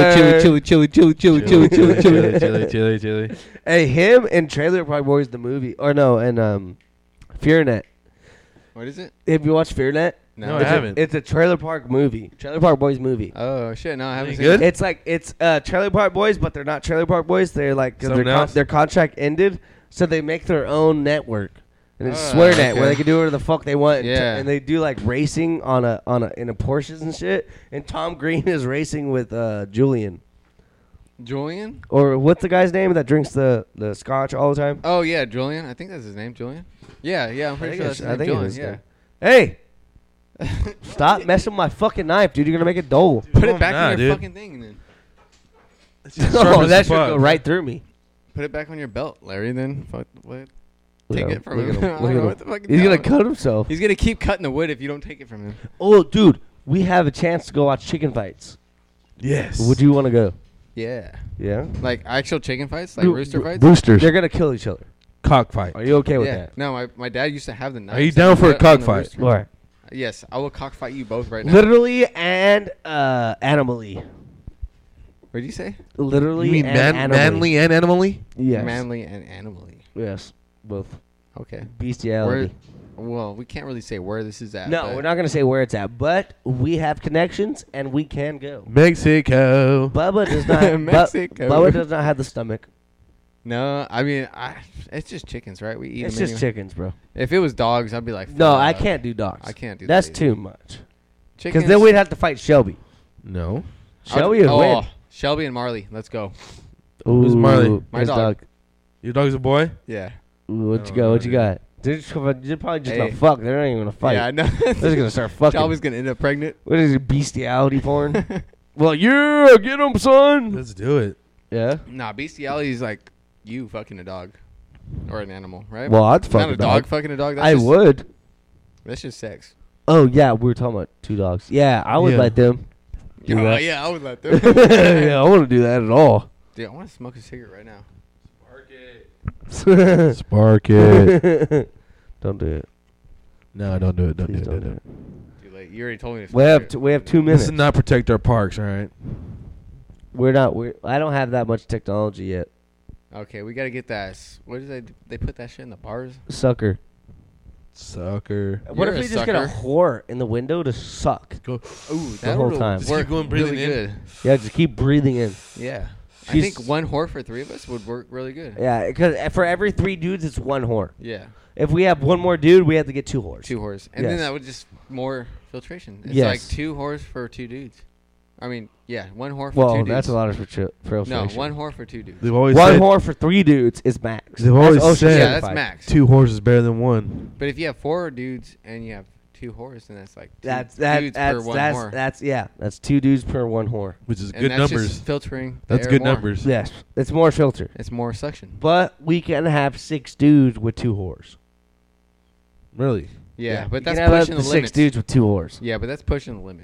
[SPEAKER 1] Hey, him and Trailer Park Boys the movie, or no, and FearNet.
[SPEAKER 3] What is it?
[SPEAKER 1] Have you watched FearNet?
[SPEAKER 2] No, I
[SPEAKER 1] It's
[SPEAKER 2] haven't.
[SPEAKER 1] It's a Trailer Park movie. Trailer Park Boys movie.
[SPEAKER 3] Oh shit, no, I haven't
[SPEAKER 2] Any
[SPEAKER 3] seen
[SPEAKER 2] good?
[SPEAKER 3] it.
[SPEAKER 1] It's like it's Trailer Park Boys, but they're not Trailer Park Boys. They're like 'cause
[SPEAKER 2] Something else?
[SPEAKER 1] their contract ended, so they make their own network, and it's
[SPEAKER 3] Oh,
[SPEAKER 1] SwearNet
[SPEAKER 3] okay.
[SPEAKER 1] where they can do whatever the fuck they want.
[SPEAKER 3] Yeah.
[SPEAKER 1] And they do like racing in a Porsches and shit. And Tom Green is racing with Julian,
[SPEAKER 3] Julian?
[SPEAKER 1] or what's the guy's name that drinks the scotch all the time?
[SPEAKER 3] Oh yeah, Julian. I think that's his name, Julian. Yeah, I'm pretty sure that's his name, Julian. Yeah.
[SPEAKER 1] Hey, stop messing with my fucking knife, dude. You're gonna make it dull.
[SPEAKER 3] Put it back
[SPEAKER 2] Nah,
[SPEAKER 3] on your
[SPEAKER 2] dude.
[SPEAKER 3] fucking thing, and then
[SPEAKER 1] Oh, that should go right through me.
[SPEAKER 3] put it back on your belt, Larry. Then fuck what?
[SPEAKER 1] Look
[SPEAKER 3] Take
[SPEAKER 1] at
[SPEAKER 3] it
[SPEAKER 1] him,
[SPEAKER 3] from
[SPEAKER 1] look
[SPEAKER 3] him.
[SPEAKER 1] at him,
[SPEAKER 3] I
[SPEAKER 1] look
[SPEAKER 3] don't
[SPEAKER 1] at
[SPEAKER 3] know
[SPEAKER 1] him.
[SPEAKER 3] what the fuck
[SPEAKER 1] He's gonna
[SPEAKER 3] doing.
[SPEAKER 1] cut himself.
[SPEAKER 3] He's gonna keep cutting the wood if you don't take it from him.
[SPEAKER 1] Oh, dude, we have a chance to go watch chicken fights.
[SPEAKER 2] Yes.
[SPEAKER 1] Would you want to go?
[SPEAKER 3] Yeah,
[SPEAKER 1] Yeah.
[SPEAKER 3] like actual chicken fights, like
[SPEAKER 1] Roo-
[SPEAKER 3] rooster fights.
[SPEAKER 2] Roosters.
[SPEAKER 1] They're gonna kill each other.
[SPEAKER 2] Cockfight.
[SPEAKER 1] Are you okay with
[SPEAKER 3] Yeah.
[SPEAKER 1] that?
[SPEAKER 3] No, my dad used to have the knives.
[SPEAKER 2] Are you
[SPEAKER 3] and
[SPEAKER 2] down
[SPEAKER 3] the
[SPEAKER 2] for a
[SPEAKER 3] nut on the
[SPEAKER 2] cockfight?
[SPEAKER 3] rooster.
[SPEAKER 1] Right.
[SPEAKER 3] Yes, I will cockfight you both right now.
[SPEAKER 1] Literally and animally.
[SPEAKER 3] What did you say?
[SPEAKER 1] Literally
[SPEAKER 2] You mean
[SPEAKER 1] and animally.
[SPEAKER 2] manly and animally?
[SPEAKER 1] Yes.
[SPEAKER 3] Manly and animally.
[SPEAKER 1] Yes. Both.
[SPEAKER 3] Okay.
[SPEAKER 1] Bestiality.
[SPEAKER 3] Well, we can't really say where this is at.
[SPEAKER 1] No,
[SPEAKER 3] but
[SPEAKER 1] we're not gonna say where it's at, but we have connections and we can go.
[SPEAKER 2] Mexico.
[SPEAKER 1] Bubba does not.
[SPEAKER 3] Mexico.
[SPEAKER 1] Bubba does not have the stomach.
[SPEAKER 3] No, I mean, it's just chickens, right? We eat
[SPEAKER 1] It's
[SPEAKER 3] them
[SPEAKER 1] just
[SPEAKER 3] anyway.
[SPEAKER 1] chickens, bro.
[SPEAKER 3] If it was dogs, I'd be like,
[SPEAKER 1] No, I
[SPEAKER 3] fuck.
[SPEAKER 1] can't do dogs.
[SPEAKER 3] I can't do
[SPEAKER 1] That's
[SPEAKER 3] that
[SPEAKER 1] too much. Because
[SPEAKER 3] Chickens.
[SPEAKER 1] then we'd have to fight Shelby.
[SPEAKER 2] No.
[SPEAKER 1] Shelby would win.
[SPEAKER 3] Shelby and Marley. Let's go.
[SPEAKER 2] Who's Marley?
[SPEAKER 1] Ooh,
[SPEAKER 3] My
[SPEAKER 1] his
[SPEAKER 3] dog.
[SPEAKER 2] Your dog's a boy?
[SPEAKER 3] Yeah.
[SPEAKER 1] Ooh, what you
[SPEAKER 2] Oh,
[SPEAKER 1] got? What you
[SPEAKER 2] yeah.
[SPEAKER 1] got? They're probably just
[SPEAKER 3] Hey.
[SPEAKER 1] gonna fuck. They're not even gonna fight.
[SPEAKER 3] Yeah, I know.
[SPEAKER 1] They're just gonna start fucking.
[SPEAKER 3] Shelby's gonna end up pregnant.
[SPEAKER 1] What is it? Bestiality porn? Well, yeah, get him, son.
[SPEAKER 2] Let's do it.
[SPEAKER 1] Yeah.
[SPEAKER 3] Nah, bestiality is like you fucking a dog or an animal, right?
[SPEAKER 1] Well, I'd fuck
[SPEAKER 3] Not a dog fucking a dog. That's
[SPEAKER 1] I
[SPEAKER 3] just,
[SPEAKER 1] would.
[SPEAKER 3] That's just sex.
[SPEAKER 1] Oh yeah, we were talking about two dogs. Yeah, I would
[SPEAKER 2] Yeah.
[SPEAKER 1] let them. Do
[SPEAKER 3] Oh,
[SPEAKER 1] that.
[SPEAKER 3] yeah, I would let them.
[SPEAKER 1] Yeah, I want to do that at all.
[SPEAKER 3] Dude, I want to smoke a cigarette right now.
[SPEAKER 2] Spark it.
[SPEAKER 1] Don't do it.
[SPEAKER 2] No, don't do it. Don't
[SPEAKER 1] Please
[SPEAKER 2] do
[SPEAKER 1] don't
[SPEAKER 2] it.
[SPEAKER 1] do it.
[SPEAKER 3] Too late. You already told me to
[SPEAKER 1] We
[SPEAKER 3] smoke
[SPEAKER 1] have
[SPEAKER 3] it.
[SPEAKER 1] we have 2
[SPEAKER 2] This
[SPEAKER 1] minutes.
[SPEAKER 2] is not protect our parks, all right?
[SPEAKER 1] We're not. I don't have that much technology yet.
[SPEAKER 3] Okay, we gotta get that. What is they put that shit in the bars?
[SPEAKER 1] Sucker.
[SPEAKER 2] Sucker.
[SPEAKER 1] What
[SPEAKER 3] You're
[SPEAKER 1] if
[SPEAKER 3] a
[SPEAKER 1] we just get a
[SPEAKER 3] sucker.
[SPEAKER 1] whole in the window to suck?
[SPEAKER 3] Ooh,
[SPEAKER 1] The
[SPEAKER 3] that
[SPEAKER 1] whole
[SPEAKER 3] would
[SPEAKER 1] time.
[SPEAKER 2] Just
[SPEAKER 3] work
[SPEAKER 2] keep going
[SPEAKER 3] really
[SPEAKER 2] breathing in.
[SPEAKER 3] good.
[SPEAKER 1] Yeah, just keep breathing in.
[SPEAKER 3] Yeah. I
[SPEAKER 1] She's-
[SPEAKER 3] think one whore for three of us would work really good.
[SPEAKER 1] Yeah, because for every 3 dudes, it's 1 whore.
[SPEAKER 3] Yeah.
[SPEAKER 1] If we have one more dude, we have to get 2 whores.
[SPEAKER 3] 2 whores. And then
[SPEAKER 1] Yes.
[SPEAKER 3] that would just more filtration. It's
[SPEAKER 1] Yes.
[SPEAKER 3] like 2 whores for 2 dudes. I mean, yeah, 1 whore for 2
[SPEAKER 1] Well,
[SPEAKER 3] dudes.
[SPEAKER 1] that's a lot of
[SPEAKER 3] No,
[SPEAKER 1] filtration.
[SPEAKER 3] 1 whore for 2 dudes.
[SPEAKER 2] They've always
[SPEAKER 1] 1
[SPEAKER 2] said
[SPEAKER 1] whore for 3 dudes is max.
[SPEAKER 2] They've always
[SPEAKER 1] OSHA
[SPEAKER 2] said-
[SPEAKER 3] Yeah,
[SPEAKER 1] certified.
[SPEAKER 3] that's max.
[SPEAKER 2] 2 horses better than 1.
[SPEAKER 3] But if you have 4 dudes and you have 2 whores, then that's like 2
[SPEAKER 1] That's
[SPEAKER 3] dudes per 1 whore.
[SPEAKER 1] that's 2 dudes per 1 whore.
[SPEAKER 2] Which is
[SPEAKER 3] And
[SPEAKER 2] good
[SPEAKER 3] that's
[SPEAKER 2] numbers.
[SPEAKER 3] just filtering. the
[SPEAKER 2] That's
[SPEAKER 3] air
[SPEAKER 2] good
[SPEAKER 3] more.
[SPEAKER 2] numbers.
[SPEAKER 1] Yes, it's more filter.
[SPEAKER 3] It's more suction.
[SPEAKER 1] But we can have 6 dudes with 2 whores.
[SPEAKER 2] Really?
[SPEAKER 3] Yeah, but
[SPEAKER 1] You
[SPEAKER 3] that's
[SPEAKER 1] can have up
[SPEAKER 3] pushing
[SPEAKER 1] to
[SPEAKER 3] the
[SPEAKER 1] 6
[SPEAKER 3] limits.
[SPEAKER 1] dudes with 2 whores.
[SPEAKER 3] Yeah, but that's pushing the limits.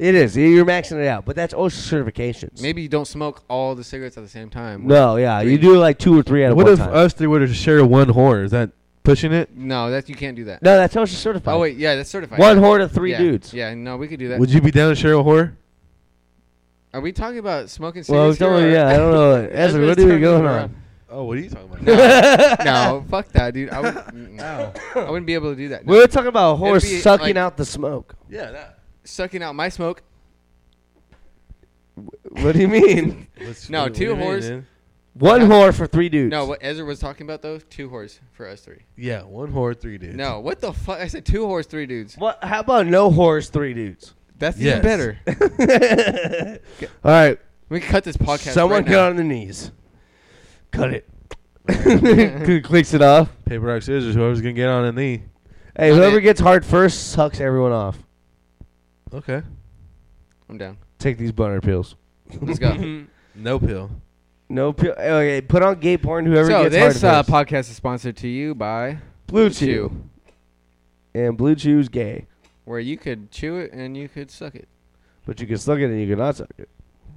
[SPEAKER 1] It is. You're maxing it out, but that's OSHA certifications.
[SPEAKER 3] Maybe you don't smoke all the cigarettes at the same time.
[SPEAKER 1] No, yeah, you
[SPEAKER 3] Three.
[SPEAKER 1] do like 2 or 3 at
[SPEAKER 2] What
[SPEAKER 1] one
[SPEAKER 2] if
[SPEAKER 1] time.
[SPEAKER 2] us three were to share one whore? Is that pushing it?
[SPEAKER 3] No, that you can't do that.
[SPEAKER 1] No, that's OSHA certified.
[SPEAKER 3] Oh wait, yeah, that's certified.
[SPEAKER 1] One whore to 3
[SPEAKER 3] yeah.
[SPEAKER 1] dudes.
[SPEAKER 3] Yeah, no, we could do that.
[SPEAKER 2] Would you be down to share a whore?
[SPEAKER 3] Are we talking about smoking
[SPEAKER 1] Well,
[SPEAKER 3] cigarettes? here, or-
[SPEAKER 1] yeah, I don't know. Ezra,
[SPEAKER 3] Ezra's
[SPEAKER 1] what are we
[SPEAKER 3] turning
[SPEAKER 1] going
[SPEAKER 3] it
[SPEAKER 1] on?
[SPEAKER 3] around.
[SPEAKER 2] Oh, what are you talking about?
[SPEAKER 3] No, fuck that, dude. I wouldn't be able to do that. No.
[SPEAKER 1] We were talking about a horse
[SPEAKER 3] It'd be
[SPEAKER 1] sucking
[SPEAKER 3] like-
[SPEAKER 1] out the smoke.
[SPEAKER 2] Yeah, that.
[SPEAKER 3] Sucking out my smoke.
[SPEAKER 1] What do you mean?
[SPEAKER 3] No,
[SPEAKER 2] what do
[SPEAKER 3] two
[SPEAKER 2] you mean,
[SPEAKER 3] whores.
[SPEAKER 2] man?
[SPEAKER 1] One whore for 3 dudes.
[SPEAKER 3] No, what Ezra was talking about though, 2 whores for us 3.
[SPEAKER 2] Yeah, one whore, 3 dudes.
[SPEAKER 3] No, what the fuck? I said 2 whores, 3 dudes.
[SPEAKER 1] What? How about no whores, 3 dudes?
[SPEAKER 3] That's
[SPEAKER 2] Yes.
[SPEAKER 3] even better.
[SPEAKER 1] All right,
[SPEAKER 3] We can cut this podcast.
[SPEAKER 1] someone
[SPEAKER 3] right
[SPEAKER 1] get
[SPEAKER 3] now.
[SPEAKER 1] on the knees. Cut it. Clicks it off.
[SPEAKER 2] Paper, rock, scissors. Whoever's gonna get on a knee.
[SPEAKER 1] Hey,
[SPEAKER 3] I'm
[SPEAKER 1] whoever
[SPEAKER 3] in.
[SPEAKER 1] gets hard first sucks everyone off.
[SPEAKER 2] Okay.
[SPEAKER 3] I'm down.
[SPEAKER 1] Take these butter pills.
[SPEAKER 3] Let's go.
[SPEAKER 2] No pill.
[SPEAKER 1] No pill. Okay, put on gay porn. Whoever
[SPEAKER 3] So
[SPEAKER 1] gets
[SPEAKER 3] this
[SPEAKER 1] hard first.
[SPEAKER 3] podcast is sponsored to you by
[SPEAKER 1] Blue Chew. And Blue Chew's gay,
[SPEAKER 3] where you could chew it and you could suck it.
[SPEAKER 1] but you can suck it and you can not suck it.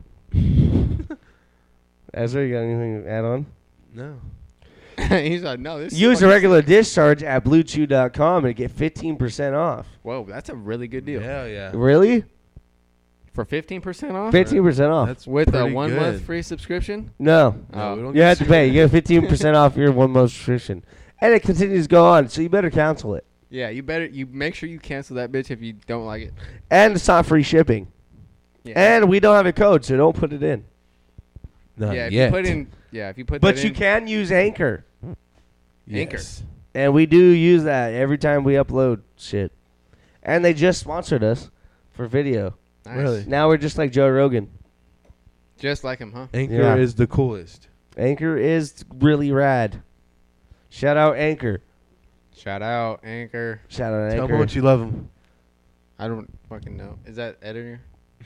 [SPEAKER 1] Ezra, you got anything to add on?
[SPEAKER 2] No.
[SPEAKER 3] He's like, no, this. is
[SPEAKER 1] Use a
[SPEAKER 3] fucking-
[SPEAKER 1] regular discharge at BlueChew.com and get 15% off.
[SPEAKER 3] Whoa, that's a really good deal.
[SPEAKER 2] Hell yeah.
[SPEAKER 1] Really?
[SPEAKER 3] For 15% off.
[SPEAKER 1] 15% off.
[SPEAKER 2] That's
[SPEAKER 3] With a
[SPEAKER 2] pretty
[SPEAKER 3] 1
[SPEAKER 2] good.
[SPEAKER 3] month free subscription.
[SPEAKER 1] No.
[SPEAKER 2] No, we don't
[SPEAKER 1] You
[SPEAKER 2] get
[SPEAKER 1] have to
[SPEAKER 2] shit.
[SPEAKER 1] pay. You get 15% off your 1 month subscription. And it continues to go on, so you better cancel it.
[SPEAKER 3] Yeah, you make sure you cancel that bitch if you don't like it.
[SPEAKER 1] And it's not free shipping.
[SPEAKER 3] Yeah.
[SPEAKER 1] And we don't have a code, so don't put it in.
[SPEAKER 2] Not
[SPEAKER 3] yeah, if
[SPEAKER 2] yet.
[SPEAKER 3] you put in, yeah, if you put
[SPEAKER 1] But
[SPEAKER 3] that
[SPEAKER 1] you
[SPEAKER 3] in,
[SPEAKER 1] can use Anchor.
[SPEAKER 3] Anchor.
[SPEAKER 2] Yes.
[SPEAKER 1] And we do use that every time we upload shit. And they just sponsored us for video.
[SPEAKER 3] Nice.
[SPEAKER 2] Really?
[SPEAKER 1] Now we're just like Joe Rogan.
[SPEAKER 3] Just like him, huh?
[SPEAKER 2] Anchor
[SPEAKER 1] Yeah.
[SPEAKER 2] is the coolest.
[SPEAKER 1] Anchor is really rad. Shout out Anchor.
[SPEAKER 3] Shout out Anchor.
[SPEAKER 1] Shout out
[SPEAKER 2] Tell them how
[SPEAKER 1] Anchor.
[SPEAKER 2] much you love them.
[SPEAKER 3] I don't fucking know. Is that editor?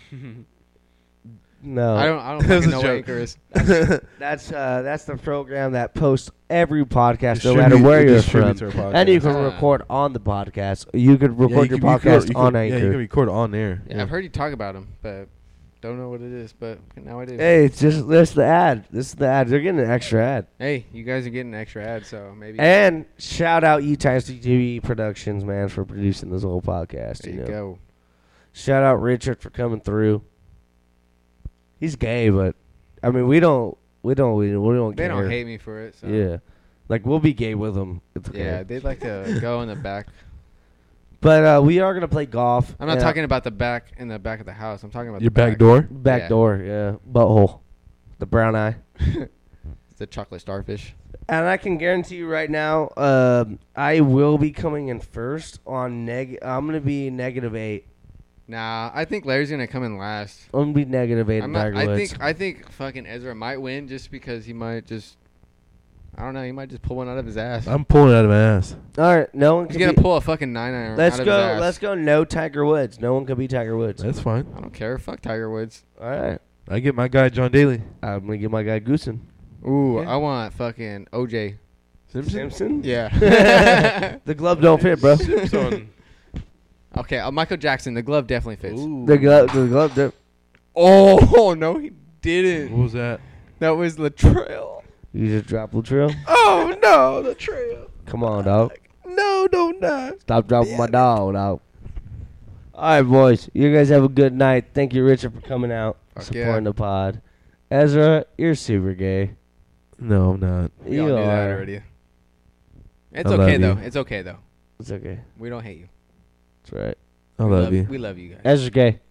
[SPEAKER 1] No.
[SPEAKER 3] I don't
[SPEAKER 2] That was
[SPEAKER 3] fucking
[SPEAKER 2] a
[SPEAKER 3] know what
[SPEAKER 2] joke.
[SPEAKER 3] Anchor is.
[SPEAKER 1] That's the program that posts every podcast, no matter where you're from. And you can
[SPEAKER 3] Ah.
[SPEAKER 1] record on the podcast. You could record your
[SPEAKER 2] you can
[SPEAKER 1] podcast
[SPEAKER 2] you
[SPEAKER 1] on
[SPEAKER 2] can- Yeah, you can
[SPEAKER 1] Anchor.
[SPEAKER 2] record on air.
[SPEAKER 3] Yeah, I've heard you talk about him, but don't know what it is. But now I do.
[SPEAKER 1] Hey, it's just this is the ad. This is the ad. They're getting an extra ad.
[SPEAKER 3] Hey, you guys are getting an extra ad, so maybe.
[SPEAKER 1] And shout out E-Times TV Productions, man, for producing this whole podcast.
[SPEAKER 3] there
[SPEAKER 1] you
[SPEAKER 3] you
[SPEAKER 1] know.
[SPEAKER 3] go.
[SPEAKER 1] Shout out Richard for coming through. He's gay, but I mean we don't
[SPEAKER 3] They
[SPEAKER 1] care.
[SPEAKER 3] don't hate me for it. So.
[SPEAKER 1] Yeah, like we'll be gay with them. It's okay.
[SPEAKER 3] Yeah, they'd like to go in the back.
[SPEAKER 1] But we are gonna play golf.
[SPEAKER 3] I'm not
[SPEAKER 1] and,
[SPEAKER 3] talking about the back in the back of the house. I'm talking about
[SPEAKER 2] Your
[SPEAKER 3] the
[SPEAKER 2] back door?
[SPEAKER 1] back
[SPEAKER 3] Yeah.
[SPEAKER 1] door. Yeah, butthole, the brown eye.
[SPEAKER 3] The chocolate starfish.
[SPEAKER 1] And I can guarantee you right now, I will be coming in first on I'm gonna be -8.
[SPEAKER 3] Nah, I think Larry's gonna come in last.
[SPEAKER 1] I'm gonna be -8 in
[SPEAKER 3] I'm not,
[SPEAKER 1] Tiger
[SPEAKER 3] I
[SPEAKER 1] Woods.
[SPEAKER 3] think fucking Ezra might win just because he might just. I don't know. He might just pull one out of his ass.
[SPEAKER 2] I'm pulling it out of my ass.
[SPEAKER 1] All right, no one
[SPEAKER 3] He's
[SPEAKER 1] can
[SPEAKER 3] gonna
[SPEAKER 1] be.
[SPEAKER 3] pull a fucking 9-iron.
[SPEAKER 1] Let's
[SPEAKER 3] out of
[SPEAKER 1] go.
[SPEAKER 3] His ass.
[SPEAKER 1] Let's go. No Tiger Woods. No one can be Tiger Woods.
[SPEAKER 2] That's fine.
[SPEAKER 3] I don't care. Fuck Tiger Woods.
[SPEAKER 1] All right,
[SPEAKER 2] I get my guy John Daly.
[SPEAKER 1] I'm gonna get my guy Goosen.
[SPEAKER 3] Ooh,
[SPEAKER 2] Yeah.
[SPEAKER 3] I want fucking OJ.
[SPEAKER 1] Simpson.
[SPEAKER 3] Yeah.
[SPEAKER 1] The glove don't fit, bro.
[SPEAKER 2] Simpson.
[SPEAKER 3] Okay, Michael Jackson. The glove definitely fits.
[SPEAKER 2] Ooh.
[SPEAKER 1] The glove.
[SPEAKER 3] Oh no, he didn't.
[SPEAKER 2] What was that?
[SPEAKER 3] That was Latrell.
[SPEAKER 1] You just drop Latrell.
[SPEAKER 2] Oh no, the trail.
[SPEAKER 1] Come on, dog.
[SPEAKER 2] No, don't not.
[SPEAKER 1] Stop dropping my dog, dog. All right, boys. You guys have a good night. Thank you, Richard, for coming out,
[SPEAKER 3] Fuck
[SPEAKER 1] supporting
[SPEAKER 3] yeah.
[SPEAKER 1] the pod. Ezra, you're super gay.
[SPEAKER 2] No, I'm not.
[SPEAKER 3] We all
[SPEAKER 1] You
[SPEAKER 3] knew that
[SPEAKER 1] are.
[SPEAKER 3] already. It's
[SPEAKER 2] I
[SPEAKER 3] okay
[SPEAKER 2] love
[SPEAKER 3] though.
[SPEAKER 2] you.
[SPEAKER 3] It's okay though.
[SPEAKER 1] It's okay.
[SPEAKER 3] We don't hate you.
[SPEAKER 1] That's right.
[SPEAKER 2] I love you.
[SPEAKER 3] We love you guys.
[SPEAKER 1] Ezra's gay.